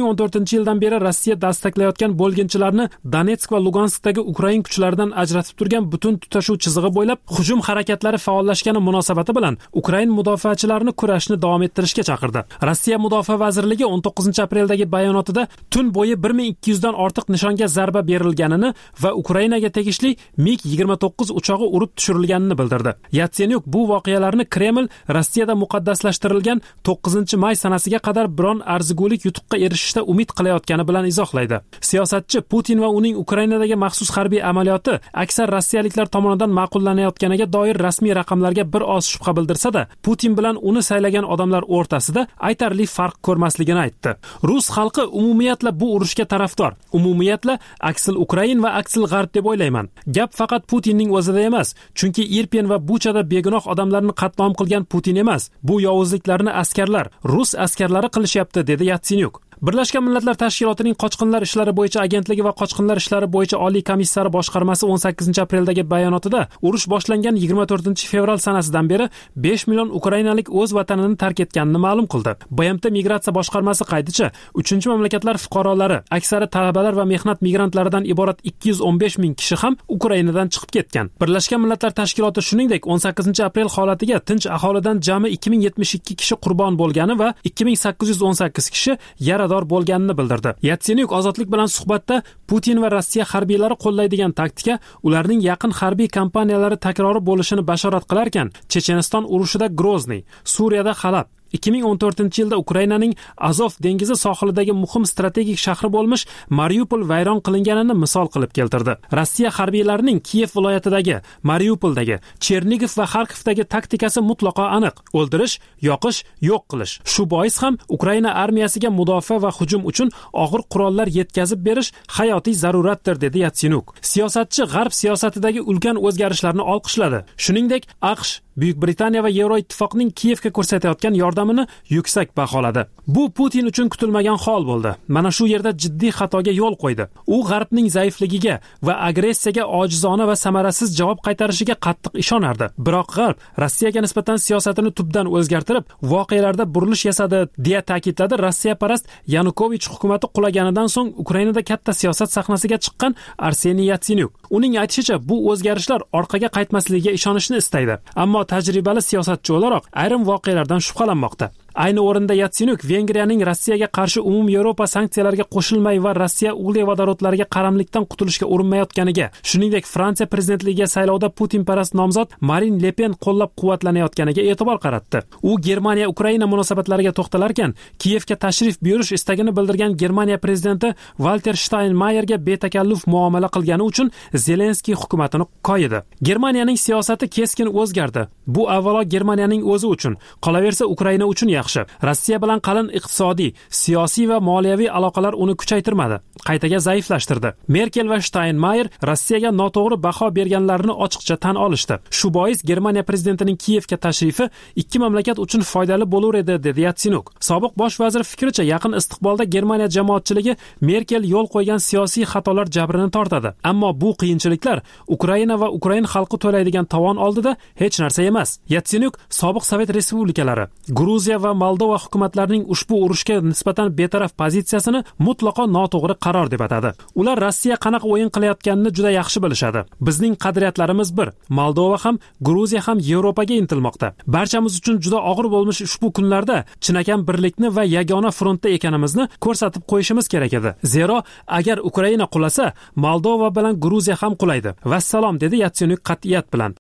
ming o'n to'rtinchi yildan beri Rossiya dastaklayotgan bo'lginchilarni Donetsk va Luganskdagi Ukrain kuchlaridan ajratib turgan butun tutashuv chizig'i bo'ylab hujum harakatlari faollashgani munosabati bilan Ukrain mudofaachilarini kurashni davom ettirishga chaqirdi. Rossiya Mudofaa vazirligi o'n to'qqizinchi apreldagi bayonotida tun bo'yi bir ming ikki yuzdan ortiq nishonga zarba berilganini va Ukrainaga tegishli mig yigirma to'qqiz uchog'i urib tushirilganini bildirdi. Yatsenyuk bu voqealarni Kreml Rossiyada muqaddaslashtirilgan to'qqizinchi may sanasiga qadar biron arzigulik yutuqqa erishishda umid qilayotgani bilan izohlaydi. Siyosatchi Putin va uning Ukrainadagi maxsus harbiy amaliyoti aksar rossiyaliklar tomonidan ma'qullanayotganiga doir rasmiy raqamlarga bir oz shubha bildirsa-da, Putin bilan uni saylagan odamlar o'rtasida aytarli farq ko'rmasligini aytdi. Rus xalqi umumiyatla bu urushga tarafdor. Umumiyatla aksil Ukrain va aksil G'arb deb o'ylayman. Gap faqat Putinning o'zida emas, chunki Irpin va Buchada begunoh odamlarni qatl qilgan Putin emas. Bu yovuzliklarni askarlar, rus askarlari qilishyapti, dedi Yatsenyuk. Birlashgan Millatlar Tashkilotining qochqinlar ishlari bo'yicha agentligi va qochqinlar ishlari bo'yicha oliy komissari boshqarmasi o'n sakkizinchi apreldagi bayonotida urush boshlangan yigirma to'rtinchi fevral sanasidan beri besh million ukrainalik o'z vatanini tark etganini ma'lum qildi. B M T migratsiya boshqarmasi qayticha uchinchi mamlakatlar fuqarolari, aksari talabalar va mehnat migrantlaridan iborat ikki yuz o'n besh ming kishi ham Ukrainadan chiqib ketgan. Birlashgan Millatlar Tashkiloti shuningdek o'n sakkizinchi aprel holatiga tinch aholidan jami ikki ming yetmish ikki kishi qurbon bo'lgani va ikki ming sakkiz yuz o'n sakkiz kishi yarador bo'lganini bildirdi. Yatsenyuk ozodlik bilan suhbatda Putin va Rossiya harbiylari qo'llaydigan taktika ularning yaqin harbiy kampaniyalari takrori bo'lishini bashorat qilar ekan, Checheniston urushida Grozny, Suriyada Halab, ikki ming o'n to'rtinchi yilda Ukrainaning Azov dengizi sohilidagi muhim strategik shahri bo'lmish Mariupol vayron qilinganini misol qilib keltirdi. Rossiya harbiylarining Kiyev viloyatidagi, Mariupoldagi, Chernigov va Xarkovdagi taktikasi mutlaqo aniq: o'ldirish, yoqish, yo'q qilish. Shu bois ham Ukraina armiyasiga mudofaa va hujum uchun og'ir qurollar yetkazib berish hayotiy zaruratdir, dedi Yatsenyuk. Siyosatchi G'arb siyosatidagi ulkan o'zgarishlarni olqishladi. Shuningdek, AQSh, Buyuk Britaniya va Yevroittifoqning Kiyevga ko'rsatayotgan yordamini yuksak baholadi. Bu Putin uchun kutilmagan hol bo'ldi. Mana shu yerda jiddiy xatoga yo'l qo'ydi. U G'arbning zaifligiga va agressiyaga ojizona va samarasiz javob qaytarishiga qattiq ishonardi. Biroq G'arb Rossiyaga nisbatan siyosatini tubdan o'zgartirib, voqealarda burilish yasadi, deya ta'kidladi Rossiyaparast Yanukovich hukumati qulaganidan so'ng Ukrainada katta siyosat sahnasiga chiqqan Arseniy Yatsenyuk. Uning aytishicha, bu o'zgarishlar orqaga qaytmasligiga ishonishni istaydi. Ammo tajribali siyosatchi o'laroq ayrim voqealardan shubhalanmoqda. Ayni o'rinda Yatsenyuk Vengriyaning Rossiyaga qarshi umum Yevropa sanksiyalariga qo'shilmay va Rossiya ugle vodorodlariga qaramlikdan qutulishga urinmayotganiga, shuningdek Fransiya prezidentligiga saylovda Putin parast nomzod Marin Le Pen qo'llab-quvvatlanayotganiga e'tibor qaratdi. U Germaniya Ukraina munosabatlariga to'xtalarkan, Kiyevga tashrif buyurish istagini bildirgan Germaniya prezidenti Walter Steinmeierga betakalluf muomala qilgani uchun Zelenskiy hukumatini qo'ydi. Germaniyaning siyosati keskin o'zgardi. Bu avvalo Germaniyaning o'zi uchun, qolaversa Ukraina uchun yaxshi. Rossiya bilan qalin iqtisodiy, siyosiy va moliyaviy aloqalar uni kuchaytirmadi, qaytaga zaiflashtirdi. Merkel va Steinmeier Rossiyaga noto'g'ri baho berganlarini ochiqcha tan olishdi. Shu bois Germaniya prezidentining Kiyevga tashrifi ikki mamlakat uchun foydali bo'lar edi, dedi Yatsenyuk. Sobiq bosh vazir fikricha, yaqin istiqbolda Germaniya jamoatchiligi Merkel yo'l qo'ygan siyosiy xatolar jabrini tortadi. Ammo bu qiyinchiliklar Ukraina va Ukrain xalqi to'laydigan tovon oldida hech narsa emas. Yatsenyuk sobiq Sovet respublikalari, Gruziya va Moldova hukumatlarining ushbu urushga nisbatan betaraf pozitsiyasini mutlaqo noto'g'ri qaror deb atadi. Ular Rossiya qanaqa o'yin qilayotganini juda yaxshi bilishadi. Bizning qadriyatlarimiz bir. Moldova ham, Gruziya ham Yevropaga intilmoqda. Barchamiz uchun juda og'ir bo'lmish ushbu kunlarda chinakam birlikni va yagona frontda ekanimizni ko'rsatib qo'yishimiz kerak edi. Zero, agar Ukraina qulasa, Moldova bilan Gruziya ham qulaydi. Vassalom, dedi Yatsenyuk qat'iyat bilan.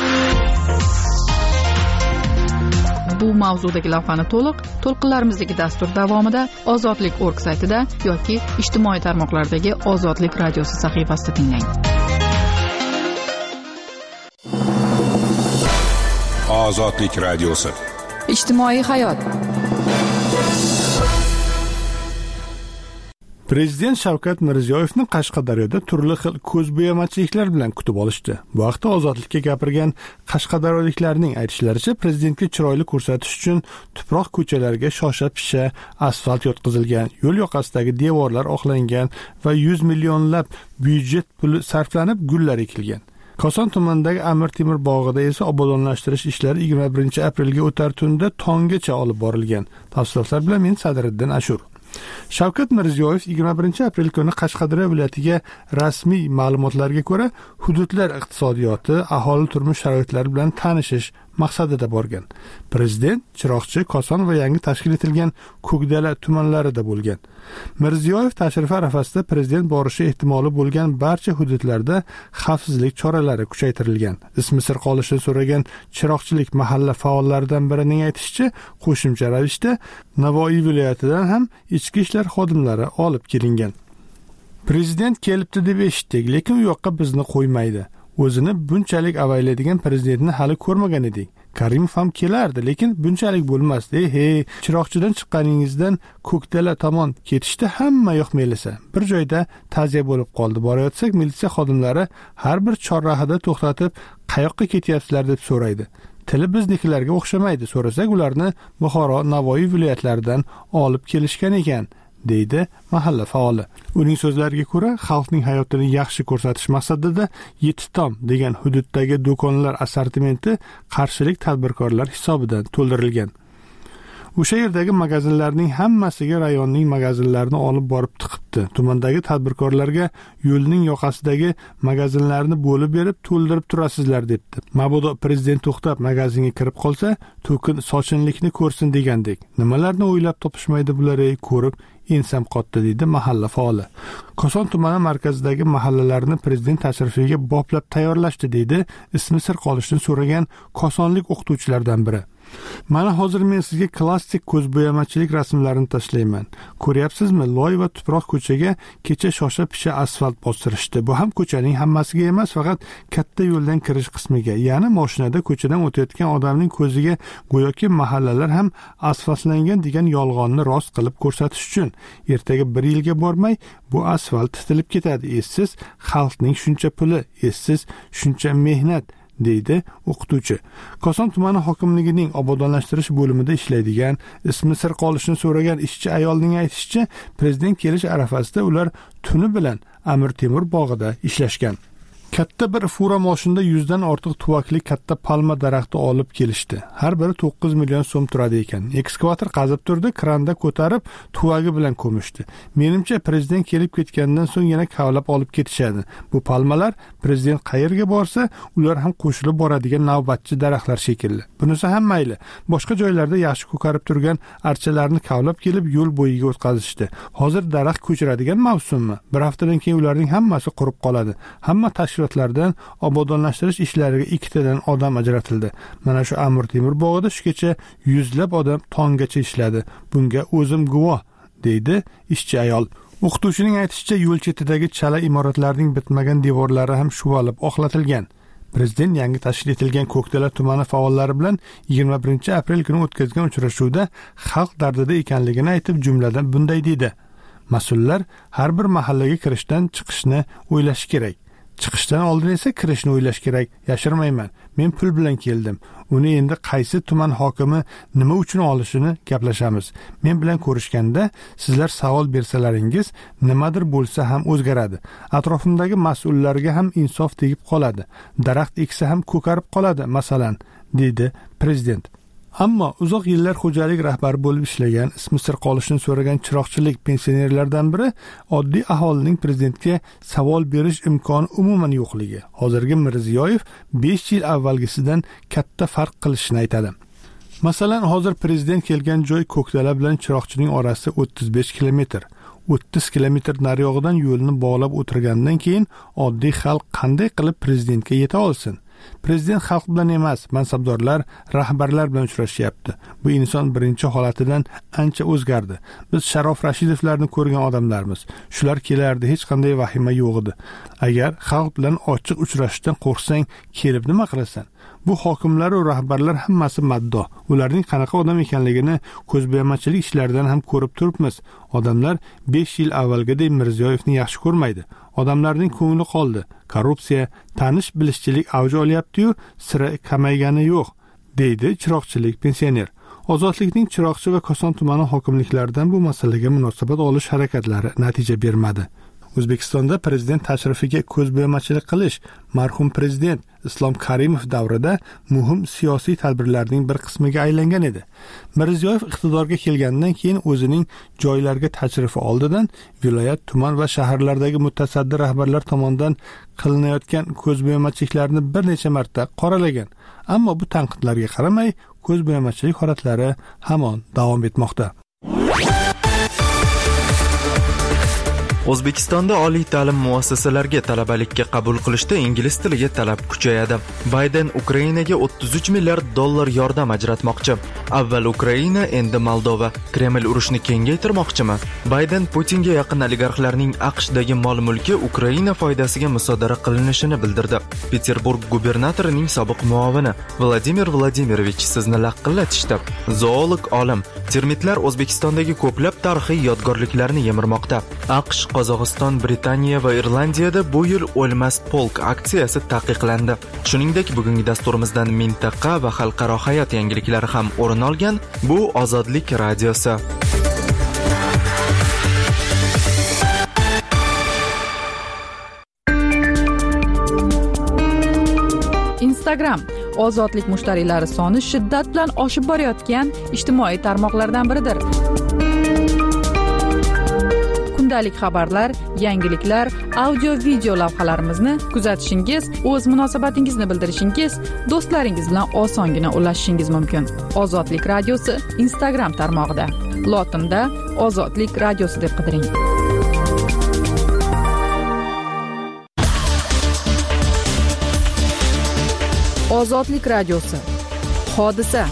Bu mavzudagi lavhani to'liq to'lqinlarimizdagi dastur davomida ozodlik nokta org saytida yoki ijtimoiy tarmoqlardagi Ozodlik radiosi sahifasida tinglang. Ozodlik radiosi. Ijtimoiy hayot. Prezident Shavkat Mirziyoyevni Qashqadaryoda turli xil ko'zbo'yamachiliklar bilan kutib olishdi. Bu vaqtda ozodlikka gapirgan qashqadaryoliklarning aytishlaricha, prezidentga chiroyli ko'rsatish uchun tuproq ko'chalarga shosha-pisha asfalt yotqizilgan, yo'l yoqasidagi devorlar oqlangan va yuz millionlab byudjet puli sarflanib gullar ekilgan. Koson tumanidagi Amir Temur bog'ida esa obodonlashtirish ishlari yigirma birinchi aprelga o'tar tunda tonggacha olib borilgan. Tafsilotlar bilan men Sadriddin Ashur. Shavkat Mirziyoyev yigirma birinchi aprel kuni Qashqadaryo viloyatiga rasmiy ma'lumotlarga ko'ra hududlar iqtisodiyoti, aholi turmush sharoitlari bilan tanishish maqsadida borgan. Prezident Chiroqchi, Koson va yangi tashkil etilgan Ko'kdala tumanlarida bo'lgan. Mirziyoyev tashrifi arafasida prezident borishi ehtimoli bo'lgan barcha hududlarda xavfsizlik choralari kuchaytirilgan. Ismi sir qolishini so'ragan chiroqchilik mahalla faollaridan birining aytishicha, qo'shimcha ravishda Navoiy viloyatidan ham ichki ishlar xodimlari olib kelingan. Prezident kelibdi deb eshitdik, lekin u yoqqa bizni qo'ymaydi. O'zini bunchalik avaylaydigan prezidentni hali ko'rmagan edik. Karimov ham kelardi, lekin bunchalik bo'lmasdi. Hey, chiroqchidan chiqqaningizdan Ko'kdala tomon ketishda hamma yoq melisa. Bir joyda ta'ziya bo'lib qoldi. Borayotsak, militsiya xodimlari har bir chorrahada to'xtatib, qayoqqa ketyapsizlar deb so'raydi. Tili biznikilarga o'xshamaydi. So'rasak, ularni Buxoro, Navoiy viloyatlaridan olib kelishgan ekan, deydi mahalla faoli. Uning so'zlariga ko'ra, xalqning hayotini yaxshi ko'rsatish maqsadida yetti tom degan hududdagi do'konlar assortimenti qarshilik tadbirkorlar hisobidan to'ldirilgan. O'sha yerdagi magazinlarning hammasiga rayonning magazinlarini olib borib tiqibdi. Tumandagi tadbirkorlarga yo'lning yoqasidagi magazinlarni bo'lib berib to'ldirib turasizlar debdi. Mabodo prezident to'xtab magazinga kirib qolsa, to'kin sochinlikni ko'rsin degandek. Nimalarni o'ylab topishmaydi bular, ko'rib ensam qotdi, deydi mahalla faoli. Koson tumani markazidagi mahallalarni prezident tashrifiga boplab tayyorlashdi, deydi ismi sir qolishini so'ragan kosonlik o'qituvchilardan biri. Mana hozir men sizga klassik ko'zbo'yamachilik rasmlarini tashlayman. Ko'ryapsizmi? Loy va tuproq ko'chaga kecha shosha-pisha asfalt bostirishdi. Bu ham ko'chaning hammasiga emas, faqat katta yo'ldan kirish qismiga, ya'ni mashinada ko'chadan o'tayotgan odamning ko'ziga go'yoki mahallalar ham asfaltlangan degan yolg'onni rost qilib ko'rsatish uchun. Ertaga bir yilga bormay bu asfalt titilib ketadi. Essiz xalqning shuncha puli, essiz shuncha mehnat, deydi o'qituvchi. Koson tumani hokimligining obodonlashtirish bo'limida ishlaydigan, ismi sir qolishini so'ragan ishchi ayolning aytishicha, prezident kelish arafasida ular tuni bilan Amir Temur bog'ida ishlashgan. Katta bir fura mashinada yuzdan ortiq tuvakli katta palma daraxti olib kelishdi. Har biri to'qqiz million so'm turadi ekan. Ekskavator qazib turdi, kranda ko'tarib tuvagi bilan ko'mishdi. Menimcha prezident kelib ketgandan so'ng yana kavlab olib ketishadi. Bu palmalar prezident qayerga borsa, ular ham qo'shilib boradigan navbatchi daraxtlar shekilli. Bunisi ham mayli. Boshqa joylarda yaxshi ko'karib turgan archalarni kavlab kelib yo'l bo'yiga o'tkazishdi. Hozir daraxt ko'chiradigan mavsummi? Bir haftadan keyin ularning hammasi qurib qoladi. Hamma tashkilotlardan obodonlashtirish ishlariga ikkitadan odam ajratildi. Mana shu Amir Temur bog'ida shugacha yuzlab odam tonggacha ishladi. Bunga o'zim guvoh, deydi ishchi ayol. O'qituvchining aytishicha, yo'l chetidagi chala imoratlarning bitmagan devorlari ham shuvalib oqlatilgan. Prezident yangi tashkil etilgan Ko'kdala tumani faollari bilan yigirma birinchi aprel kuni o'tkazgan uchrashuvda xalq dardida ekanligini aytib, jumladan bunday deydi: mas'ullar har bir mahallaga kirishdan chiqishni o'ylash kerak. Chiqishdan oldin esa kirishni o'ylash kerak. Yashirmayman. Men pul bilan keldim. Uni endi qaysi tuman hokimi nima uchun olishini gaplashamiz. Men bilan ko'rishganda sizlar savol bersalaringiz nimadir bo'lsa ham o'zgaradi. Atrofimdagi mas'ullarga ham insof tegib qoladi. Daraxt eksa ham ko'karib qoladi, masalan, dedi prezident. Ammo uzoq yillar xo'jalik rahbari bo'lib ishlagan, ismi sir qolishini so'ragan chiroqchilik pensionerlardan biri oddiy aholining prezidentga savol berish imkoni umuman yo'qligi. Hozirgi Mirziyoyev besh yil avvalgisidan katta farq qilishini aytadi. Masalan, hozir prezident kelgan joy Ko'kdala bilan Chiroqchining orasi o'ttiz besh kilometr. o'ttiz kilometr nariyog'idan yo'lni bog'lab o'tirgandan keyin oddiy xalq qanday qilib prezidentga yeta olsin? Prezident xalq bilan emas, mansabdorlar, rahbarlar bilan uchrashyapti. Bu inson birinchi holatidan ancha o'zgardi. Biz Sharof Rashidovlarni ko'rgan odamlarmiz. Shular kelardi, hech qanday vahima yo'q edi. Agar xalq bilan ochiq uchrashishdan qo'rqsang, kelib nima qilasan? Bu hokimlar va rahbarlar hammasi maddo. Ularning qanaqa odam ekanligini ko'zbo'yamachilik ishlaridan ham ko'rib turibmiz. Odamlar besh yil avvalgidek Mirziyoyevni yaxshi ko'rmaydi. Odamlarning ko'ngli qoldi. Korrupsiya, tanish bilishchilik avj olyapti-yu, sira kamaygani yo'q, deydi chiroqchilik pensioner. Ozodlikning Chiroqchi va Koson tumani hokimliklaridan bu masalaga munosabat olish harakatlari natija bermadi. O'zbekistonda prezident tashrifiga ko'zbo'yamachilik qilish marhum prezident Islom Karimov davrida muhim siyosiy tadbirlarning bir qismiga aylangan edi. Mirziyoyev iqtidorga kelgandan keyin o'zining joylarga tashrifi oldidan viloyat, tuman va shaharlardagi mutasaddi rahbarlar tomonidan qilinayotgan ko'zbo'yamachiliklarni bir necha marta qoralagan. Ammo bu tanqidlarga qaramay, ko'zbo'yamachilik holatlari hamon davom etmoqda. O'zbekistonda oliy ta'lim muassasalariga talabalikka qabul qilishda ingliz tiliga talab kuchayadi. Bayden Ukrainaga o'ttiz uch milliard dollar yordam ajratmoqchi. Avval Ukraina, endi Moldova. Kreml urushni kengaytirmoqchimi? Bayden Putinga yaqin oligarxlarning AQShdagi mol-mulki Ukraina foydasiga musodara qilinishini bildirdi. Peterburg gubernatorining sobiq muovini Vladimir Vladimirovich sizni laqillatishdi. Zoolog olim: termitlar O'zbekistondagi ko'plab tarixiy yodgorliklarni yemirmoqda. AQSh, Qozog'iston, Britaniya va Irlandiyada bu yil o'lmas polk aksiyasi taqiqlandi. Shuningdek, bugungi dasturimizdan mintaqa va xalqaro hayot yangiliklari ham o'rin olgan. Bu Ozodlik radiosi. Instagram ozodlik mushtariylari soni shiddat bilan oshib borayotgan ijtimoiy tarmoqlardan biridir. Kundalik xabarlar, yangiliklar, audio video lavhalarimizni kuzatishingiz, o'z munosabatingizni bildirishingiz, do'stlaringiz bilan osongina ulashishingiz mumkin. Ozodlik radiosi Instagram tarmog'ida. Lotinda Ozodlik radiosi deb qidiring. Ozodlik radiosi. Hodisa.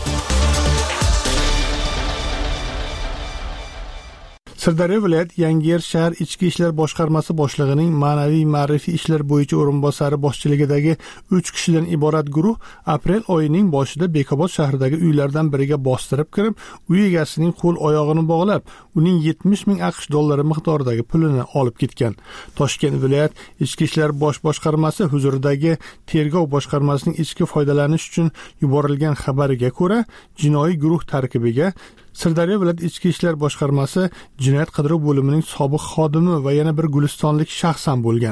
Sirdaryo viloyat Yangiyer shahar ichki ishlar boshqarmasi boshlig'ining ma'naviy ma'rifiy ishlar bo'yicha o'rinbosari boshchiligidagi uch kishidan iborat guruh aprel oyining boshida Bekobod shahridagi uylardan biriga bostirib kirib, uy egasining qo'l oyog'ini bog'lab, uning yetmish ming AQSh dollari miqdoridagi pulini olib ketgan. Toshkent viloyat ichki ishlar bosh boshqarmasi huzuridagi tergov boshqarmasining ichki foydalanish uchun yuborilgan xabariga ko'ra, jinoiy guruh tarkibiga Sirdaryo viloyat ichki ishlar boshqarmasi jinoyat qidiruv bo'limining sobiq xodimi va yana bir gulistonlik shaxs ham bo'lgan.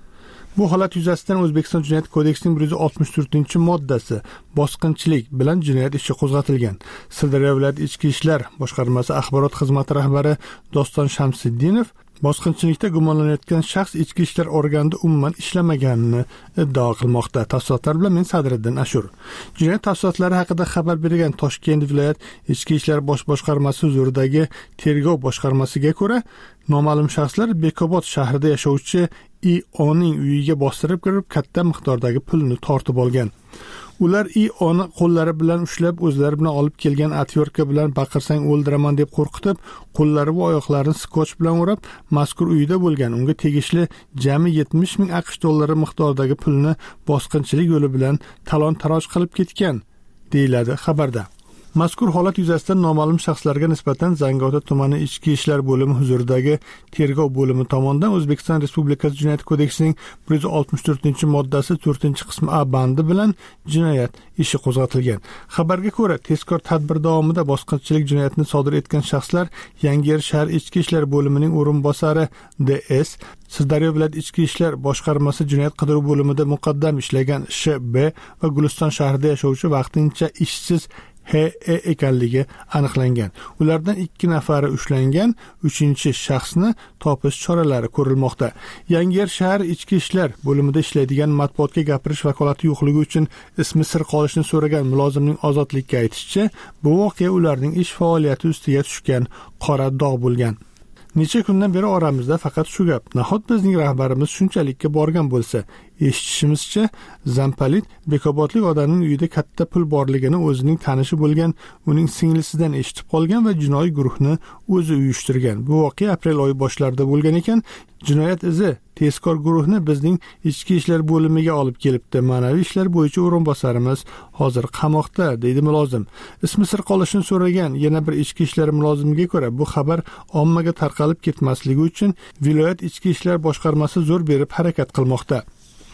Bu holat yuzasidan O'zbekiston Jinoyat kodeksining bir yuz oltmish to'rtinchi moddasi bosqinchilik bilan jinoyat ishi qo'zg'atilgan. Sirdaryo viloyat ichki ishlar boshqarmasi axborot xizmati rahbari Doston Shamsiddinov bosqinchilikda gumonlanayotgan shaxs ichki ishlar organida umuman ishlamaganini iddao qilmoqda. Tafsilotlar bilan men Sadriddin Ashur. Jinoyat tafsilotlari haqida xabar bergan Toshkent viloyat ichki ishlar bosh boshqarmasi huzuridagi tergov boshqarmasiga ko'ra, noma'lum shaxslar Bekobod shahrida yashovchi I O'ning uyiga bostirib kirib, katta miqdordagi pulni tortib olgan. Ular I O'ni qo'llari bilan ushlab, o'zlari bilan olib kelgan atyorka bilan baqirsang o'ldiraman deb qo'rqitib, qo'llari va oyoqlarini skotch bilan o'rab, mazkur uyda bo'lgan unga tegishli jami yetmish ming AQSh dollari miqdoridagi pulni bosqinchilik yo'li bilan talon-taroj qilib ketgan, deyiladi xabarda. Mazkur holat yuzasidan noma'lum shaxslarga nisbatan Zangiota tumani ichki ishlar bo'limi huzuridagi tergov bo'limi tomonidan O'zbekiston Respublikasi Jinoyat kodeksining bir yuz oltmish to'rtinchi moddasi to'rtinchi qismi A bandi bilan jinoyat ishi qo'zg'atilgan. Xabarga ko'ra, tezkor tadbir davomida bosqinchilik jinoyatini sodir etgan shaxslar Yangiyer shahar ichki ishlar bo'limining o'rinbosari D S, Sirdaryo viloyat ichki ishlar boshqarmasi jinoyat qidiruv bo'limida muqaddam ishlagan Sh B va Guliston shahrida yashovchi vaqtincha ishsiz H E ekanligi aniqlangan. Ulardan ikki nafari ushlangan, uchinchi shaxsni topish choralari ko'rilmoqda. Yangiyer shahar ichki ishlar bo'limida ishlaydigan matbuotga gapirish vakolati yo'qligi uchun ismi sir qolishni so'ragan mulozimning Ozodlikka aytishicha, bu voqea ularning ish faoliyati ustiga tushgan qora dog' bo'lgan. Necha kundan beri oramizda faqat shu gap. Nahot bizning rahbarimiz shunchalikka borgan bo'lsa, eshitishimizcha, Zampalit Bekobodlik odamning uyida katta pul borligini o'zining tanishi bo'lgan uning singlisidan eshitib qolgan va jinoiy guruhni o'zi uyushtirgan. Bu voqea aprel oyi boshlarida bo'lgan ekan. Jinoyat izi tezkor guruhni bizning ichki ishlar bo'limiga olib kelibdi. Ma'naviy ishlar bo'yicha o'rinbosarimiz hozir qamoqda, deydi mulozim. Ismi sir qolishini so'ragan yana bir ichki ishlar mulozimiga ko'ra, bu xabar ommaga tarqalib ketmasligi uchun viloyat ichki ishlar boshqarmasi zo'r berib harakat qilmoqda.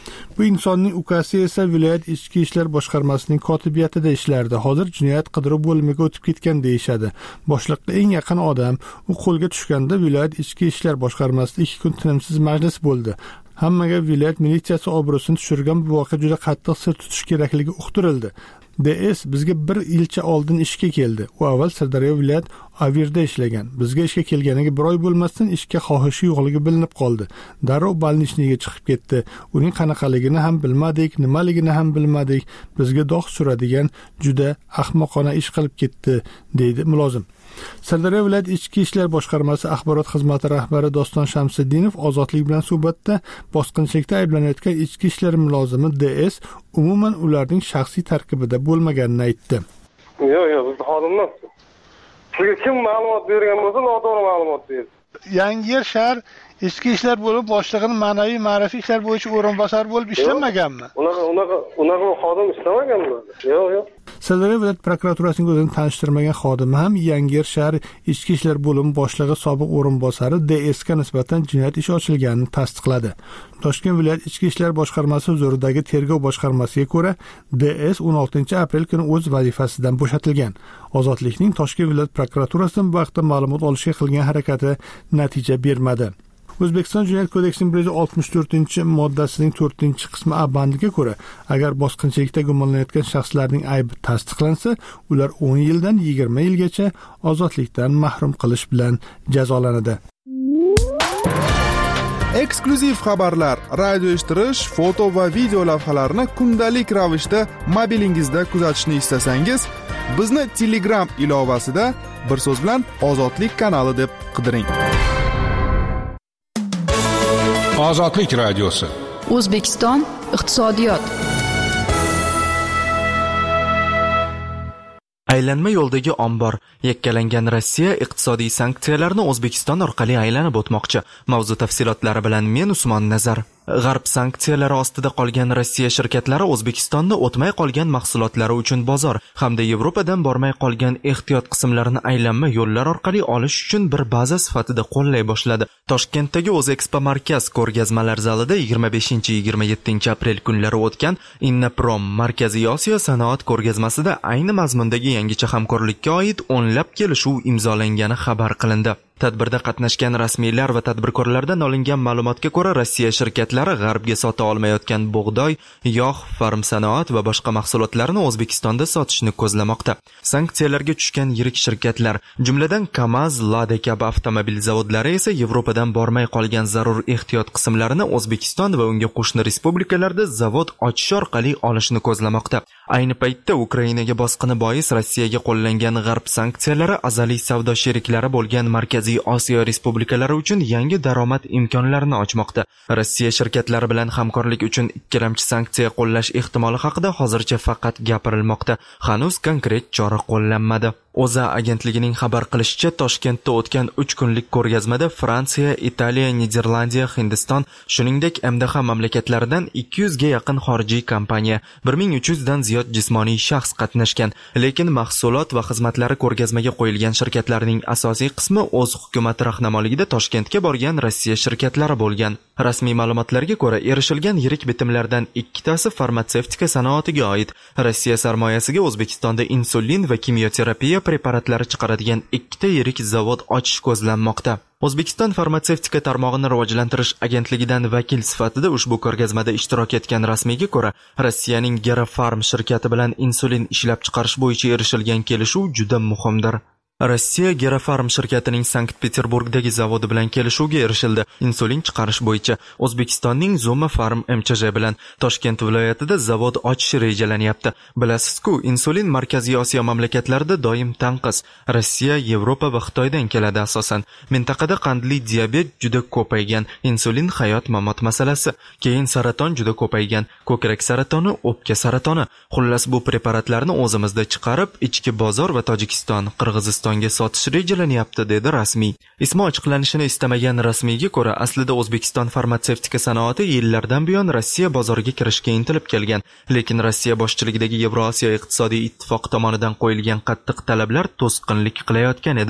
Bu insonning ukasi esa viloyat ichki ishlar boshqarmasining kotibiyatida ishlardi. Hozir jinoyat qidiruv bo'limiga o'tib ketgan deyishadi. Boshliqqa eng yaqin odam. U qo'lga tushganda viloyat ichki ishlar boshqarmasida ikki kun tinimsiz majlis bo'ldi. Hammaga viloyat militsiyasi obro'sini tushirgan bu voqea juda qattiq sir tutish kerakligi uqtirildi. D S bizga bir yilcha oldin ishga keldi. U avval Sirdaryo viloyat Avirda ishlagan. Bizga ishga kelganiga bir oy bo'lmasdan ishga xohishi yo'qligi bilinib qoldi. Darrov balnichniga chiqib ketdi. Uning qanaqaligini ham bilmadik, nimaligini ham bilmadik. Bizga dog' suradigan juda ahmoqona ish qilib ketdi, deydi mulozim. Sirdaryo viloyat ichki ishlar boshqarmasi axborot xizmati rahbari Doston Shamsiddinov Ozodlik bilan suhbatda bosqinchilikda ayblanayotgan ichki ishlar mulozimi D S umuman ularning shaxsiy tarkibida bo'lmaganini aytdi. Yo'q, yo'q, biz xodimlar. Sizga kim ma'lumot bergan bo'lsa, noto'g'ri ma'lumot berdi. Yangiyer shahar ichki ishlar bo'lib boshlig'ining ma'naviy ma'rifiy ishlar bo'yicha o'rinbosari bo'lib ishlamaganmi? Unaqa unaqa unaqa xodim ishlamaganmi? Yo'q, yo'q. Sirdaryo viloyat prokuraturasining o'zini tanishtirmagan xodimi ham Yangiyer shahar ichki ishlar bo'limi boshlig'i sobiq o'rinbosari D S ga nisbatan jinoyat ishi ochilganini tasdiqladi. Toshkent viloyat ichki ishlar boshqarmasi huzuridagi tergov boshqarmasiga ko'ra D S o'n oltinchi aprel kuni o'z vazifasidan bo'shatilgan. Ozodlikning Toshkent viloyat prokuraturasidan bu vaqtda ma'lumot olishga qilgan harakati natija bermadi. O'zbekiston Jinoyat kodeksining bir yuz oltmish to'rtinchi moddasining to'rtinchi qismi A bandiga ko'ra, agar bosqinchilikda gumonlanayotgan shaxslarning aybi tasdiqlansa, ular o'n yildan yigirma yilgacha ozodlikdan mahrum qilish bilan jazolanadi. Eksklyuziv xabarlar, radio eshittirish, foto va video lavhalarni kundalik ravishda mobilingizda kuzatishni istasangiz, bizni Telegram ilovasida bir so'z bilan Ozodlik kanali deb qidiring. Ozodlik radiosi. O'zbekiston iqtisodiyot. Aylanma yo'ldagi ombor. Yakkalangan Rossiya iqtisodiy sanksiyalarni O'zbekiston orqali aylanib o'tmoqchi. Mavzu tafsilotlari bilan men Usmon Nazar. G'arb sanksiyalari ostida qolgan Rossiya shirkatlari O'zbekistonda o'tmay qolgan mahsulotlari uchun bozor hamda Yevropadan bormay qolgan ehtiyot qismlarini aylanma yo'llar orqali olish uchun bir baza sifatida qo'llay boshladi. Toshkentdagi O'zexpo markaz ko'rgazmalar zalida yigirma beshinchi yigirma yettinchi aprel kunlari o'tgan Innaprom Markaziy Osiyo sanoat ko'rgazmasida ayni mazmundagi yangicha hamkorlikka oid o'nlab kelishuv imzolangani xabar qilindi. Tadbirda qatnashgan rasmiylar va tadbirkorlardan olingan ma'lumotga ko'ra, Rossiya shirkatlari G'arbga sota olmayotgan bug'doy, yog', farm sanoat va boshqa mahsulotlarni O'zbekistonda sotishni ko'zlamoqda. Sanksiyalarga tushgan yirik shirkatlar, jumladan Kamaz, Lada kabi avtomobil zavodlari esa Yevropadan bormay qolgan zarur ehtiyot qismlarini O'zbekiston va unga qo'shni respublikalarda zavod ochish orqali olishni ko'zlamoqda. Ayni paytda Ukrainaga bosqini bois Rossiyaga qo'llangan G'arb sanksiyalari azaliy savdo sheriklari bo'lgan markaz Osiyo respublikalari uchun yangi daromad imkonlarini ochmoqda. Rossiya shirkatlari bilan hamkorlik uchun ikkilamchi sanksiya qo'llash ehtimoli haqida hozircha faqat gapirilmoqda. Hanuz konkret chora qo'llanmadi. O'zA agentligining xabar qilishicha, Toshkentda o'tgan uch kunlik ko'rgazmada Fransiya, Italiya, Niderlandiya, Hindiston, shuningdek M D H mamlakatlaridan ikki yuzga yaqin xorijiy kompaniya, bir ming uch yuz dan ziyod jismoniy shaxs qatnashgan. Lekin mahsulot va xizmatlari ko'rgazmaga qo'yilgan shirkatlarning asosiy qismi o'z hukumat rahnamoligida Toshkentga borgan Rossiya shirkatlari bo'lgan. Rasmiy ma'lumotlarga ko'ra, erishilgan yirik bitimlardan ikkitasi farmatsevtika sanoatiga oid. Rossiya sarmoyasiga O'zbekistonda insulin va kimyoterapiya preparatlari chiqaradigan ikkita yirik zavod ochish ko'zlanmoqda. O'zbekiston farmatsevtika tarmog'ini rivojlantirish agentligidan vakil sifatida ushbu ko'rgazmada ishtirok etgan rasmiyga ko'ra, Rossiyaning Gerafarm shirkati bilan insulin ishlab chiqarish bo'yicha erishilgan kelishuv juda muhimdir. Rossiya Gerafarm shirkatining Sankt-Peterburgdagi zavodi bilan kelishuvga erishildi. Insulin chiqarish bo'yicha O'zbekistonning Zuma Farm M Ch J bilan Toshkent viloyatida zavod ochish rejalanyapti. Bilasizku, insulin Markaziy Osiyo mamlakatlarida doim tanqis. Rossiya, Yevropa va Xitoydan keladi asosan. Mintaqada qandli diabet juda ko'paygan, insulin hayot-mamot masalasi, keyin saraton juda ko'paygan, ko'krak saratoni, o'pka saratoni. Xullas, bu preparatlarni o'zimizda chiqarib, ichki bozor va Tojikiston, Qirg'iziston O'zbekistonga sotish rejalanyapti, dedi rasmiy. Ismi ochiqlanishini istamagan rasmiyga ko'ra, aslida O'zbekiston farmatsevtika sanoati yillardan buyon Rossiya bozoriga kirishga intilib kelgan, lekin Rossiya boshchiligidagi Yevrosiyo iqtisodiy ittifoq tomonidan qo'yilgan qattiq talablar to'sqinlik qilayotgan edi.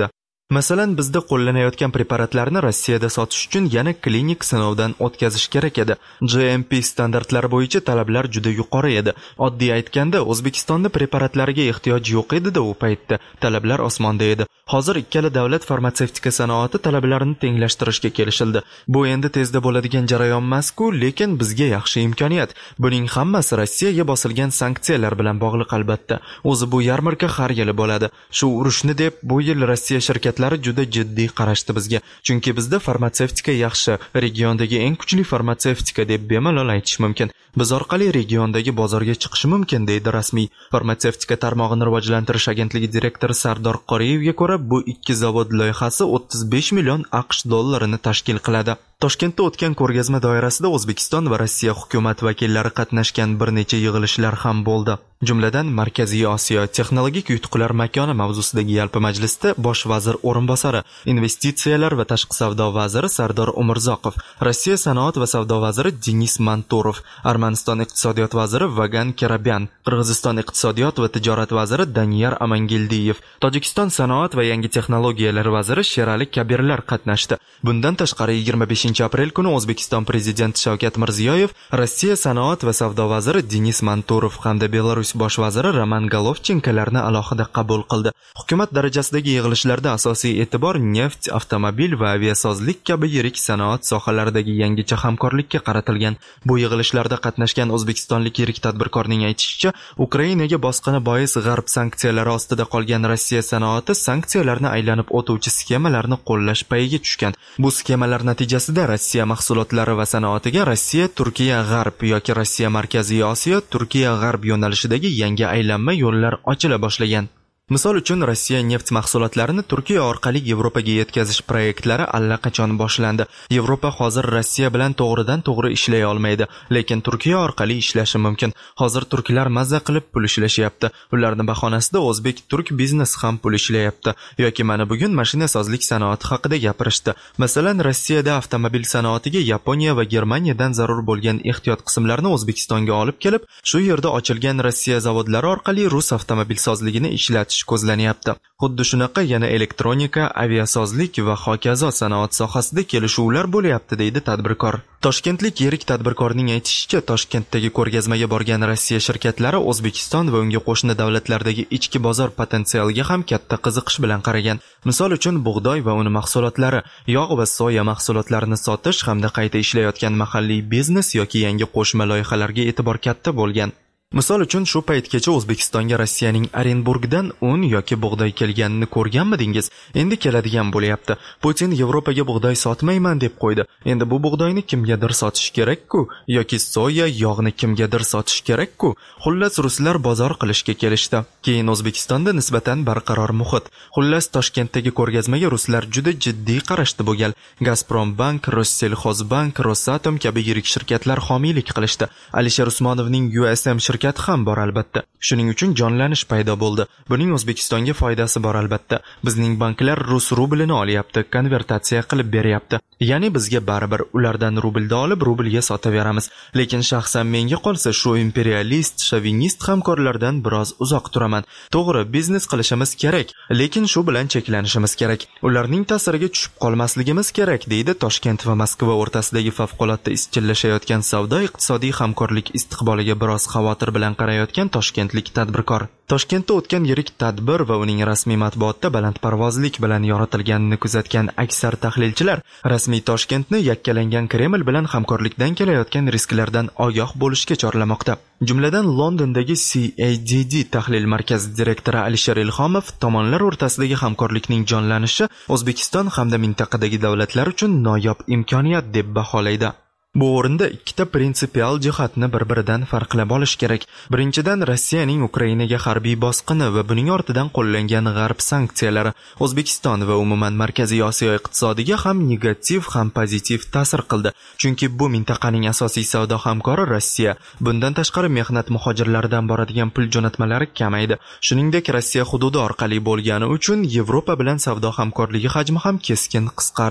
Masalan, bizda qo'llanayotgan preparatlarni Rossiyada sotish uchun yana klinik sinovdan o'tkazish kerak edi. G M P standartlari bo'yicha talablar juda yuqori edi. Oddiy aytganda, O'zbekistonda preparatlariga ehtiyoj yo'q edi-da u paytda. Talablar osmonda edi. Hozir ikkala davlat farmatsevtika sanoati talablarini tenglashtirishga kelishildi. Bu endi tezda bo'ladigan jarayon emas-ku, lekin bizga yaxshi imkoniyat. Buning hammasi Rossiyaga bosilgan sanksiyalar bilan bog'liq albatta. O'zi bu yarmarka har yili bo'ladi. Shu urushni deb bu yil Rossiya shirkatlari juda jiddiy qarashdi bizga. Chunki bizda farmatsevtika yaxshi, regiondagi eng kuchli farmatsevtika deb bemalol aytish mumkin. Biz orqali regiondagi bozorga chiqish mumkin, deydi rasmiy farmatsevtika tarmog'ini rivojlantirish agentligi direktori Sardor Qoriyevga ko'ra, bu ikki zavod loyihasi o'ttiz besh million AQSh dollarini tashkil qiladi. Toshkentda o'tgan ko'rgazma doirasida O'zbekiston va Rossiya hukumat vakillari qatnashgan bir necha yig'ilishlar ham bo'ldi. Jumladan, Markaziy Osiyo texnologik yutuqlar makoni mavzusidagi yalpi majlisda bosh vazir o'rinbosari, investitsiyalar va tashqi savdo vaziri Sardor Umurzoqov, Rossiya sanoat va savdo vaziri Denis Manturov, Armaniston iqtisodiyot vaziri Vagan Kerabyan, Qirg'iziston iqtisodiyot va tijorat vaziri Daniyar Amangildiyev, Tojikiston sanoat va yangi texnologiyalar vaziri Sherali Kabirlar qatnashdi. Bundan tashqari yigirma beshinchi aprel kuni O'zbekiston prezidenti Shavkat Mirziyoyev, Rossiya sanoat va savdo vaziri Denis Manturov hamda Belarus bosh vaziri Roman Golovchenkolarni alohida qabul qildi. Hukumat darajasidagi yig'ilishlarda asosiy e'tibor neft, avtomobil va aviasozlik kabi yirik sanoat sohalaridagi yangicha hamkorlikka qaratilgan. Bu yig'ilishlarda qatnashgan o'zbekistonlik yirik tadbirkorning aytishicha, Ukrainaga bosqini bois g'arb sanksiyalari ostida qolgan Rossiya sanoati sanksiyalarni aylanib o'tuvchi skemalarni qo'llash payiga tushgan. Bu skemalar natijasida Rossiya mahsulotlari va sanoatiga Rossiya, Turkiya, G'arb yoki Rossiya, Markaziy Osiyo, Turkiya, G'arb yo'nalishidagi yangi aylanma yo'llar ochila boshlagan. Misol uchun, Rossiya neft mahsulotlarini Turkiya orqali Yevropaga yetkazish proyektlari allaqachon boshlandi. Yevropa hozir Rossiya bilan to'g'ridan to'g'ri ishlay olmaydi, lekin Turkiya orqali ishlashi mumkin. Hozir turklar mazza qilib pul ishlashyapti. Ularning bahonasida o'zbek-turk biznes ham pul ishlayapti. Yoki mana bugun mashinasozlik sanoati haqida gapirishdi. Masalan, Rossiyada avtomobil sanoatiga Yaponiya va Germaniyadan zarur bo'lgan ehtiyot qismlarni O'zbekistonga olib kelib, shu yerda ochilgan Rossiya zavodlari orqali rus avtomobilsozligini ishlatish ko'zlanyapti. Xuddi shunaqa yana elektronika, aviasozlik va hokazo sanoat sohasida kelishuvlar bo'lyapti, deydi tadbirkor. Toshkentlik yirik tadbirkorning aytishicha, Toshkentdagi ko'rgazmaga borgan Rossiya shirkatlari O'zbekiston va unga qo'shni davlatlardagi ichki bozor potensialiga ham katta qiziqish bilan qaragan. Misol uchun, bug'doy va uni mahsulotlari, yog' va soya mahsulotlarini sotish hamda qayta ishlayotgan mahalliy biznes yoki yangi qo'shma loyihalarga e'tibor katta bo'lgan. Misol uchun, shu paytgacha O'zbekistonga Rossiyaning Orenburgdan un yoki bug'doy kelganini ko'rganmidingiz? Endi keladigan bo'lyapti. Putin Yevropaga bug'doy sotmayman deb qo'ydi. Endi bu bug'doyni kimgadir sotish kerak-ku, yoki soya, yog'ni kimgadir sotish kerak-ku. Xullas, ruslar bozor qilishga kelishdi. Keyin O'zbekistonda nisbatan barqaror muhit. Xullas, Toshkentdagi ko'rgazmaga ruslar juda jiddiy qarashdi bu gal. Gazprombank, Rossellxozbank, Rosatom kabi yirik shirkatlar homiylik qilishdi. Alisher Usmonovning U S M shirkati ham bor albatta. Shuning uchun jonlanish paydo bo'ldi. Buning O'zbekistonga foydasi bor albatta. Bizning banklar rus rublini olyapti, konvertatsiya qilib beryapti. Ya'ni bizga baribir ulardan rublda olib rublga sotaveramiz. Lekin shaxsan menga qolsa shu imperialist, shovinist hamkorlardan biroz uzoq turaman. To'g'ri, biznes qilishimiz kerak, lekin shu bilan cheklanishimiz kerak. Ularning ta'siriga tushib qolmasligimiz kerak, deydi Toshkent va Moskva o'rtasidagi favqulodda izchillashayotgan savdo-iqtisodiy hamkorlik istiqboliga biroz xavotir bilan qarayotgan toshkentlik tadbirkor. Toshkentda o'tgan yirik tadbir va uning rasmiy matbuotda balandparvozlik bilan yoritilganini kuzatgan aksar tahlilchilar rasmiy Toshkentni yakkalangan Kreml bilan hamkorlikdan kelayotgan risklardan ogoh bo'lishga chorlamoqda. Jumladan, Londondagi C A D D tahlil markazi direktori Alisher Ilhomov tomonlar o'rtasidagi hamkorlikning jonlanishi O'zbekiston hamda mintaqadagi davlatlar uchun noyob imkoniyat deb baholaydi. Bu o'rinda ikkita prinsipial jihatni bir-biridan farqlab olish kerak. Birinchidan, Rossiyaning Ukrainaga harbiy bosqini va buning ortidan qo'llangan g'arb sanksiyalari O'zbekiston va umuman Markaziy Osiyo iqtisodiga ham negativ, ham pozitiv ta'sir qildi. Chunki bu mintaqaning asosiy savdo hamkori Rossiya. Bundan tashqari, mehnat muhojirlaridan boradigan pul jo'natmalari kamaydi. Shuningdek, Rossiya hududi orqali bo'lgani uchun Yevropa bilan savdo hamkorligi hajmi ham keskin qisqardi.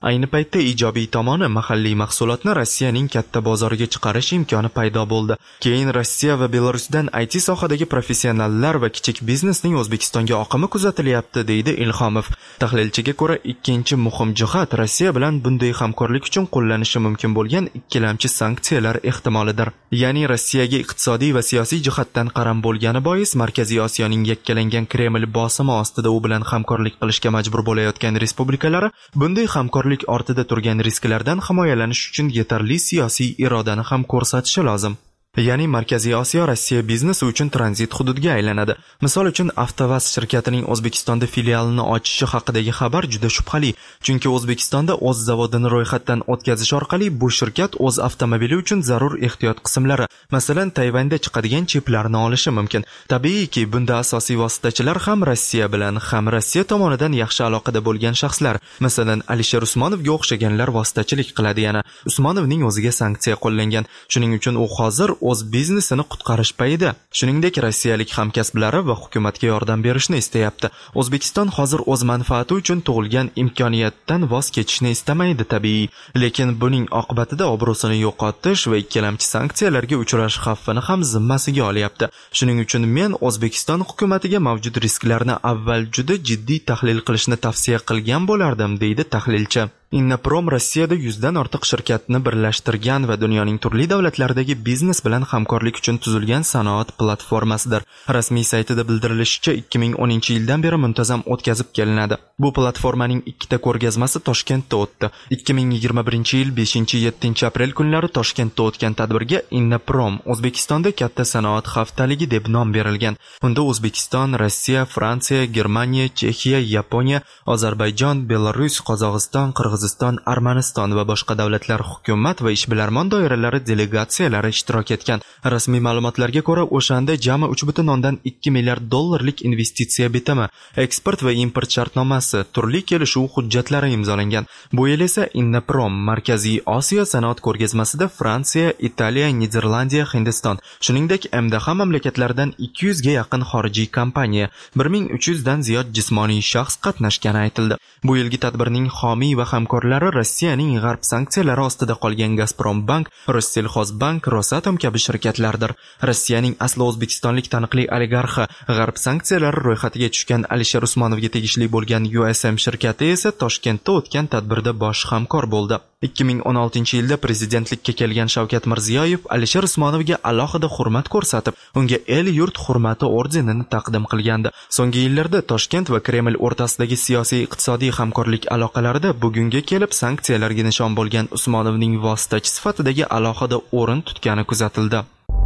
Ayni paytda ijobiy tomoni mahalliy mahsulotni Rossiyaning katta bozoriga chiqarish imkoni paydo bo'ldi. Keyin Rossiya va Belarusdan I T sohadagi professionallar va kichik biznesning O'zbekistonga oqimi kuzatilyapti, deydi Ilhomov. Tahlilchiga ko'ra, ikkinchi muhim jihat Rossiya bilan bunday hamkorlik uchun qo'llanishi mumkin bo'lgan ikkilamchi sanksiyalar ehtimolidir. Ya'ni Rossiyaga iqtisodiy va siyosiy jihatdan qaram bo'lgani bois Markaziy Osiyoning yakkalangan Kreml bosimi ostida u bilan hamkorlik qilishga majbur bo'layotgan respublikalari bunday hamkorlik ortida turgan risklardan himoyalanish uchun yetarli siyosiy irodani ham ko'rsatishi lozim. Ya'ni Markaziy Osiyo Rossiya biznesi uchun tranzit hududga aylanadi. Misol uchun Avtovaz shirkatining O'zbekistonda filialini ochishi haqidagi xabar juda shubhali, chunki O'zbekistonda o'z zavodini ro'yxatdan o'tkazish orqali bu shirkat o'z avtomobili uchun zarur ehtiyot qismlari, masalan, Tayvanda chiqadigan chiplarni olishi mumkin. Tabiiyki, bunda asosiy vositachilar ham Rossiya bilan, ham Rossiya tomonidan yaxshi aloqada bo'lgan shaxslar, masalan, Alisher Usmonovga o'xshaganlar vositachilik qiladi. Yana Usmonovning o'ziga sanksiya qo'llangan. Shuning uchun u hozir o'z biznesini qutqarish payida. Shuningdek, rossiyalik hamkasblari va hukumatga yordam berishni istayapti. O'zbekiston hozir o'z manfaati uchun tug'ilgan imkoniyatdan voz kechishni istamaydi tabiiy, lekin buning oqibatida obro'sini yo'qotish va ikkilamchi sanksiyalarga uchrash xavfini ham zimmasiga olyapti. Shuning uchun men O'zbekiston hukumatiga mavjud risklarni avval juda jiddiy tahlil qilishni tavsiya qilgan bo'lardim, deydi tahlilchi. Innoprom Rossiyada yuzdan ortiq shirkatni birlashtirgan va dunyoning turli davlatlaridagi biznes bilan hamkorlik uchun tuzilgan sanoat platformasidir. Rasmiy saytida bildirilishicha, ikki ming o'ninchi yildan beri muntazam o'tkazib kelinadi. Bu platformaning ikkita ko'rgazmasi Toshkentda o'tdi. ikki ming yigirma birinchi yil beshinchi yettinchi aprel kunlari Toshkentda o'tgan tadbirga Innoprom O'zbekistonda katta sanoat haftaligi deb nom berilgan. Unda O'zbekiston, Rossiya, Fransiya, Germaniya, Chexiya, Yaponiya, Ozarbayjon, Belarus, Qozog'iston, Qirg'iziston, Armaniston va boshqa davlatlar hukumat va ishbilarmon doiralari delegatsiyalari ishtirok etgan. Rasmiy ma'lumotlarga ko'ra, o'shanda jami uch butun o'ndan ikki milliard dollarlik investitsiya bitimi, eksport va import shartnomasi, turli kelishuv hujjatlari imzolangan. Bu yil esa Innoprom Markaziy Osiyo sanoat ko'rgazmasida Fransiya, Italiya, Niderlandiya, Hindiston, shuningdek M D H mamlakatlaridan ikki yuzga yaqin xorijiy kompaniya, bir ming uch yuz dan ziyod jismoniy shaxs qatnashgani aytildi. Bu yilgi tadbirning homiy va hamkorlari Rossiyaning g'arb sanksiyalari ostida qolgan Gazprombank, Rossellxozbank, Rosatom kabi shirkatlardir. Rossiyaning asli o'zbekistonlik taniqli oligarxi, g'arb sanksiyalari ro'yxatiga tushgan Alisher Usmonovga tegishli bo'lgan U S M shirkati esa Toshkentda o'tgan tadbirda bosh hamkor bo'ldi. ikki ming o'n oltinchi yilda prezidentlikka kelgan Shavkat Mirziyoyev Alisher Usmonovga alohida hurmat ko'rsatib, unga el yurt hurmati ordenini taqdim qilgandi. So'nggi yillarda Toshkent va Kreml o'rtasidagi siyosiy iqtisodiy hamkorlik aloqalarida bugunga kelib sanksiyalarga nishon bo'lgan Usmonovning vositachi sifatidagi alohida o'rin tutgani kuzatildi.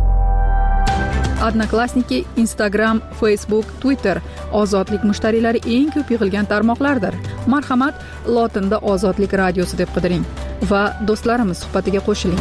Odnoklassniki, Instagram, Facebook, Twitter ozodlik mushtariylari eng ko'p yig'ilgan tarmoqlardir. Marhamat, lotinda Ozodlik radiosi deb qidiring va do'stlarimiz suhbatiga qo'shiling.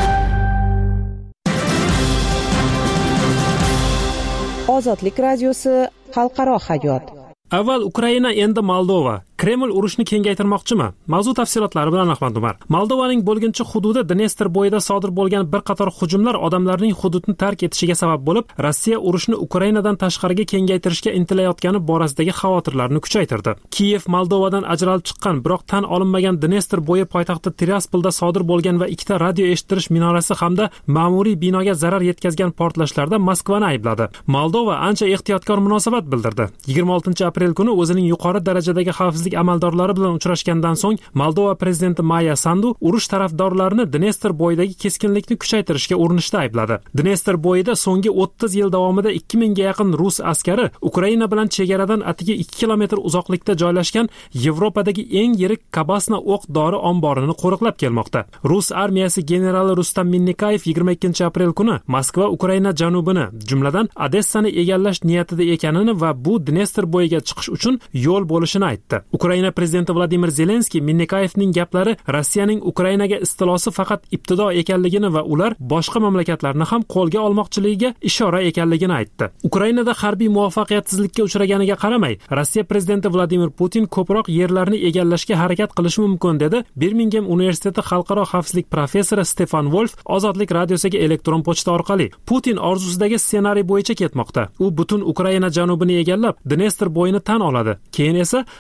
Ozodlik radiosi xalqaro hayot. Avval Ukraina, endi Moldova. Kreml urushni kengaytirmoqchimi? Mavzu tafsilotlari bilan Ahmad Umar. Moldovaning bo'lginchi hududi Dnestr bo'yida sodir bo'lgan bir qator hujumlar odamlarning hududni tark etishiga sabab bo'lib, Rossiya urushni Ukrainadan tashqariga kengaytirishga intilayotgani borasidagi xavotirlarni kuchaytirdi. Kiyev Moldovadan ajralib chiqqan, biroq tan olinmagan Dnestr bo'yi poytaxti Tiraspolda sodir bo'lgan va ikkita radio eshittirish minorasi hamda ma'muriy binoga zarar yetkazgan portlashlarda Moskvani aybladi. Moldova ancha ehtiyotkor munosabat bildirdi. yigirma oltinchi aprel kuni o'zining yuqori darajadagi xavfsizlik amaldorlari bilan uchrashgandan so'ng Moldova prezidenti Maya Sandu urush tarafdorlarini Dnestr bo'yidagi keskinlikni kuchaytirishga urinishda aybladi. Dnestr bo'yida so'nggi o'ttiz yil davomida ikki mingga yaqin rus askari Ukraina bilan chegaradan atigi ikki kilometr uzoqlikda joylashgan Yevropadagi eng yirik Kabasna o'q-dori omborini qo'riqlab kelmoqda. Rus armiyasi generali Rustam Minnikayev yigirma ikkinchi aprel kuni Moskva Ukraina janubini, jumladan Odessani egallash niyatida ekanini va bu Dnestr bo'yiga chiqish uchun yo'l bo'lishini aytdi. Ukraina prezidenti Vladimir Zelenskiy Minnikayevning gaplari Rossiyaning Ukrainaga istilosi faqat ibtido ekanligini va ular boshqa mamlakatlarni ham qo'lga olmoqchiligiga ishora ekanligini aytdi. Ukrainada harbiy muvaffaqiyatsizlikka uchraganiga qaramay, Rossiya prezidenti Vladimir Putin ko'proq yerlarni egallashga harakat qilishi mumkin dedi Birmingham universiteti xalqaro xavfsizlik professori Stefan Wolf Ozodlik radiosiga elektron pochta orqali. Putin orzusidagi ssenariy bo'yicha ketmoqda. U butun Ukraina janubini egallab, Dnestr bo'yini tan oladi. Keyin esa Moldova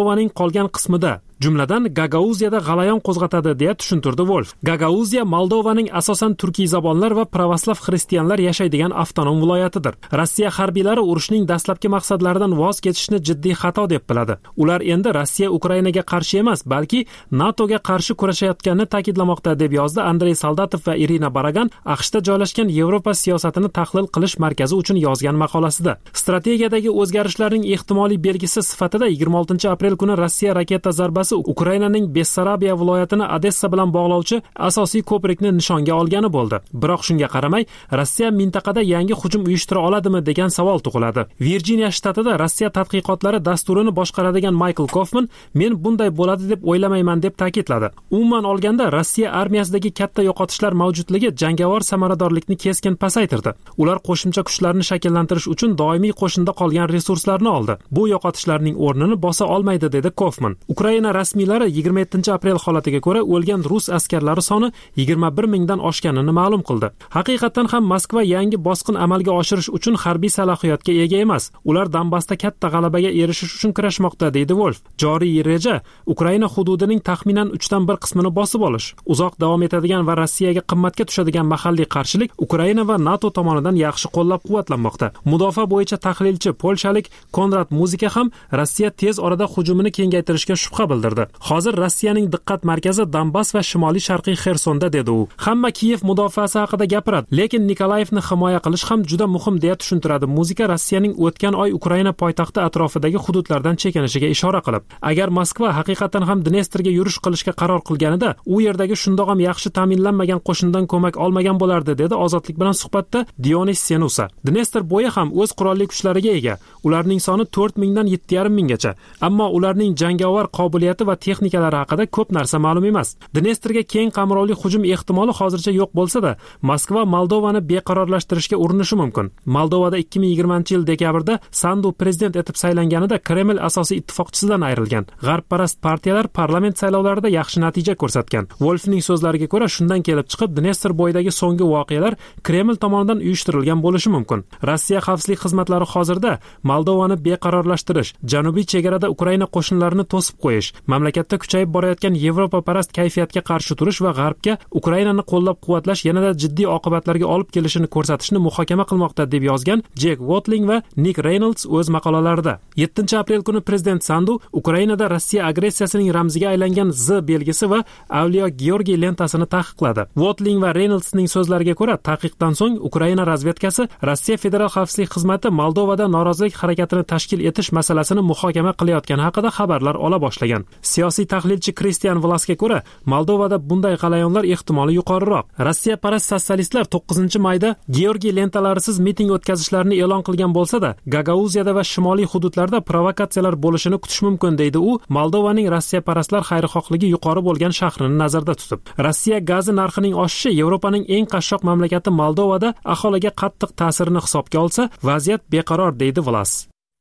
Moldovaning qolgan qismida, jumladan Gagauziyada g'alayon qo'zg'atadi deya tushuntirdi Wolf. Gagauziya Moldovaning asosan turkiy zabonlar va pravoslav xristianlar yashaydigan avtonom viloyatidir. Rossiya harbiylari urushning dastlabki maqsadlaridan voz kechishni jiddiy xato deb biladi. Ular endi Rossiya Ukrainaga qarshi emas, balki NATOga qarshi kurashayotganini ta'kidlamoqda deb yozdi Andrey Soldatov va Irina Baragan AQShda joylashgan Yevropa siyosatini tahlil qilish markazi uchun yozgan maqolasida. Strategiyadagi o'zgarishlarning ehtimoliy belgisi sifatida yigirma oltinchi aprel kuni Rossiya raketa zarbasi Ukrainaning Bessarabiya viloyatini Odessa bilan bog'lovchi asosiy ko'prikni nishonga olgani bo'ldi. Biroq shunga qaramay, Rossiya mintaqada yangi hujum uyushtira oladimi degan savol tug'iladi. Virjiniya shtatida Rossiya tadqiqotlari dasturini boshqaradigan Michael Kaufman men bunday bo'ladi deb o'ylamayman deb ta'kidladi. Umuman olganda Rossiya armiyasidagi katta yo'qotishlar mavjudligi jangovar samaradorlikni keskin pasaytirdi. Ular qo'shimcha kuchlarni shakllantirish uchun doimiy qo'shinda qolgan resurslarni oldi. Bu yo'qotishlarning o'rnini bosa olmaydi dedi Kaufman. Ukraina rasmiylari yigirma yettinchi aprel holatiga ko'ra o'lgan rus askarlari soni yigirma bir mingdan oshganini ma'lum qildi. Haqiqatan ham Moskva yangi bosqin amalga oshirish uchun harbiy salohiyatga ega emas. Ular Donbassda katta g'alabaga erishish uchun kurashmoqda deydi Wolf. Joriy reja Ukraina hududining taxminan uchdan bir qismini bosib olish. Uzoq davom etadigan va Rossiyaga qimmatga tushadigan mahalliy qarshilik Ukraina va NATO tomonidan yaxshi qo'llab-quvvatlanmoqda. Mudofaa bo'yicha tahlilchi polshalik Konrad Muzika ham Rossiya tez orada hujumini kengaytirishga shubha bildirdi. Hozir Rossiyaning diqqat markazi Donbass va shimoliy sharqiy Xersonda dedi u. Hamma Kiyev mudofaasi haqida gapiradi, lekin Nikolayevni himoya qilish ham juda muhim deya tushuntiradi Muzika Rossiyaning o'tgan oy Ukraina poytaxti atrofidagi hududlardan chekinishiga ishora qilib. Agar Moskva haqiqatan ham Dnestrga yurish qilishga qaror qilganida, u yerdagi shundoq ham yaxshi ta'minlanmagan qo'shindan ko'mak olmagan bo'lardi dedi Ozodlik bilan suhbatda Dionis Senusa. Dnestr bo'yi ham o'z qurolli kuchlariga ega. Ularning soni to'rt mingdan yetti yarim minggacha. Ammo ularning jangovar qobiliyati va texnikalari haqida ko'p narsa ma'lum emas. Dnestrga keng qamrovli hujum ehtimoli hozircha yo'q bo'lsa-da, Moskva Moldovani beqarorlashtirishga urinishi mumkin. Moldovada ikki ming yigirmanchi yil dekabrda Sandu prezident etib saylanganida Kreml asosiy ittifoqchisidan ayrilgan. G'arbparast partiyalar parlament saylovlarida yaxshi natija ko'rsatgan. Wolfning so'zlariga ko'ra, shundan kelib chiqib Dnestr bo'yidagi so'nggi voqealar Kreml tomonidan uyushtirilgan bo'lishi mumkin. Rossiya xavfsizlik xizmatlari hozirda Moldovani beqarorlashtirish, janubiy chegarada Ukraina qo'shinlarini to'sib qo'yish, mamlakatda kuchayib borayotgan Yevropa parast kayfiyatga qarshi turish va G'arbga Ukrainani qo'llab-quvvatlash yanada jiddiy oqibatlarga olib kelishini ko'rsatishni muhokama qilmoqda deb yozgan Jack Watling va Nick Reynolds o'z maqolalarida. yettinchi aprel kuni prezident Sandu Ukrainada Rossiya agressiyasining ramziga aylangan Z belgisi va Avliyo Georgiy lentasini taqiqladi. Watling va Reynoldsning so'zlariga ko'ra, taqiqdan so'ng Ukraina razvedkasi Rossiya Federal xavfsizlik xizmati Moldovada norozilik harakatini tashkil etish masalasini muhokama qilayotgani haqida xabarlar ola boshlagan. Siyosiy tahlilchi Kristian Vlasga ko'ra, Moldovada bunday g'alayonlar ehtimoli yuqoriroq. Rossiya parast sotsialistlar to'qqizinchi mayda Georgiy lentalarisiz miting o'tkazishlarini e'lon qilgan bo'lsa-da, Gagauziyada va shimoliy hududlarda provokatsiyalar bo'lishini kutish mumkin deydi u, Moldovaning Rossiya parastlar xayrixohligi yuqori bo'lgan shahrini nazarda tutib. Rossiya gazi narxining oshishi Yevropaning eng qashshoq mamlakati Moldovada aholiga qattiq ta'sirini hisobga olsa, vaziyat beqaror deydi Vlas.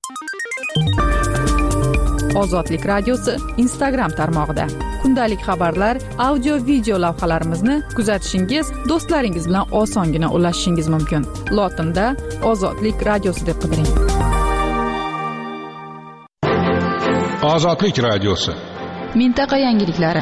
Ozodlik radiosi Instagram tarmog'ida kundalik xabarlar, audio video lavhalarimizni kuzatishingiz, do'stlaringiz bilan osongina ulashishingiz mumkin. Lotinda Ozodlik radiosi deb qidiring. Ozodlik radiosi. Mintaqa yangiliklari.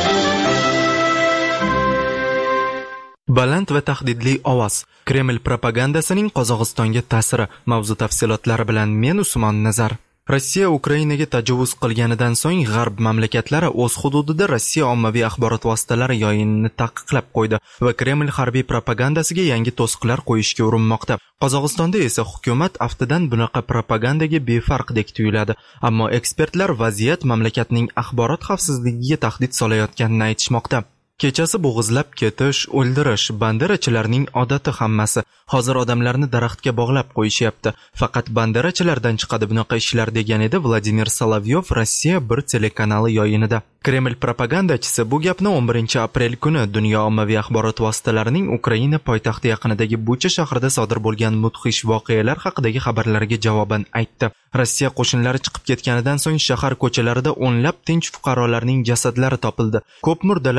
Baland va tahdidli ovoz. Kreml propagandasining Qozog'istonga ta'siri. Mavzu tafsilotlari bilan men Usmon Nazar. Rossiya Ukrainaga tajovuz qilganidan so'ng G'arb mamlakatlari o'z hududida Rossiya ommaviy axborot vositalari yoyinini taqiqlab qo'ydi va Kreml harbiy propagandasiga yangi to'siqlar qo'yishga urinmoqda. Qozog'istonda esa hukumat aftidan bunaqa propagandaga befarqdek tuyuladi, ammo ekspertlar vaziyat mamlakatning axborot xavfsizligiga tahdid solayotganini aytishmoqda. Kechasi bo'g'izlab ketish, o'ldirish banderachilarning odati hammasi. Hozir odamlarni daraxtga bog'lab qo'yishyapti. Faqat banderachilardan chiqadi bunaqa ishlar degan edi Vladimir Solovyov Rossiya bir telekanali yoyinida. Kreml propagandachisi bu gapni o'n birinchi aprel kuni dunyo ommaviy axborot vositalarining Ukraina poytaxti yaqinidagi Bucha shahrida sodir bo'lgan mudhish voqealar haqidagi xabarlarga javoban aytdi. Rossiya qo'shinlari chiqib ketganidan so'ng shahar ko'chalarida o'nlab tinch fuqarolarning jasadlari topildi. Ko'p murdalar qo'llar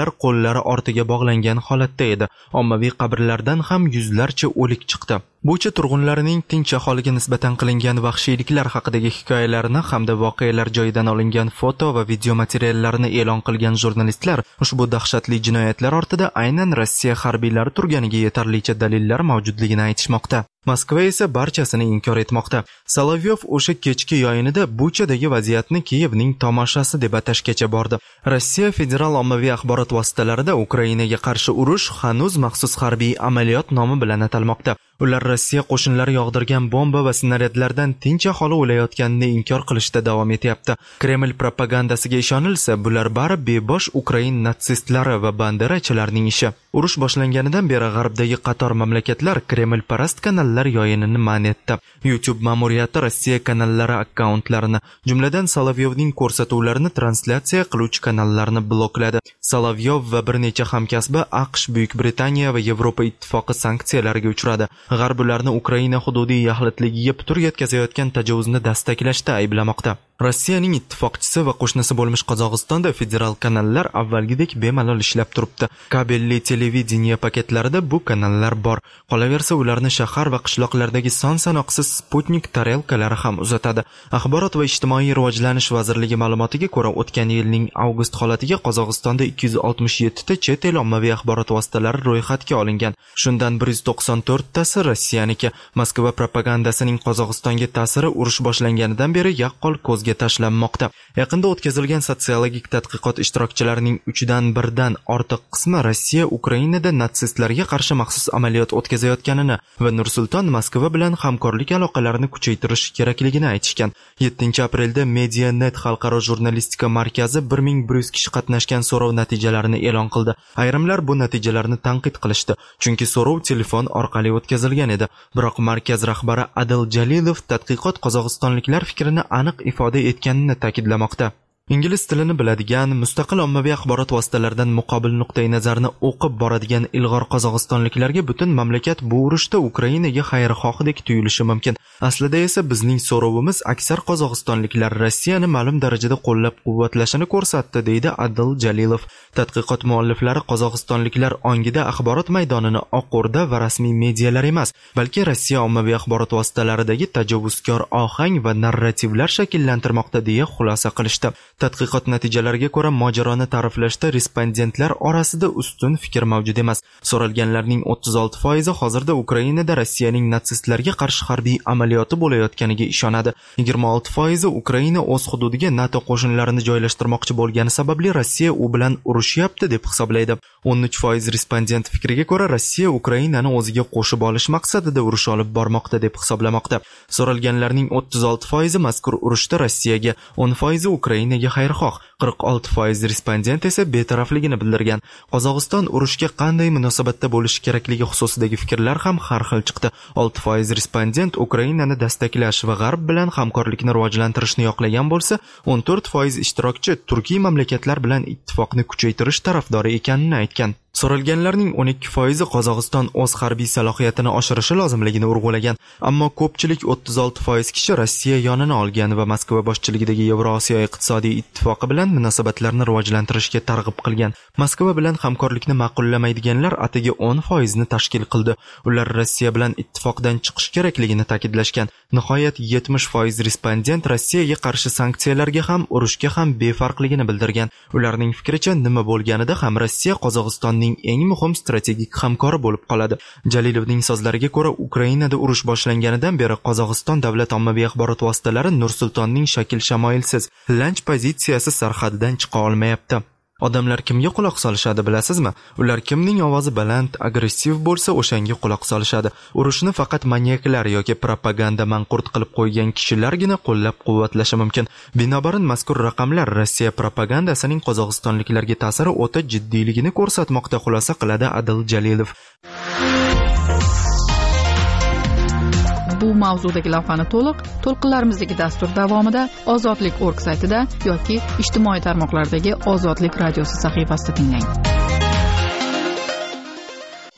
qo'llari ortiga bog'langan holatda edi. Ommaviy qabrlardan ham yuzlarcha o'lik chiqdi. Bo'cha turg'unlarining tinch aholiga nisbatan qilingan vahshiyliklar haqidagi hikoyalarini hamda voqealar joyidan olingan foto va video materiallarini e'lon qilgan jurnalistlar ushbu dahshatli jinoyatlar ortida aynan Rossiya harbiylari turganiga yetarlicha dalillar mavjudligini aytishmoqda. Moskva esa barchasini inkor etmoqda. Solovyov o'sha kechki yo'yinida Buchadagi vaziyatni Kiyevning tomoshasi deb atashgacha bordi. Rossiya federal ommaviy axborot vositalarida Ukrainaga qarshi urush hanuz maxsus harbiy amaliyot nomi bilan atalmoqda. Ular Rossiya qo'shinlari yog'dirgan bomba va snaryadlardan tinch aholi o'layotganini inkor qilishda davom etyapti. Kreml propagandasiga ishonilsa, bular bari bebosh Ukrain natsistlari va banderachilarning ishi. Urush boshlanganidan beri g'arbdagi qator mamlakatlar Kreml parast kanallar yo'yinini man etdi. YouTube ma'muriyati Rossiya kanallari akkauntlarini, jumladan Solovyovning ko'rsatuvlarini translyatsiya qiluvchi kanallarni blokladi. Solovyov va bir necha hamkasbi AQSh, Buyuk Britaniya va Yevropa ittifoqi sanksiyalarga uchradi. G'arb ularni Ukraina hududiy yaxlitligiga putur yetkazayotgan tajovuzni dastaklashda ayblamoqda. Rossiyaning ittifoqchisi va qo'shnisi bo'lmish Qozog'istonda federal kanallar avvalgidek bemalol ishlab turibdi. Kabelli televideniya paketlarida bu kanallar bor. Qolaversa, ularni shahar va qishloqlardagi son-sanoqsiz Sputnik tarelkalari ham uzatadi. Axborot va ijtimoiy rivojlanish vazirligi ma'lumotiga ko'ra, o'tgan yilning avgust holatiga Qozog'istonda ikki yuz oltmish yetti ta chet el ommaviy axborot vositalari ro'yxatga olingan. Shundan bir yuz to'qson to'rt tasi Rossiyaniki. Moskva propagandasining Qozog'istonga ta'siri urush boshlanganidan beri yaqqol ko'zga tashlanmoqda. Yaqinda o'tkazilgan sotsiologik tadqiqot ishtirokchilarining uchdan birdan ortiq qismi Rossiya Ukrainada natsistlarga qarshi maxsus amaliyot o'tkazayotganini va Nursulton Moskva bilan hamkorlik aloqalarini kuchaytirish kerakligini aytishgan. yettinchi aprelda Medianet xalqaro jurnalistika markazi bir ming bir yuz kishi qatnashgan so'rov natijalarini e'lon qildi. Ayrimlar bu natijalarni tanqid qilishdi, chunki so'rov telefon orqali o'tkazilgan edi. Biroq markaz rahbari Adil Jalilov tadqiqot qozog'istonliklar fikrini aniq ifoda etganini ta'kidlamoqda. Ingliz tilini biladigan, mustaqil ommaviy axborot vositalaridan muqobil nuqtai nazarni o'qib boradigan ilg'or qozog'istonliklarga butun mamlakat bu urushda Ukrainaga xayrixohdek tuyulishi mumkin. Aslida esa bizning so'rovimiz aksar qozog'istonliklar Rossiyani ma'lum darajada qo'llab-quvvatlashini ko'rsatdi, deydi Adil Jalilov. Tadqiqot mualliflari qozog'istonliklar ongida axborot maydonini Oq O'rda va rasmiy medialar emas, balki Rossiya ommaviy axborot vositalaridagi tajovuzkor ohang va narrativlar shakllantirmoqda deya xulosa qilishdi. Tadqiqot natijalariga ko'ra, mojaroni ta'riflashda respondentlar orasida ustun fikr mavjud emas. So'ralganlarning o'ttiz olti foizi hozirda Ukrainada Rossiyaning natsistlarga qarshi harbiy amaliyoti bo'layotganiga ishonadi. yigirma olti foizi Ukraina o'z hududiga NATO qo'shinlarini joylashtirmoqchi bo'lgani sababli Rossiya u bilan urushyapti deb hisoblaydi. o'n uch foiz respondent fikriga ko'ra, Rossiya Ukrainani o'ziga qo'shib olish maqsadida urush olib bormoqda deb hisoblamoqda. So'ralganlarning o'ttiz olti foizi mazkur urushda Rossiyaga, o'n foizi Ukrainaga xayrixoh, qirq olti foiz respondent esa betarafligini bildirgan. Qozog'iston urushga qanday munosabatda bo'lishi kerakligi xususidagi fikrlar ham har xil chiqdi. olti foiz respondent Ukrainani dastaklash va g'arb bilan hamkorlikni rivojlantirishni yoqlagan bo'lsa, o'n to'rt foiz ishtirokchi turkiy mamlakatlar bilan ittifoqni kuchaytirish tarafdori ekanini aytgan. So'ralganlarning o'n ikki foizi Qozog'iston o'z harbiy salohiyatini oshirishi lozimligini urg'ulagan, ammo ko'pchilik o'ttiz olti foiz kishi Rossiya yonini olgan va Moskva boshchiligidagi Yevrosiyo iqtisodiy ittifoqi bilan munosabatlarni rivojlantirishga targ'ib qilgan. Moskva bilan hamkorlikni ma'qullamaydiganlar atigi o'n foizni tashkil qildi. Ular Rossiya bilan ittifoqdan chiqish kerakligini ta'kidlashgan. Nihoyat yetmish foiz respondent Rossiyaga qarshi sanksiyalarga ham, urushga ham befarqligini bildirgan. Ularning fikricha, nima bo'lganida ham Rossiya Qozog'istonning eng muhim strategik hamkori bo'lib qoladi. Jalilovning so'zlariga ko'ra, Ukrainada urush boshlanganidan beri Qozog'iston davlat ommaviy axborot vositalari Nursultonning shakl shamoilsiz, lanch pozitsiyasi sarhadidan chiqa olmayapti. Odamlar kimga quloq solishadi bilasizmi? Ular kimning ovozi baland, agressiv bo'lsa, o'shanga quloq solishadi. Urushni faqat maniaklar yoki propaganda manqurt qilib qo'ygan kishilargina qo'llab-quvvatlashi mumkin. Binobarin mazkur raqamlar Rossiya propagandasining qozog'istonliklarga ta'siri o'ta jiddiyligini ko'rsatmoqda, xulosa qiladi Adil Jalilov. Bu mavzudagi lavhani to'liq to'lqinlarimizdagi dastur davomida ozodlik точка org saytida yoki ijtimoiy tarmoqlardagi Ozodlik radiosi sahifasida tinglang.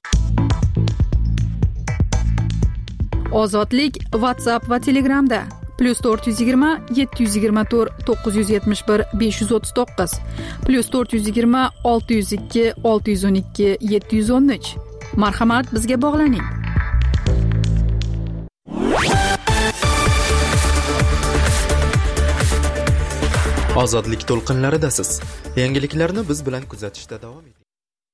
Ozodlik WhatsApp va Telegramda, plyus to'rt yuz yigirma yetti yuz yigirma to'rt to'qqiz yuz yetmish bir besh yuz o'ttiz to'qqiz plyus to'rt yuz yigirma olti yuz ikki olti yuz o'n ikki yetti yuz o'n uch. Marhamat, bizga bog'laning. Ozodlik to'lqinlaridasiz. Yangiliklarni biz bilan kuzatishda davom eting.